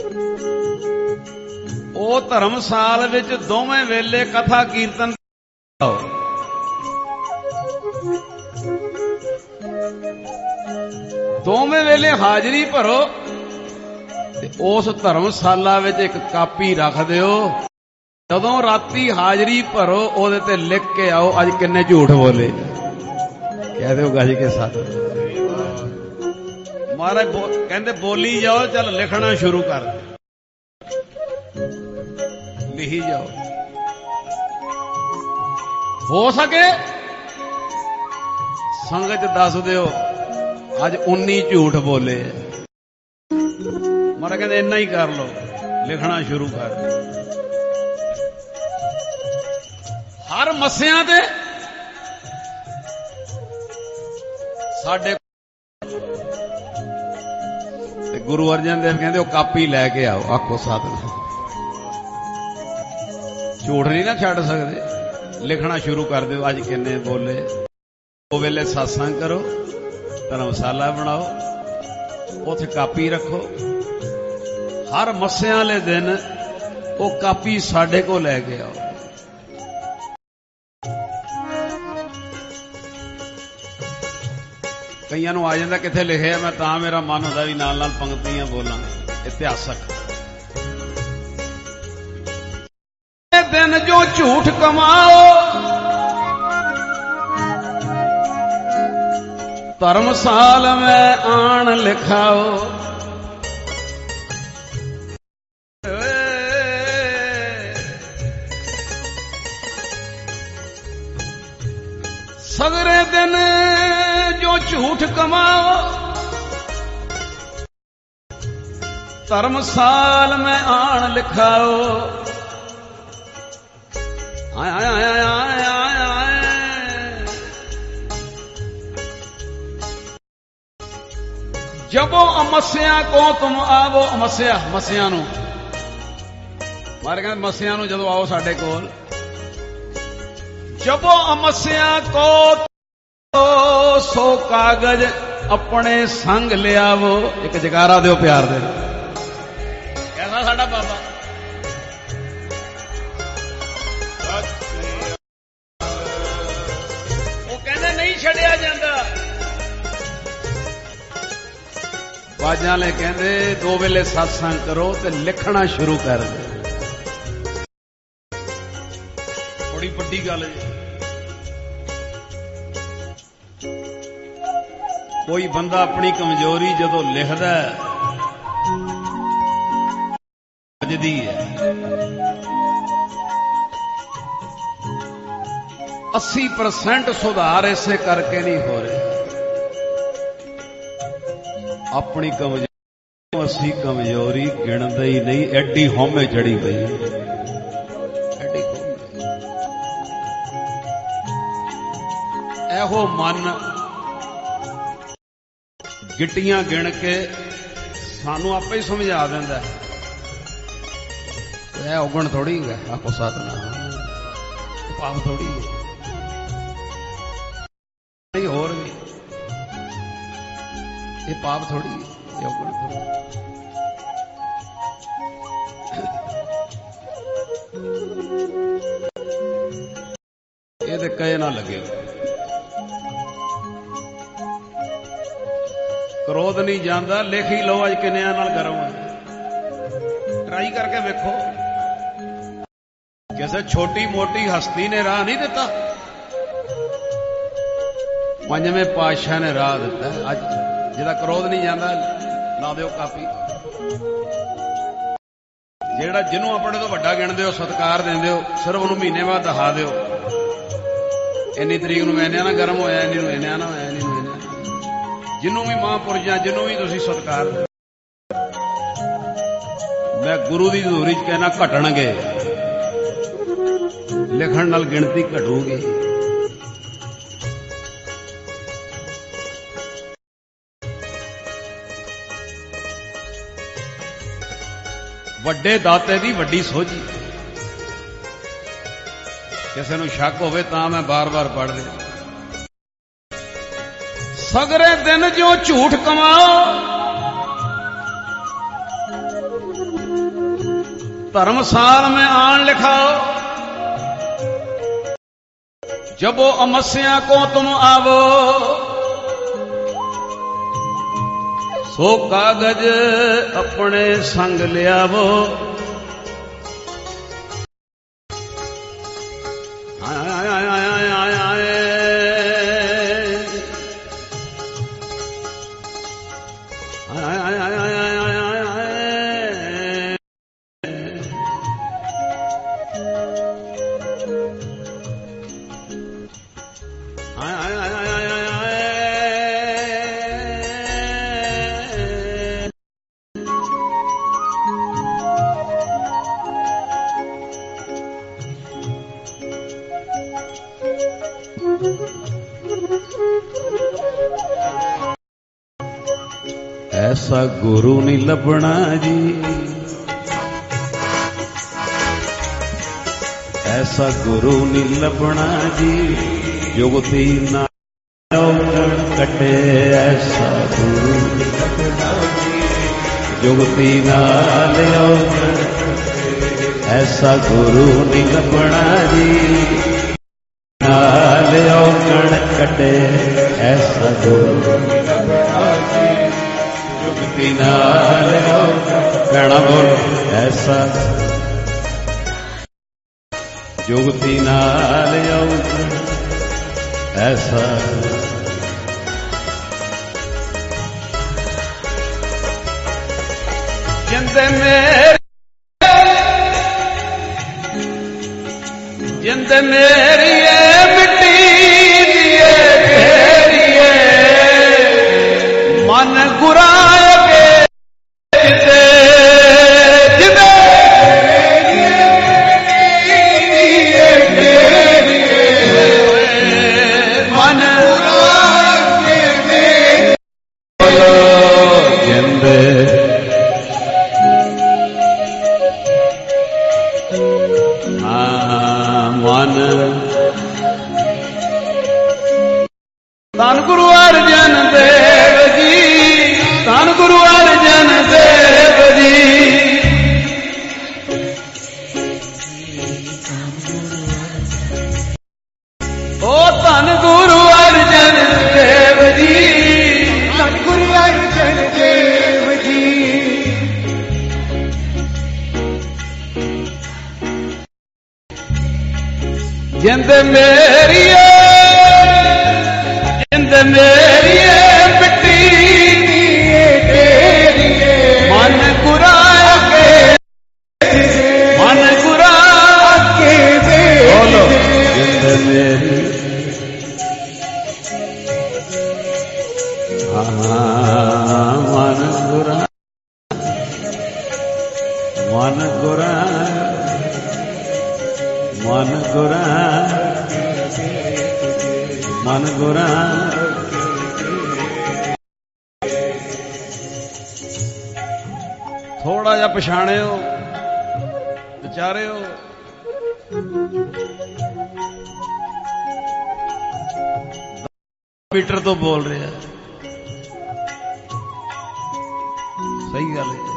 ਉਹ ਧਰਮਸਾਲ ਵਿੱਚ ਦੋਵੇਂ ਵੇਲੇ ਕਥਾ ਕੀਰਤਨ ਦੋਵੇਂ ਵੇਲੇ ਹਾਜ਼ਰੀ ਭਰੋ ਤੇ ਉਸ ਧਰਮਸ਼ਾਲਾ ਵਿੱਚ ਇੱਕ ਕਾਪੀ ਰੱਖ ਦਿਓ। ਜਦੋਂ ਰਾਤੀ ਹਾਜ਼ਰੀ ਭਰੋ ਉਹਦੇ ਤੇ ਲਿਖ ਕੇ ਆਓ ਅੱਜ ਕਿੰਨੇ ਝੂਠ ਬੋਲੇ। ਕਹਿ ਦਿਓ ਗੱਜ ਕੇ ਸਾਥ ਮਹਾਰਾਜ ਕਹਿੰਦੇ ਬੋਲੀ ਜਾਓ, ਚੱਲ ਲਿਖਣਾ ਸ਼ੁਰੂ ਕਰ, ਲਿਖੀ ਜਾਓ। ਹੋ ਸਕੇ ਸੰਗਤ ਦੱਸ ਦਿਓ ਅੱਜ ਉੱਨੀ ਝੂਠ ਬੋਲੇ। ਮਹਾਰਾਜ ਕਹਿੰਦੇ ਇੰਨਾ ਹੀ ਕਰ ਲਓ, ਲਿਖਣਾ ਸ਼ੁਰੂ ਕਰ। ਹਰ ਮੱਸਿਆਂ ਤੇ ਸਾਡੇ ਤੇ ਗੁਰੂ ਅਰਜਨ ਦੇਵ ਕਹਿੰਦੇ ਉਹ ਕਾਪੀ ਲੈ ਕੇ ਆਓ। ਆਖੋ ਸਾਧਨਾ ਝੂਠ ਨਹੀਂ ਨਾ ਛੱਡ ਸਕਦੇ, ਲਿਖਣਾ ਸ਼ੁਰੂ ਕਰ ਦਿਓ ਅੱਜ ਕਿੰਨੇ ਬੋਲੇ। ਉਹ ਵੇਲੇ satsang ਕਰੋ, ਧਰਮਸ਼ਾਲਾ ਬਣਾਓ, ਉੱਥੇ ਕਾਪੀ ਰੱਖੋ। ਹਰ ਮੱਸਿਆਂ ਵਾਲੇ ਦਿਨ ਉਹ ਕਾਪੀ ਸਾਡੇ ਕੋਲ ਲੈ ਕੇ ਆਓ। ਕਈਆਂ ਨੂੰ ਆ ਜਾਂਦਾ ਕਿੱਥੇ ਲਿਖਿਆ, ਮੈਂ ਤਾਂ ਮੇਰਾ ਮਨ ਹੁੰਦਾ ਵੀ ਨਾਲ ਨਾਲ ਪੰਕਤੀਆਂ ਬੋਲਾਂ ਇਤਿਹਾਸਕ। ਇਹ ਦਿਨ ਜੋ ਝੂਠ ਕਮਾਓ ਧਰਮਸਾਲ ਮੈਂ ਆਣ ਲਿਖਾਓ। ਸਗਰੇ ਦਿਨ ਜੋ ਝੂਠ ਕਮਾਓ ਧਰਮਸਾਲ ਮੈਂ ਆਣ ਲਿਖਾਓ। ਆਏ ਆਏ ਆਏ ਆਏ ਆਏ ਆਏ ਜਬੋ ਅਮਸਿਆ ਕੋ ਤੁਮ ਆਵੋ। ਅਮਸਿਆ ਮਸਿਆ ਨੂੰ ਮਾਰੇ ਕਹਿੰਦੇ ਮਸਿਆ ਨੂੰ ਜਦੋਂ ਆਓ ਸਾਡੇ ਕੋਲ। ਜਬੋ ਅਮਸਿਆ ਕੋ ਸੋ ਕਾਗਜ਼ ਆਪਣੇ ਸੰਗ ਲਿਆਵੋ। ਇੱਕ ਜਗਾਰਾ ਦਿਓ ਪਿਆਰ ਦੇ। ਕਹਿੰਦਾ ਸਾਡਾ ਬਾਬਾ ਉਹ ਕਹਿੰਦੇ ਨਹੀਂ ਛੱਡਿਆ ਜਾਂਦਾ। ਬਾਜਾਂ ਲੈ ਕਹਿੰਦੇ ਦੋ ਵੇਲੇ satsang ਕਰੋ ਤੇ ਲਿਖਣਾ ਸ਼ੁਰੂ ਕਰ ਦਿਓ। ਬੜੀ ਵੱਡੀ ਗੱਲ ਹੈ। ਕੋਈ ਬੰਦਾ ਆਪਣੀ ਕਮਜ਼ੋਰੀ ਜਦੋਂ ਲਿਖਦਾ ਵੱਜਦੀ ਹੈ। अस्सी परसेंट सुधार इसे करके नहीं हो रहे। अपनी कमजोरी अस्सी कमजोरी गिणदे ही नहीं, एडी होमे चढ़ी पई। एहो मन गिट्टियां गिण के सानू आपे ही समझा देंदा है। यह उगण थोड़ी है, आखो साधना पाप थोड़ी है। नहीं हो रही ये पाप थोड़ी है, ये उगण थोड़ी। ये तो कहे ना लगे। क्रोध नहीं जाता, लिख ही लो अज किन्नियां नाल गरम है। ट्राई करके वेखो। किसी छोटी मोटी हस्ती ने राह नहीं दिता, पंजवें पातशाह ने राह दिता। अज जिहदा क्रोध नहीं जाता ला दिओ कापी। जिहड़ा जिन्हों अपने तो वड्डा गिणदे हो, सत्कार देंदे हो, सिर्फ उन्होंने महीने बाद दिखा दिओ इन्नी तरीक नूं इन्ना ना गर्म होया, इन्नी नूं इन्ना ना होया, इन्नी नूं इन्ना। जिन्हों भी महापुरुषां जिन्हों भी तुसीं सत्कार दे, मैं गुरु की हजूरी च कहना घटणगे, लिखण नाल गिणती घटूगी। वड्डे दाते दी वड्डी सोझी। किसी नूं शक होवे तां मैं बार बार पढ़ दिया। सगरे दिन जो झूठ कमाओ धर्मसाल में आन लिखाओ। जबो अमस्या को तुम आवो सो कागज अपने संग लियावो। ऐसा गुरु नहीं लभना जी, ऐसा गुरु नहीं लभना जी, जुगती ना कटे। ऐसा गुरु नहीं लभना जी, जुगती नाल ऐसा गुरु नहीं लभना जी, नाल औगण कटे। ऐसा गुरु नहीं लभना जी, कहना बोल ऐसा जुगती नाल ऐसा जिंद मेरी जिंद मेरी मिट्टी दिए तेरी मन गुराए धन गुरु अर्जन देव जी, धन गुरु अर्जन देव जी। ओ धन गुरु अर्जन देव जी, धन गुरु अर्जन देव जी। जिंद मेरी जिंद मेरी मिट्टी तेरी मन गुरा के मन गुरा के बोलो जिंद मेरी हाँ मन गुरा मन गुरा मन गुरा मन गुरा। थोड़ा जा पछाणे हो विचारे हो मीटर तो बोल रहे हैं, सही गल है।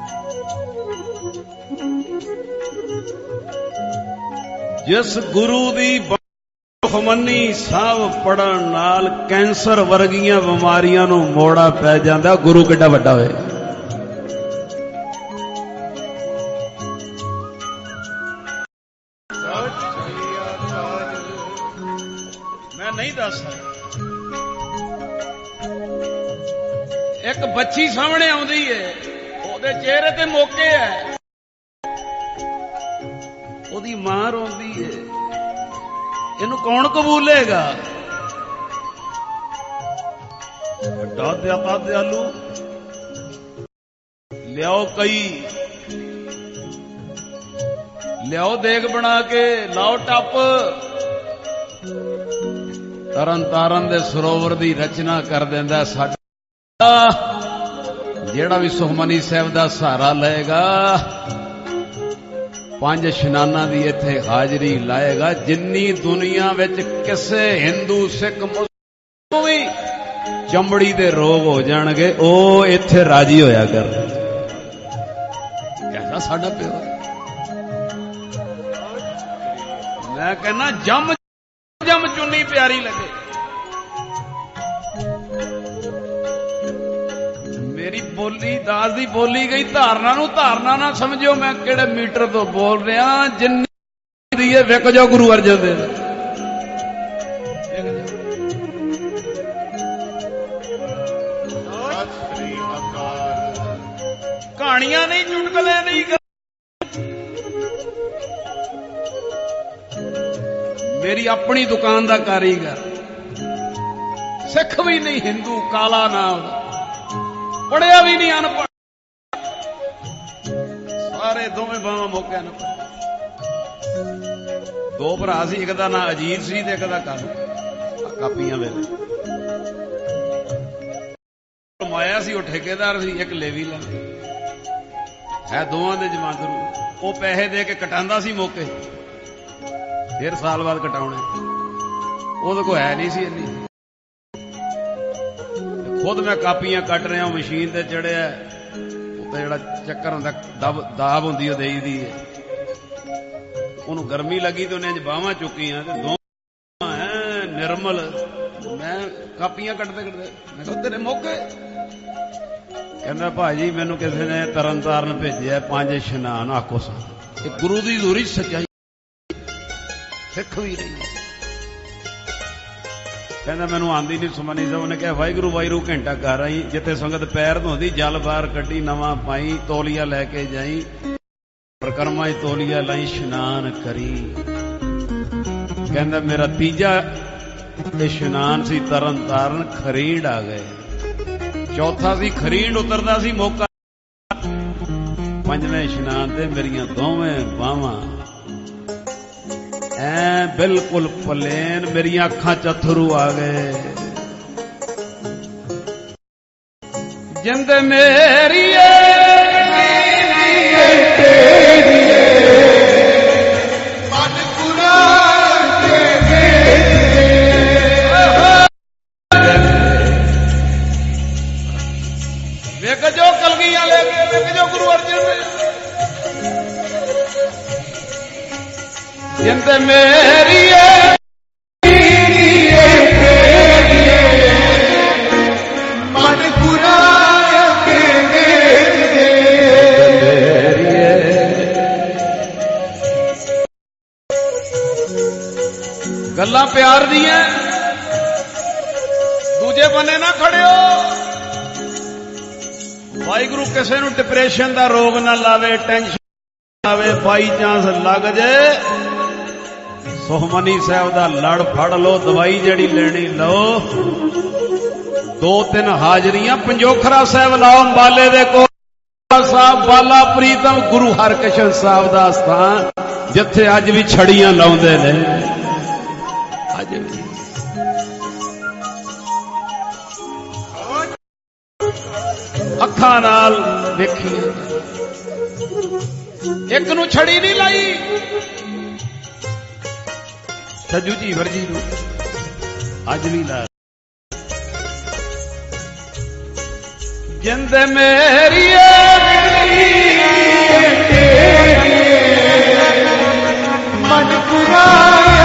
जिस गुरु दी हुमनी साहब पढ़न नाल कैंसर वर्गियां बीमारियां नूं मोड़ा पै जांदा, गुरु किड्डा वड्डा होए। मैं नहीं दस एक बच्ची सामने आउंदी है, ओदे चेहरे ते मोके है, ओदी मां रोंदी है, इनू कौन कबूलेगा? वड्डा दयालु लियाओ कई लियाओ देग बना के लाओ टप। तरन तारन दे सरोवर दी रचना कर देंदा साडा जेड़ा भी सुखमनी साहब दा सहारा लएगा, पंज इशनाना दी इत्थे हाजरी लाएगा। जिन्नी दुनिया विच किसे हिंदू सिख मुस्लिम भी चमड़ी दे रोग हो जाणगे, ओ इत्थे राजी होया कर। कैसा साडा प्यो, मैं कहना जम ਜਮ ਚੁੰਨੀ ਪਿਆਰੀ ਲੱਗੇ। ਮੇਰੀ ਬੋਲੀ ਦਾਸ ਦੀ ਬੋਲੀ ਗਈ ਧਾਰਨਾ ਨੂੰ। ਧਾਰਨਾ ਨਾ ਸਮਝਿਓ ਮੈਂ ਕਿਹੜੇ ਮੀਟਰ ਤੋਂ ਬੋਲ ਰਿਹਾ, ਜਿੰਨੀ ਦੀ ਹੈ ਵਿਕ ਜਾਓ ਗੁਰੂ ਅਰਜਨ ਦੇਵ। ਕਹਾਣੀਆਂ ਨਹੀਂ, ਚੁਟਕਲੇ ਨਹੀਂ। ਮੇਰੀ ਆਪਣੀ ਦੁਕਾਨ ਦਾ ਕਾਰੀਗਰ, ਸਿੱਖ ਵੀ ਨਹੀਂ, ਹਿੰਦੂ, ਕਾਲਾ ਨਾਮ ਦਾ, ਪੜਿਆ ਵੀ ਨਹੀਂ, ਅਨਪੜ੍ਹ, ਸਾਰੇ ਦੋਵੇਂ ਬਾਹਾਂ ਮੌਕਿਆਂ ਨੂੰ। ਦੋ ਭਰਾ ਸੀ, ਇੱਕ ਦਾ ਨਾਂ ਅਜੀਤ ਸੀ ਤੇ ਇੱਕ ਦਾ ਕਾਪੀਆਂ ਵੇਲੇ ਮਾਇਆ ਸੀ। ਉਹ ਠੇਕੇਦਾਰ ਸੀ, ਇੱਕ ਲੇਵੀ ਲਾ ਹੈ, ਦੋਵਾਂ ਦੇ ਜਮਾਂਦਰੂ। ਉਹ ਪੈਸੇ ਦੇ ਕੇ ਕਟਾਂਦਾ ਸੀ ਮੌਕੇ, ਫਿਰ ਸਾਲ ਬਾਅਦ ਕਟਾਉਣੇ। ਉਹਦੇ ਕੋਲ ਹੈ ਨਹੀਂ ਸੀ ਇੰਨੀ। ਖੁਦ ਮੈਂ ਕਾਪੀਆਂ ਕੱਟ ਰਿਹਾ, ਮਸ਼ੀਨ ਤੇ ਚੜਿਆ, ਉੱਤੇ ਜਿਹੜਾ ਚੱਕਰ ਹੁੰਦਾ, ਦਬ ਦਾਬ ਹੁੰਦੀ ਉਹ ਦੇਈ ਦੀ ਹੈ। ਉਹਨੂੰ ਗਰਮੀ ਲੱਗੀ ਤੇ ਉਹਨੇ ਅੱਜ ਬਾਹਾਂ ਚੁੱਕੀਆਂ ਤੇ ਦੋ ਐ ਨਿਰਮਲ। ਮੈਂ ਕਾਪੀਆਂ ਕੱਟਦੇ ਕੱਟਦੇ ਮੈਂ ਕਿਹਾ ਤੇਰੇ ਮੌਕੇ। ਕਹਿੰਦਾ ਭਾਜੀ ਮੈਨੂੰ ਕਿਸੇ ਨੇ ਤਰਨ ਤਾਰਨ ਭੇਜਿਆ, ਪੰਜ ਇਸ਼ਨਾਨ ਆਖੋ ਸਾ। ਇਹ ਗੁਰੂ ਦੀ ਹਜ਼ੂਰੀ ਸੱਚਾਈ, ਸਿੱਖ ਵੀ ਨਹੀਂ। ਕਹਿੰਦਾ ਮੈਨੂੰ ਆਂਦੀ ਨਹੀਂ ਸੁਮਨੀ ਸਾਹਿਬ। ਉਹਨੇ ਕਿਹਾ ਵਾਹਿਗੁਰੂ ਵਾਹਿਗੁਰੂ ਘੰਟਾ ਕਰ ਆਈ, ਜਿੱਥੇ ਸੰਗਤ ਪੈਰ ਧੋਂਦੀ ਜਲ ਬਾਹਰ ਕੱਢੀ, ਨਵਾਂ ਪਾਈ, ਤੋਲੀਆ ਲੈ ਕੇ ਜਾਈ, ਪ੍ਰਕਰਮਾ ਚ ਤੋਲੀਆ ਲਾਈ, ਇਸ਼ਨਾਨ ਕਰੀ। ਕਹਿੰਦਾ ਮੇਰਾ ਤੀਜਾ ਇਸ਼ਨਾਨ ਸੀ ਤਰਨ ਤਾਰਨ, ਖਰੀੜ ਆ ਗਏ। ਚੌਥਾ ਸੀ ਖਰੀੜ ਉਤਰਦਾ ਸੀ ਮੌਕਾ। ਪੰਜਵੇਂ ਇਸ਼ਨਾਨ ਤੇ ਮੇਰੀਆਂ ਦੋਵੇਂ ਬਾਹਾਂ ਐ ਬਿਲਕੁਲ ਪਲੇਨ, ਮੇਰੀਆਂ ਅੱਖਾਂ ਚ ਅਥਰੂ ਆ ਗਏ। ਜਿੰਦ ਮੇਰੀ ਵੇਖ ਜੋ ਕਲਗੀਆਂ ਲੈ ਕੇ, ਵੇਖ ਜੋ ਗੁਰੂ ਅਰਜਨ ਦੇਵ। ਜਿੰਦ ਮੇਰੀ ਮਨ ਪੁਰਾਇਆ ਕੇ ਗੱਲਾਂ ਪਿਆਰ ਦੀਆਂ, ਦੂਜੇ ਬੰਨੇ ਨਾ ਖੜਿਓ। ਵਾਹਿਗੁਰੂ ਕਿਸੇ ਨੂੰ ਡਿਪਰੈਸ਼ਨ ਦਾ ਰੋਗ ਨਾ ਲਾਵੇ, ਟੈਨਸ਼ਨ ਆਵੇ, ਬਾਈ ਚਾਂਸ ਲੱਗ ਜੇ। ਸੁਖਮਨੀ ਸਾਹਿਬ ਦਾ ਲੜ ਫੜ ਲੋ, ਦਵਾਈ ਜਿਹੜੀ ਲੈਣੀ ਲਓ। ਦੋ ਤਿੰਨ ਹਾਜ਼ਰੀਆਂ ਪੰਜੋਖਰਾ ਸਾਹਿਬ ਲਾਓ, ਅੰਬਾਲੇ ਦੇ ਕੋਲ ਸਾਹਿਬ, ਬਾਲਾ ਪ੍ਰੀਤਮ ਗੁਰੂ ਹਰਕ੍ਰਿਸ਼ਨ ਸਾਹਿਬ ਦਾ ਸਥਾਨ, ਜਿੱਥੇ ਅੱਜ ਵੀ ਛੜੀਆਂ ਲਾਉਂਦੇ ਨੇ। ਅੱਜ ਵੀ ਅੱਖਾਂ ਨਾਲ ਵੇਖੀਏ, ਇੱਕ ਨੂੰ ਛੜੀ ਨਹੀਂ ਲਾਈ। ਸੱਜੂ ਜੀ ਵਰਜੀ ਨੂੰ ਅੱਜ ਵੀ ਲਾ। ਜਿੰਦ ਮੇਰੀ ਮਨ ਪੁਰਾਇਆ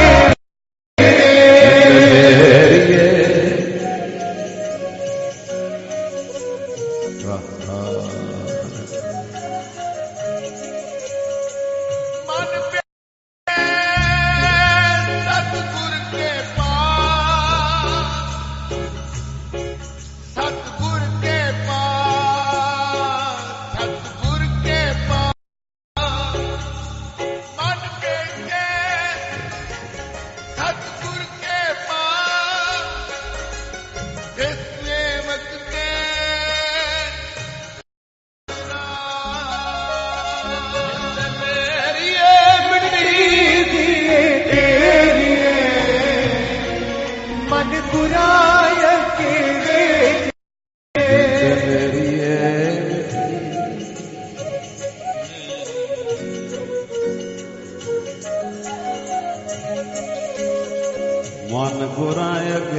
ਮਨ ਗੁਰਾਂ ਅਗੇ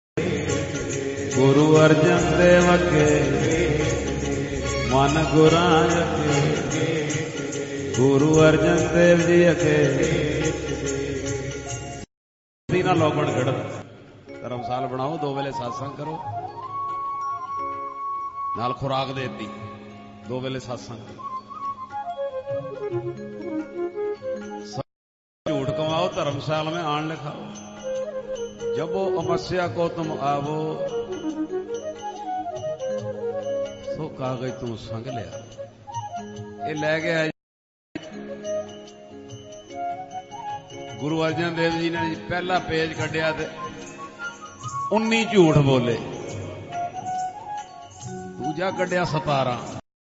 ਗੁਰੂ ਅਰਜਨ ਦੇਵ ਅਗੇ, ਮਨ ਗੁਰਾਂ ਅਗੇ ਗੁਰੂ ਅਰਜਨ ਦੇਵ ਜੀ ਅਗੇ। ਨਾ ਲੋਗਣ ਖੜਨ। ਧਰਮਸਾਲ ਬਣਾਓ, ਦੋ ਵੇਲੇ satsang ਕਰੋ, ਨਾਲ ਖੁਰਾਕ ਦੇਤੀ, ਦੋ ਵੇਲੇ satsang ਕਰੋ। झूठ कमाओ, धर्मशाला में आन लिखाओ। जब वो अमस्या को तुम आवो, तो कागज तुम संग लिया। ये लै गया गुरु अर्जन देव जी ने पहला पेज कढ़िया ते उन्नी झूठ बोले, दूजा कढ़िया सतारा,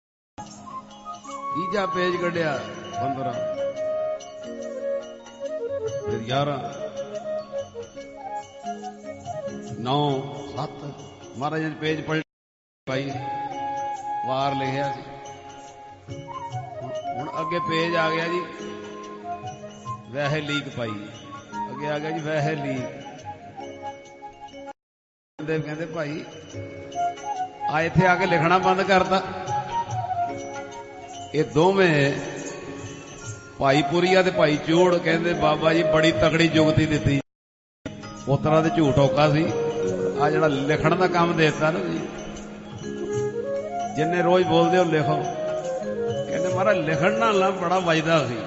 तीजा पेज कढ़िया पंद्रह, फिर ग्यारह, नौ, सत्त। महाराज ने पेज पलट पाई, वार लिखिया सी। हुण अगे पेज आ गया जी वैसे लीक पाई, अगे आ गया जी वैसे लीक। देव कहते भाई आ इत्थे आके लिखना बंद करता। ये दोवें भाई पुरीआ ते भाई चूड़ कहते बाबा जी बड़ी तगड़ी जुगती दी, पुत्रा ते झूठ औखा सी, आ जिहड़ा लिखण दा काम देता ना जी, जिन्ने रोज बोलदे हो लिखो। कहते महाराज लिखण नाल बड़ा वजदा सी।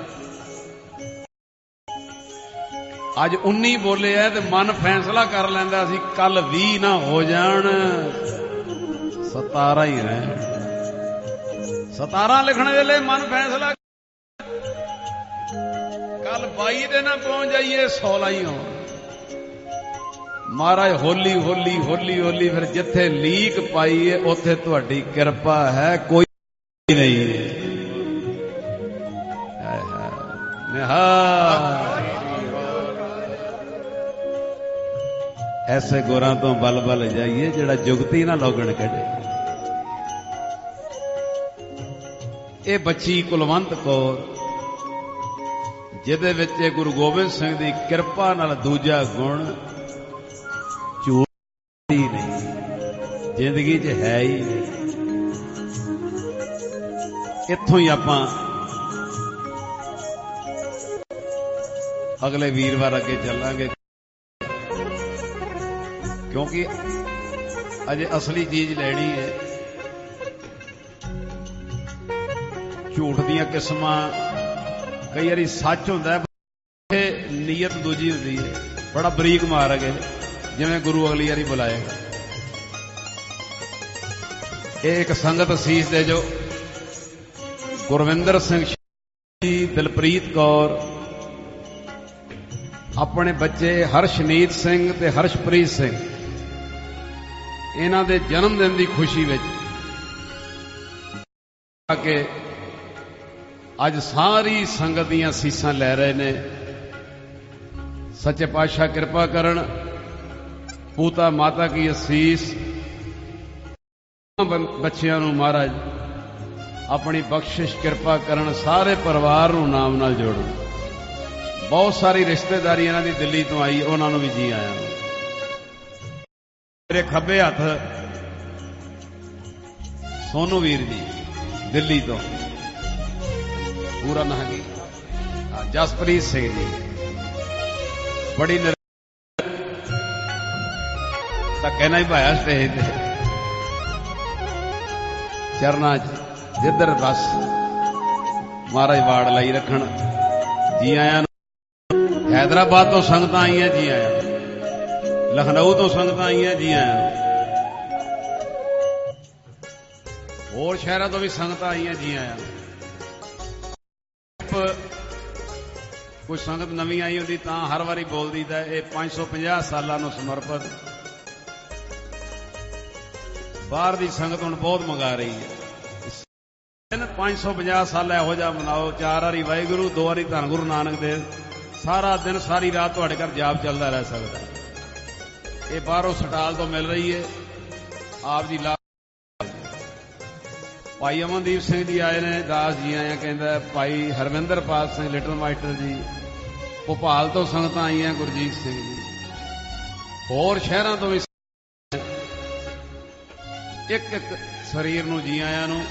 अज उन्नी बोले है ते मन फैसला कर लैंदा सी कल भी ना हो जाण, सतारा ही रह। सतारा लिखण वेले मन फैसला, कल बाई दे ना पहुंच जाइए सोलह ही हो। महाराज होली होली होली होली फिर जिथे लीक पाई है उथे तुहाडी किरपा है, कोई नहीं है। ऐसे गुरां तो बल बल जाइए जिहड़ा जुगती ना लोगण कढे। ये बच्ची कुलवंत कौर जिहदे विच गुरु गोबिंद सिंह दी किरपा नाल दूजा गुण झूठ ही नहीं, जिंदगी च है ही नहीं। इत्थों ही आपां अगले वीरवार अगे चलांगे, क्योंकि अजे असली चीज लैनी है। झूठ दियां किस्मां कई बारी सच हुंदा है, नीयत दूजी हुंदी है। बड़ा बरीक मार्ग है, जिवें गुरु अगली बारी बुलाएगा। एक संगत सीस दे जो गुरविंदर सिंह जी, दिलप्रीत कौर, अपने बच्चे हर्षनीत सिंह ते हर्षप्रीत सिंह, इन्हां दे जन्म दिन की खुशी विच आके अज सारी संगत दीयां सीसां लै रहे ने। सच्चे पातशाह कृपा करन, पूता माता की असीस बच्चियां नूं महाराज अपनी बख्शिश कृपा करन, सारे परिवार नूं नाम नाल जोड़न। बहुत सारी रिश्तेदारी इन्हां दी दिल्ली तो आई, उन्हां नूं भी जी आया। मेरे खब्बे हथ सोनू वीर जी दिल्ली तो, पूरा नाम की जसप्रीत सिंह जी, बड़ी कहना ही पाया स्टेज ते चरना जिधर बस महाराज वाड़ लाई रखन। जी आया। हैदराबाद तो संगत आई हैं, जी आया। लखनऊ तो संगत आई हैं, जी आया। होर शहरों तो भी संगत आई हैं, जी आया। कोई संगत नवी आई होती तो हर बारी बोल दीदा है। पांच सौ पचास सालों को समर्पित बाहर की संगत हुण बहुत मंगा रही है। पांच सौ पचास साल इहो जिहा मनाओ, चार वारी वाहिगुरू, दो वारी धन गुरु नानक देव, सारा दिन सारी रात तुहाडे घर जाप चलता रह सकता है। ये बाहरों सटाल तो मिल रही है। आप जी ला भाई अमनदीप सिंह जी आए ने, दास जी आए, कहता भाई हरविंदर पाल सिंह लिटिल मास्टर जी, भोपाल तो संगत आई हैं, गुरजीत सिंह जी, होर शहरों तो भी एक एक शरीर नूं जी आया नूं।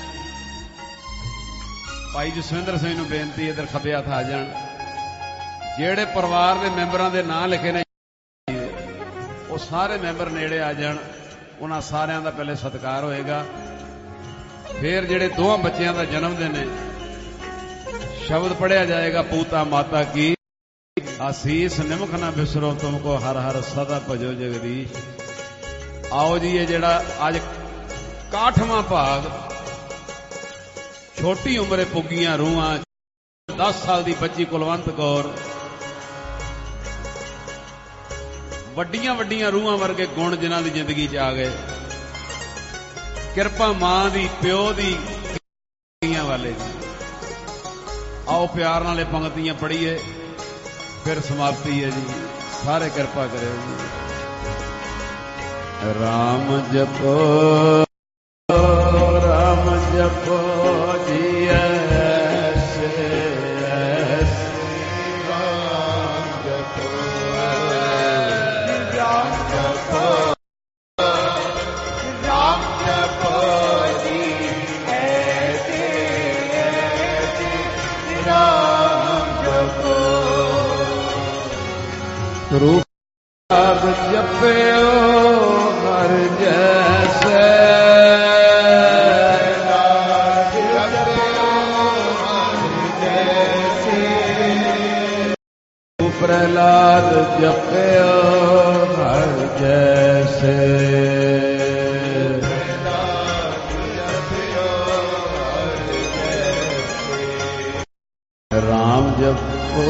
भाई जसविंदर सिंह नूं बेनती, इधर खब्बे हत्थ आ जाण। जेड़े परिवार के मैंबरां दे नां लिखे ने ਉਹ ਸਾਰੇ ਮੈਂਬਰ ਨੇੜੇ ਆ ਜਾਣ। ਉਹਨਾਂ ਸਾਰਿਆਂ ਦਾ ਪਹਿਲੇ ਸਤਿਕਾਰ ਹੋਏਗਾ। ਫਿਰ ਜਿਹੜੇ ਦੋਵਾਂ ਬੱਚਿਆਂ ਦਾ ਜਨਮ ਦਿਨ ਹੈ, ਸ਼ਬਦ ਪੜਿਆ ਜਾਏਗਾ, ਪੂਤਾ ਮਾਤਾ ਕੀ ਆਸੀਸ ਨਿਮਖ ਨਾ ਬਿਸਰੋ ਤੁਮਕੋ ਹਰ ਹਰ ਸਦਾ ਭਜੋ ਜਗਦੀਸ਼। ਆਓ ਜੀ, ਇਹ ਜਿਹੜਾ ਅੱਜ ਇਕਾਹਠਵਾਂ ਭਾਗ, ਛੋਟੀ ਉਮਰੇ ਪੁੱਗੀਆਂ ਰੂਹਾਂ, ਦਸ ਸਾਲ ਦੀ ਬੱਚੀ ਕੁਲਵੰਤ ਕੌਰ, ਵੱਡੀਆਂ ਵੱਡੀਆਂ ਰੂਹਾਂ ਵਰਗੇ ਗੁਣ ਜਿਨ੍ਹਾਂ ਦੀ ਜ਼ਿੰਦਗੀ 'ਚ ਆ ਗਏ, ਕਿਰਪਾ ਮਾਂ ਦੀ, ਪਿਓ ਦੀ, ਧੀਆਂ ਵਾਲੇ ਦੀ। ਆਓ ਪਿਆਰ ਨਾਲ ਇਹ ਪੰਕਤੀਆਂ ਪੜ੍ਹੀਏ, ਫਿਰ ਸਮਾਪਤੀ ਹੈ ਜੀ। ਸਾਰੇ ਕਿਰਪਾ ਕਰਿਓ ਜੀ। ਰਾਮ ਜਪੋ ਰਾਮ ਜਪੋ ਜੀ ਐਸੇ ਐਸੇ ਰਾਮ ਜਪੋ ਰਾਮ ਜਪੋ ਰਾਮ ਜਪੋ ਜੀ ਐਸੇ ਐਸੇ ਰਾਮ ਜਪੋ। ਰੂਪ ਜਪਿਓ ਹਰ ਜੈਸੇ प्रहलाद जपयो हर जैसे राम जपो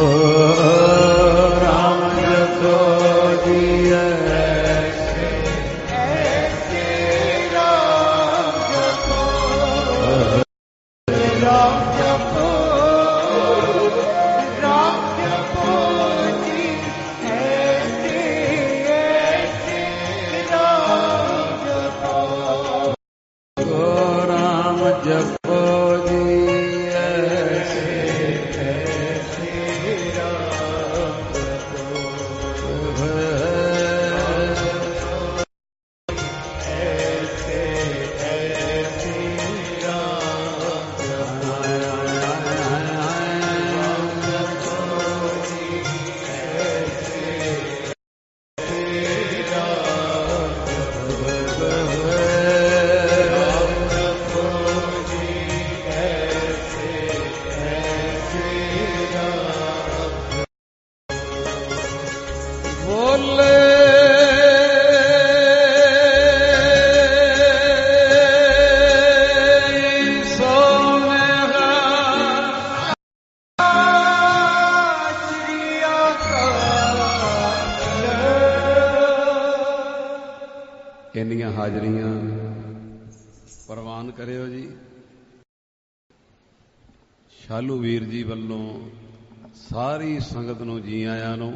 राम जपो जी ऐसे ऐसे राम जपो राम जपो जपो जी ऐसे ऐसे राम जपो ऐसे ऐसे राम जपो जी ऐसे ऐसे राम बोले सोने इन्नियां हाजरियां प्रवान करियो जी। शालू वीर जी वल्लों सारी संगत नूं जी आयां नूं।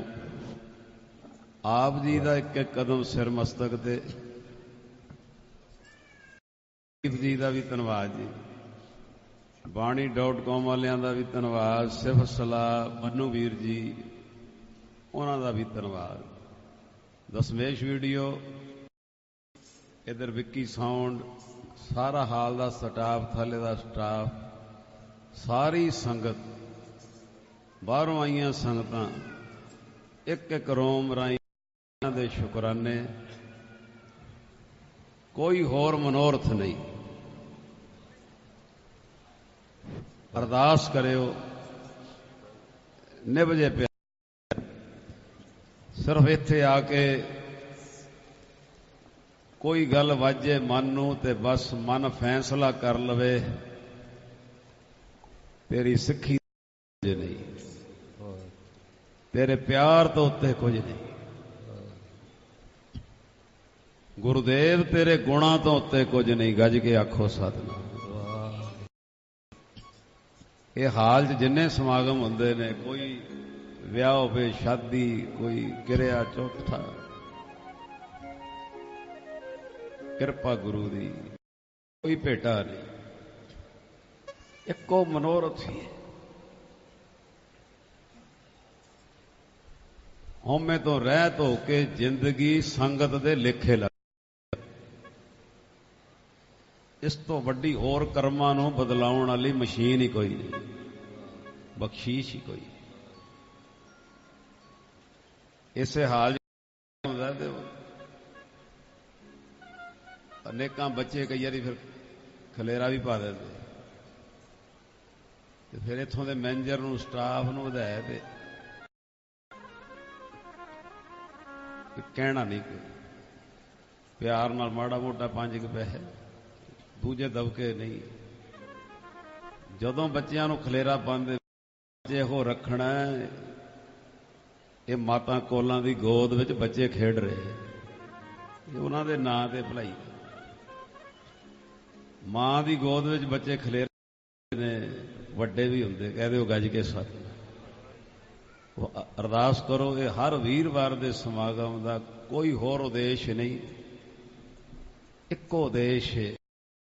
ਆਪ ਜੀ ਦਾ ਇੱਕ ਇੱਕ ਕਦਮ ਸਿਰ ਮਸਤਕ ਤੇ। ਜੀ ਦਾ ਵੀ ਧੰਨਵਾਦ ਜੀ। ਬਾਣੀ ਡਾਟ ਕਾਮ ਵਾਲਿਆਂ ਦਾ ਵੀ ਧੰਨਵਾਦ। ਸਿਫਤ ਸਲਾਹ ਮੰਨੂ ਵੀਰ ਜੀ, ਉਹਨਾਂ ਦਾ ਵੀ ਧੰਨਵਾਦ। ਦਸਮੇਸ਼ ਵੀਡੀਓ, ਇਧਰ ਵਿੱਕੀ ਸਾਊਂਡ, ਸਾਰਾ ਹਾਲ ਦਾ ਸਟਾਫ, ਥੱਲੇ ਦਾ ਸਟਾਫ, ਸਾਰੀ ਸੰਗਤ, ਬਾਹਰੋਂ ਆਈਆਂ ਸੰਗਤਾਂ, ਇੱਕ ਇੱਕ ਰੋਮ ਰਾਈ ਦੇ ਸ਼ੁਕਰਾਨੇ। ਕੋਈ ਹੋਰ ਮਨੋਰਥ ਨਹੀਂ। ਅਰਦਾਸ ਕਰਿਓ ਨਿਭ ਜੇ ਪਿਆ। ਸਿਰਫ ਇੱਥੇ ਆ ਕੇ ਕੋਈ ਗੱਲ ਵਾਜੇ ਮਨ ਨੂੰ ਤੇ ਬਸ ਮਨ ਫੈਸਲਾ ਕਰ ਲਵੇ, ਤੇਰੀ ਸਿੱਖੀ ਨਹੀਂ, ਤੇਰੇ ਪਿਆਰ ਤੋਂ ਉੱਤੇ ਕੁਝ ਨਹੀਂ। ਗੁਰਦੇਵ ਤੇਰੇ ਗੁਣਾਂ ਤੋਂ ਉੱਤੇ ਕੁਝ ਨਹੀਂ। ਗੱਜ ਕੇ ਆਖੋ ਸਤਿਨਾਮ। ਇਹ ਹਾਲ 'ਚ ਜਿੰਨੇ ਸਮਾਗਮ ਹੁੰਦੇ ਨੇ, ਕੋਈ ਵਿਆਹ ਹੋਵੇ, ਸ਼ਾਦੀ, ਕੋਈ ਕਿਰਿਆ ਚੌਥਾ, ਕਿਰਪਾ ਗੁਰੂ ਦੀ, ਕੋਈ ਭੇਟਾ ਨਹੀਂ, ਇੱਕੋ ਮਨੋਰਥ ਹੀ ਹੈ। ਹਉਮੈ ਤੋਂ ਰਹਿਤ ਹੋ ਕੇ ਜ਼ਿੰਦਗੀ ਸੰਗਤ ਦੇ ਲੇਖੇ ਲੱਗ। ਇਸ ਤੋਂ ਵੱਡੀ ਹੋਰ ਕਰਮਾਂ ਨੂੰ ਬਦਲਾਉਣ ਵਾਲੀ ਮਸ਼ੀਨ ਹੀ ਕੋਈ ਨਹੀਂ, ਬਖਸ਼ੀਸ਼ ਹੀ ਕੋਈ। ਇਸੇ ਹਾਲ ਹੁੰਦਾ ਤੇ ਅਨੇਕਾਂ ਬੱਚੇ ਕਈ ਵਾਰੀ ਫਿਰ ਖਲੇਰਾ ਵੀ ਪਾ ਦਿੰਦੇ ਤੇ ਫਿਰ ਇੱਥੋਂ ਦੇ ਮੈਨੇਜਰ ਨੂੰ ਸਟਾਫ ਨੂੰ ਵਧਾਇਆ ਤੇ ਕਹਿਣਾ ਨਹੀਂ ਕਿ ਪਿਆਰ ਨਾਲ ਮਾੜਾ ਮੋਟਾ ਪੰਜ ਕੁ ਪੈਸੇ ਦੂਜੇ ਦਬਕੇ ਨਹੀਂ। ਜਦੋਂ ਬੱਚਿਆਂ ਨੂੰ ਖਲੇਰਾ ਪਾਉਂਦੇ ਬੱਚੇ ਉਹ ਰੱਖਣਾ, ਇਹ ਮਾਤਾ ਕੋਲਾਂ ਦੀ ਗੋਦ ਵਿੱਚ ਬੱਚੇ ਖੇਡ ਰਹੇ, ਇਹ ਉਹਨਾਂ ਦੇ ਨਾਂ ਤੇ ਭਲਾਈ। ਮਾਂ ਦੀ ਗੋਦ ਵਿੱਚ ਬੱਚੇ ਖਲੇਰੇ ਨੇ, ਵੱਡੇ ਵੀ ਹੁੰਦੇ, ਕਹਦੇ ਉਹ ਗੱਜ ਕੇ ਸੱਤ। ਉਹ ਅਰਦਾਸ ਕਰੋ, ਇਹ ਹਰ ਵੀਰਵਾਰ ਦੇ ਸਮਾਗਮ ਦਾ ਕੋਈ ਹੋਰ ਉਦੇਸ਼ ਨਹੀਂ, ਇੱਕੋ ਉਦੇਸ਼ ਹੈ,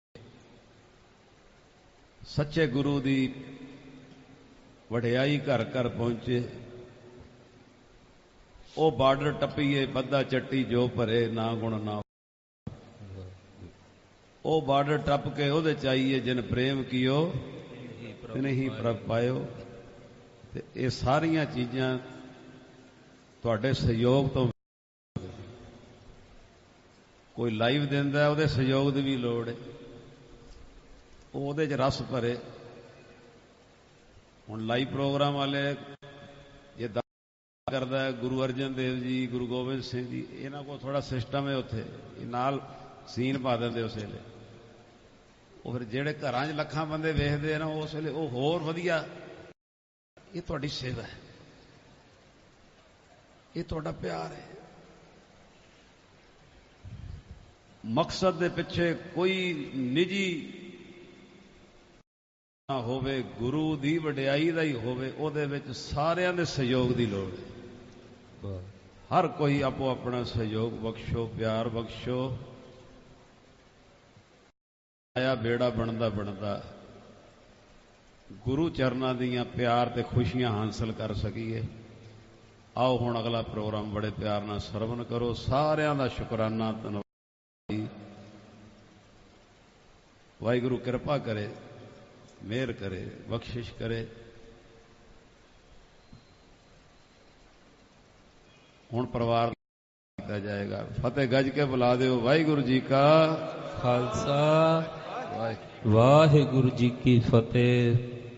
ਸੱਚੇ ਗੁਰੂ ਦੀ ਵਡਿਆਈ ਘਰ ਘਰ ਪਹੁੰਚੇ। ਉਹ ਬਾਰਡਰ ਟੱਪੀਏ ਬੱਧਾ ਚੱਟੀ ਜੋ ਭਰੇ ਨਾ ਗੁਣ ਨਾ, ਉਹ ਬਾਰਡਰ ਟੱਪ ਕੇ ਉਹਦੇ ਚਾਹੀਏ ਜਿਨ ਪ੍ਰੇਮ ਕੀਓ ਨਹੀਂ ਪ੍ਰਭ ਪਾਇਓ। ਤੇ ਇਹ ਸਾਰੀਆਂ ਚੀਜ਼ਾਂ ਤੁਹਾਡੇ ਸਹਿਯੋਗ ਤੋਂ, ਕੋਈ ਲਾਈਵ ਦਿੰਦਾ ਉਹਦੇ ਸਹਿਯੋਗ ਦੀ ਵੀ ਲੋੜ ਹੈ, ਉਹ ਉਹਦੇ 'ਚ ਰਸ ਭਰੇ। ਹੁਣ ਲਾਈਵ ਪ੍ਰੋਗਰਾਮ ਵਾਲੇ ਇਹ ਕਰਦਾ ਹੈ ਗੁਰੂ ਅਰਜਨ ਦੇਵ ਜੀ, ਗੁਰੂ ਗੋਬਿੰਦ ਸਿੰਘ ਜੀ, ਇਹਨਾਂ ਕੋਲ ਥੋੜਾ ਸਿਸਟਮ ਹੈ, ਉੱਥੇ ਨਾਲ ਸੀਨ ਪਾ ਦਿੰਦੇ ਉਸ ਵੇਲੇ। ਉਹ ਫਿਰ ਜਿਹੜੇ ਘਰਾਂ 'ਚ ਲੱਖਾਂ ਬੰਦੇ ਵੇਖਦੇ ਆ ਨਾ, ਉਸ ਵੇਲੇ ਉਹ ਹੋਰ ਵਧੀਆ। ਇਹ ਤੁਹਾਡੀ ਸੇਵਾ ਹੈ, ਇਹ ਤੁਹਾਡਾ ਪਿਆਰ ਹੈ। ਮਕਸਦ ਦੇ ਪਿੱਛੇ ਕੋਈ ਨਿੱਜੀ ਨਾ ਹੋਵੇ, ਗੁਰੂ ਦੀ ਵਡਿਆਈ ਦਾ ਹੀ ਹੋਵੇ, ਉਹਦੇ ਵਿੱਚ ਸਾਰਿਆਂ ਦੇ ਸਹਿਯੋਗ ਦੀ ਲੋੜ ਹੈ। ਹਰ ਕੋਈ ਆਪੋ ਆਪਣਾ ਸਹਿਯੋਗ ਬਖਸ਼ੋ, ਪਿਆਰ ਬਖਸ਼ੋ। ਆਇਆ ਬੇੜਾ ਬਣਦਾ ਬਣਦਾ ਗੁਰੂ ਚਰਨਾਂ ਦੀਆਂ ਪਿਆਰ ਤੇ ਖੁਸ਼ੀਆਂ ਹਾਸਲ ਕਰ ਸਕੀਏ। ਆਓ ਹੁਣ ਅਗਲਾ ਪ੍ਰੋਗਰਾਮ ਬੜੇ ਪਿਆਰ ਨਾਲ ਸਰਵਣ ਕਰੋ। ਸਾਰਿਆਂ ਦਾ ਸ਼ੁਕਰਾਨਾ, ਧੰਨਵਾਦ। ਵਾਹਿਗੁਰੂ ਕਿਰਪਾ ਕਰੇ, ਮਿਹਰ ਕਰੇ, ਬਖਸ਼ਿਸ਼ ਕਰੇ। ਹੁਣ ਪਰਿਵਾਰ ਕੀਤਾ ਜਾਏਗਾ। ਫਤਿਹ ਗੱਜ ਕੇ ਬੁਲਾ ਦਿਓ। ਵਾਹਿਗੁਰੂ ਜੀ ਕਾ ਖਾਲਸਾ, ਵਾਹਿਗੁਰੂ ਜੀ ਕੀ ਫਤਿਹ।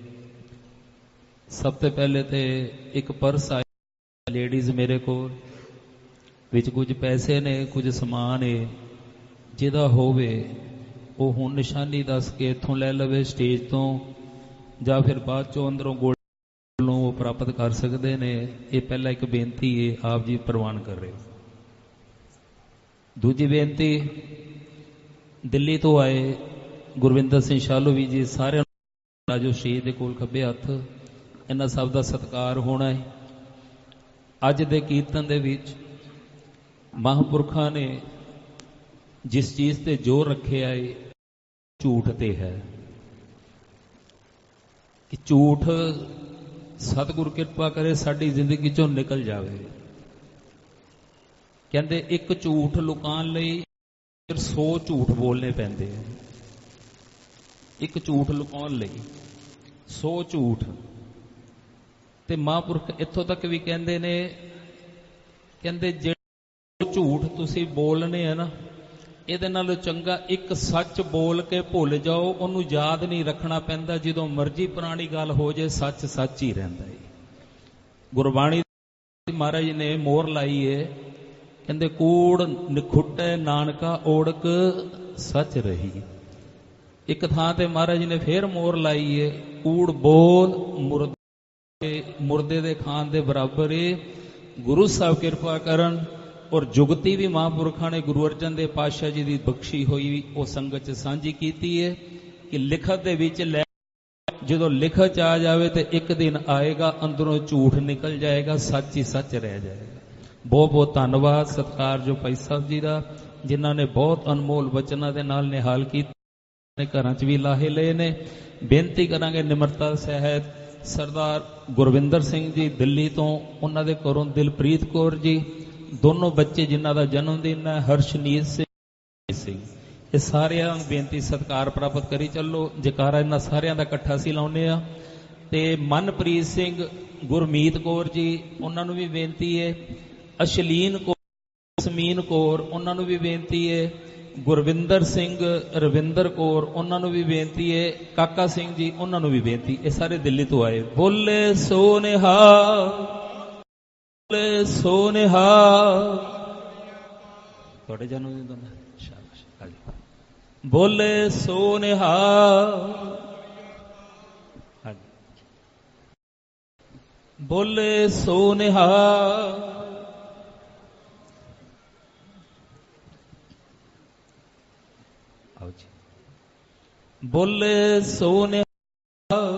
ਸਭ ਤੋਂ ਪਹਿਲੇ ਤੇ ਇੱਕ ਪਰਸ ਆਇਆ ਲੇਡੀਜ਼ ਮੇਰੇ ਕੋਲ, ਵਿੱਚ ਕੁਝ ਪੈਸੇ ਨੇ, ਕੁਝ ਸਮਾਨ ਹੈ। ਜਿਹਦਾ ਹੋਵੇ ਉਹ ਹੁਣ ਨਿਸ਼ਾਨੀ ਦੱਸ ਕੇ ਇੱਥੋਂ ਲੈ ਲਵੇ ਸਟੇਜ ਤੋਂ, ਜਾਂ ਫਿਰ ਬਾਅਦ ਚੋਂ ਅੰਦਰੋਂ ਗੋਲ ਨੂੰ ਉਹ ਪ੍ਰਾਪਤ ਕਰ ਸਕਦੇ ਨੇ। ਇਹ ਪਹਿਲਾਂ ਇੱਕ ਬੇਨਤੀ ਹੈ, ਆਪ ਜੀ ਪ੍ਰਵਾਨ ਕਰ ਰਹੇ। ਦੂਜੀ ਬੇਨਤੀ, ਦਿੱਲੀ ਤੋਂ ਆਏ ਗੁਰਵਿੰਦਰ ਸਿੰਘ ਸ਼ਾਲੋਵੀ ਜੀ, ਸਾਰਿਆਂ ਨੂੰ ਜੋ ਸਟੇਜ ਦੇ ਕੋਲ ਖੱਬੇ ਹੱਥ, ਇਹਨਾਂ ਸਭ ਦਾ ਸਤਿਕਾਰ ਹੋਣਾ ਹੈ। ਅੱਜ ਦੇ ਕੀਰਤਨ ਦੇ ਵਿੱਚ ਮਹਾਂਪੁਰਖਾਂ ਨੇ ਜਿਸ ਚੀਜ਼ ਤੇ ਜ਼ੋਰ ਰੱਖਿਆ ਹੈ, ਝੂਠ ਤੇ ਹੈ ਕਿ ਝੂਠ ਸਤਿਗੁਰ ਕਿਰਪਾ ਕਰੇ ਸਾਡੀ ਜ਼ਿੰਦਗੀ ਚੋਂ ਨਿਕਲ ਜਾਵੇ। ਕਹਿੰਦੇ ਇੱਕ ਝੂਠ ਲੁਕਾਉਣ ਲਈ ਫਿਰ ਸੌ ਝੂਠ ਬੋਲਣੇ ਪੈਂਦੇ ਆ। ਇੱਕ ਝੂਠ ਲੁਕਾਉਣ ਲਈ ਸੌ ਝੂਠ। ਤੇ ਮਹਾਂਪੁਰਖ ਇੱਥੋਂ ਤੱਕ ਵੀ ਕਹਿੰਦੇ ਨੇ, ਕਹਿੰਦੇ ਜਿਹੜੇ ਝੂਠ ਤੁਸੀਂ ਬੋਲਣੇ ਆ ਨਾ, ਇਹਦੇ ਨਾਲੋਂ ਚੰਗਾ ਇੱਕ ਸੱਚ ਬੋਲ ਕੇ ਭੁੱਲ ਜਾਓ, ਉਹਨੂੰ ਯਾਦ ਨਹੀਂ ਰੱਖਣਾ ਪੈਂਦਾ। ਜਦੋਂ ਮਰਜ਼ੀ ਪੁਰਾਣੀ ਗੱਲ ਹੋ ਜਾਏ, ਸੱਚ ਸੱਚ ਹੀ ਰਹਿੰਦਾ ਹੈ। ਗੁਰਬਾਣੀ ਮਹਾਰਾਜ ਨੇ ਮੋਹਰ ਲਾਈ ਹੈ, ਕਹਿੰਦੇ ਕੂੜ ਨਿਖੁੱਟੇ ਨਾਨਕਾ ਓੜਕ ਸੱਚ ਰਹੀ। ਇੱਕ ਥਾਂ ਤੇ ਮਹਾਰਾਜ ਨੇ ਫੇਰ ਮੋਹਰ ਲਾਈ ਹੈ, ਕੂੜ ਬੋਲ ਮੁਰਦੇ ਮੁਰਦੇ ਦੇ ਖਾਣ ਦੇ ਬਰਾਬਰ ਹੈ। ਗੁਰੂ ਸਾਹਿਬ ਕਿਰਪਾ ਕਰਨ। ਔਰ ਜੁਗਤੀ ਵੀ ਮਹਾਂਪੁਰਖਾਂ ਨੇ ਗੁਰੂ ਅਰਜਨ ਦੇਵ ਪਾਤਸ਼ਾਹ ਜੀ ਦੀ ਬਖਸ਼ੀ ਹੋਈ ਉਹ ਸੰਗਤ 'ਚ ਸਾਂਝੀ ਕੀਤੀ ਹੈ ਕਿ ਲਿਖਤ ਦੇ ਵਿੱਚ ਲੈ, ਜਦੋਂ ਲਿਖਤ 'ਚ ਆ ਜਾਵੇ ਤੇ ਇੱਕ ਦਿਨ ਆਏਗਾ ਅੰਦਰੋਂ ਝੂਠ ਨਿਕਲ ਜਾਏਗਾ, ਸੱਚ ਹੀ ਸੱਚ ਰਹਿ ਜਾਏਗਾ। ਬਹੁਤ ਬਹੁਤ ਧੰਨਵਾਦ ਸਤਿਕਾਰਯੋਗ ਭਾਈ ਸਾਹਿਬ ਜੀ ਦਾ, ਜਿਨ੍ਹਾਂ ਨੇ ਬਹੁਤ ਅਨਮੋਲ ਵਚਨਾਂ ਦੇ ਨਾਲ ਨਿਹਾਲ ਕੀਤਾ, ਘਰਾਂ 'ਚ ਵੀ ਲਾਹੇ ਲਏ ਨੇ। ਬੇਨਤੀ ਕਰਾਂਗੇ ਨਿਮਰਤਾ ਸਹਿਤ ਸਰਦਾਰ ਗੁਰਵਿੰਦਰ ਸਿੰਘ ਜੀ ਦਿੱਲੀ ਤੋਂ, ਉਹਨਾਂ ਦੇ ਘਰੋਂ ਦਿਲਪ੍ਰੀਤ ਕੌਰ ਜੀ, ਦੋਨੋਂ ਬੱਚੇ ਜਿਨ੍ਹਾਂ ਦਾ ਜਨਮ ਦਿਨ ਹੈ, ਹਰਸ਼ਨੀਤ ਸਿੰਘ, ਇਹ ਸਾਰਿਆਂ ਨੂੰ ਬੇਨਤੀ ਸਤਿਕਾਰ ਪ੍ਰਾਪਤ ਕਰੀ ਚੱਲੋ। ਜਕਾਰਾ ਇਹਨਾਂ ਸਾਰਿਆਂ ਦਾ ਇਕੱਠਾ ਸੀ ਲਾਉਂਦੇ ਆ। ਤੇ ਮਨਪ੍ਰੀਤ ਸਿੰਘ, ਗੁਰਮੀਤ ਕੌਰ ਜੀ, ਉਹਨਾਂ ਨੂੰ ਵੀ ਬੇਨਤੀ ਹੈ। ਅਸ਼ਲੀਨ ਕੌਰ, ਸਮੀਨ ਕੌਰ, ਉਹਨਾਂ ਨੂੰ ਵੀ ਬੇਨਤੀ ਹੈ ਗੁਰਵਿੰਦਰ ਸਿੰਘ, ਰਵਿੰਦਰ ਕੌਰ, ਉਹਨਾਂ ਨੂੰ ਵੀ ਬੇਨਤੀ ਹੈ, ਕਾਕਾ ਸਿੰਘ ਜੀ, ਉਹਨਾਂ ਨੂੰ ਵੀ ਬੇਨਤੀ। ਇਹ ਸਾਰੇ ਦਿੱਲੀ ਤੋਂ ਆਏ। ਬੋਲੇ ਸੋ ਨਿਹਾਲ, ਬੋਲੇ ਸੋ ਨਿਹਾਲ। ਤੁਹਾਡੇ ਜਨਮ ਦਿਨ ਦਾ ਸ਼ਾਬਾਸ਼। ਹਾਂਜੀ, ਬੋਲੇ ਸੋ ਨਿਹਾਲ। ਹਾਂਜੀ, ਬੋਲੇ ਸੋ ਨਿਹਾਲ। ਬੋਲੇ ਸੋ ਨਿਹਾਲ।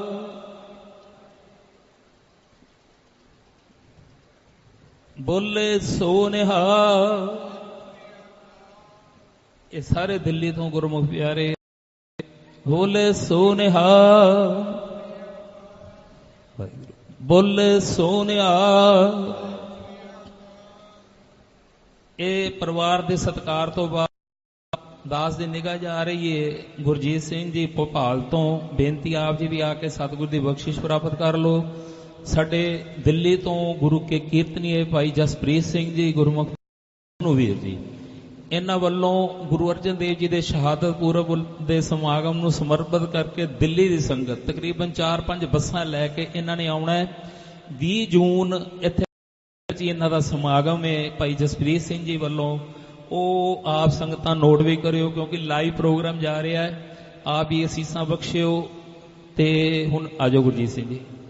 ਬੋਲੇ ਸੋ ਨਿਹਾਲ। ਇਹ ਸਾਰੇ ਦਿੱਲੀ ਤੋਂ ਗੁਰਮੁਖ ਪਿਆਰੇ। ਬੋਲੇ ਸੋ ਨਿਹਾਲ। ਬੋਲੇ ਸੋ ਨਿਹਾਲ। ਇਹ ਪਰਿਵਾਰ ਦੇ ਸਤਿਕਾਰ ਤੋਂ ਬਾਅਦ ਦਾਸ ਦੀ ਨਿਗਾਹ ਜਾ ਰਹੀ ਹੈ ਗੁਰਜੀਤ ਸਿੰਘ ਜੀ ਭੋਪਾਲ ਤੋਂ। ਬੇਨਤੀ ਆਪ ਜੀ ਵੀ ਆ ਕੇ ਸਤਿਗੁਰ ਦੀ ਬਖਸ਼ਿਸ਼ ਪ੍ਰਾਪਤ ਕਰ ਲਓ। ਸਾਡੇ ਦਿੱਲੀ ਤੋਂ ਗੁਰੂ ਕੇ ਕੀਰਤਨੀਏ ਭਾਈ ਜਸਪ੍ਰੀਤ ਸਿੰਘ ਜੀ ਗੁਰਮੁਖ ਨੂੰ ਵੀਰ ਜੀ, ਇਹਨਾਂ ਵੱਲੋਂ ਗੁਰੂ ਅਰਜਨ ਦੇਵ ਜੀ ਦੇ ਸ਼ਹਾਦਤ ਪੁਰਬ ਦੇ ਸਮਾਗਮ ਨੂੰ ਸਮਰਪਿਤ ਕਰਕੇ ਦਿੱਲੀ ਦੀ ਸੰਗਤ ਤਕਰੀਬਨ ਚਾਰ ਪੰਜ ਬੱਸਾਂ ਲੈ ਕੇ ਇਹਨਾਂ ਨੇ ਆਉਣਾ ਹੈ। ਵੀਹ ਜੂਨ ਇੱਥੇ ਇਹਨਾਂ ਦਾ ਸਮਾਗਮ ਹੈ ਭਾਈ ਜਸਪ੍ਰੀਤ ਸਿੰਘ ਜੀ ਵੱਲੋਂ। ਉਹ ਆਪ ਸੰਗਤਾਂ ਨੋਟ ਵੀ ਕਰਿਓ ਕਿਉਂਕਿ ਲਾਈਵ ਪ੍ਰੋਗਰਾਮ ਜਾ ਰਿਹਾ ਹੈ। ਆਪ ਹੀ ਅਸੀਸਾਂ ਬਖਸ਼ਿਓ। ਤੇ ਹੁਣ ਆਜੋ ਗੁਰਜੀਤ ਸਿੰਘ ਜੀ।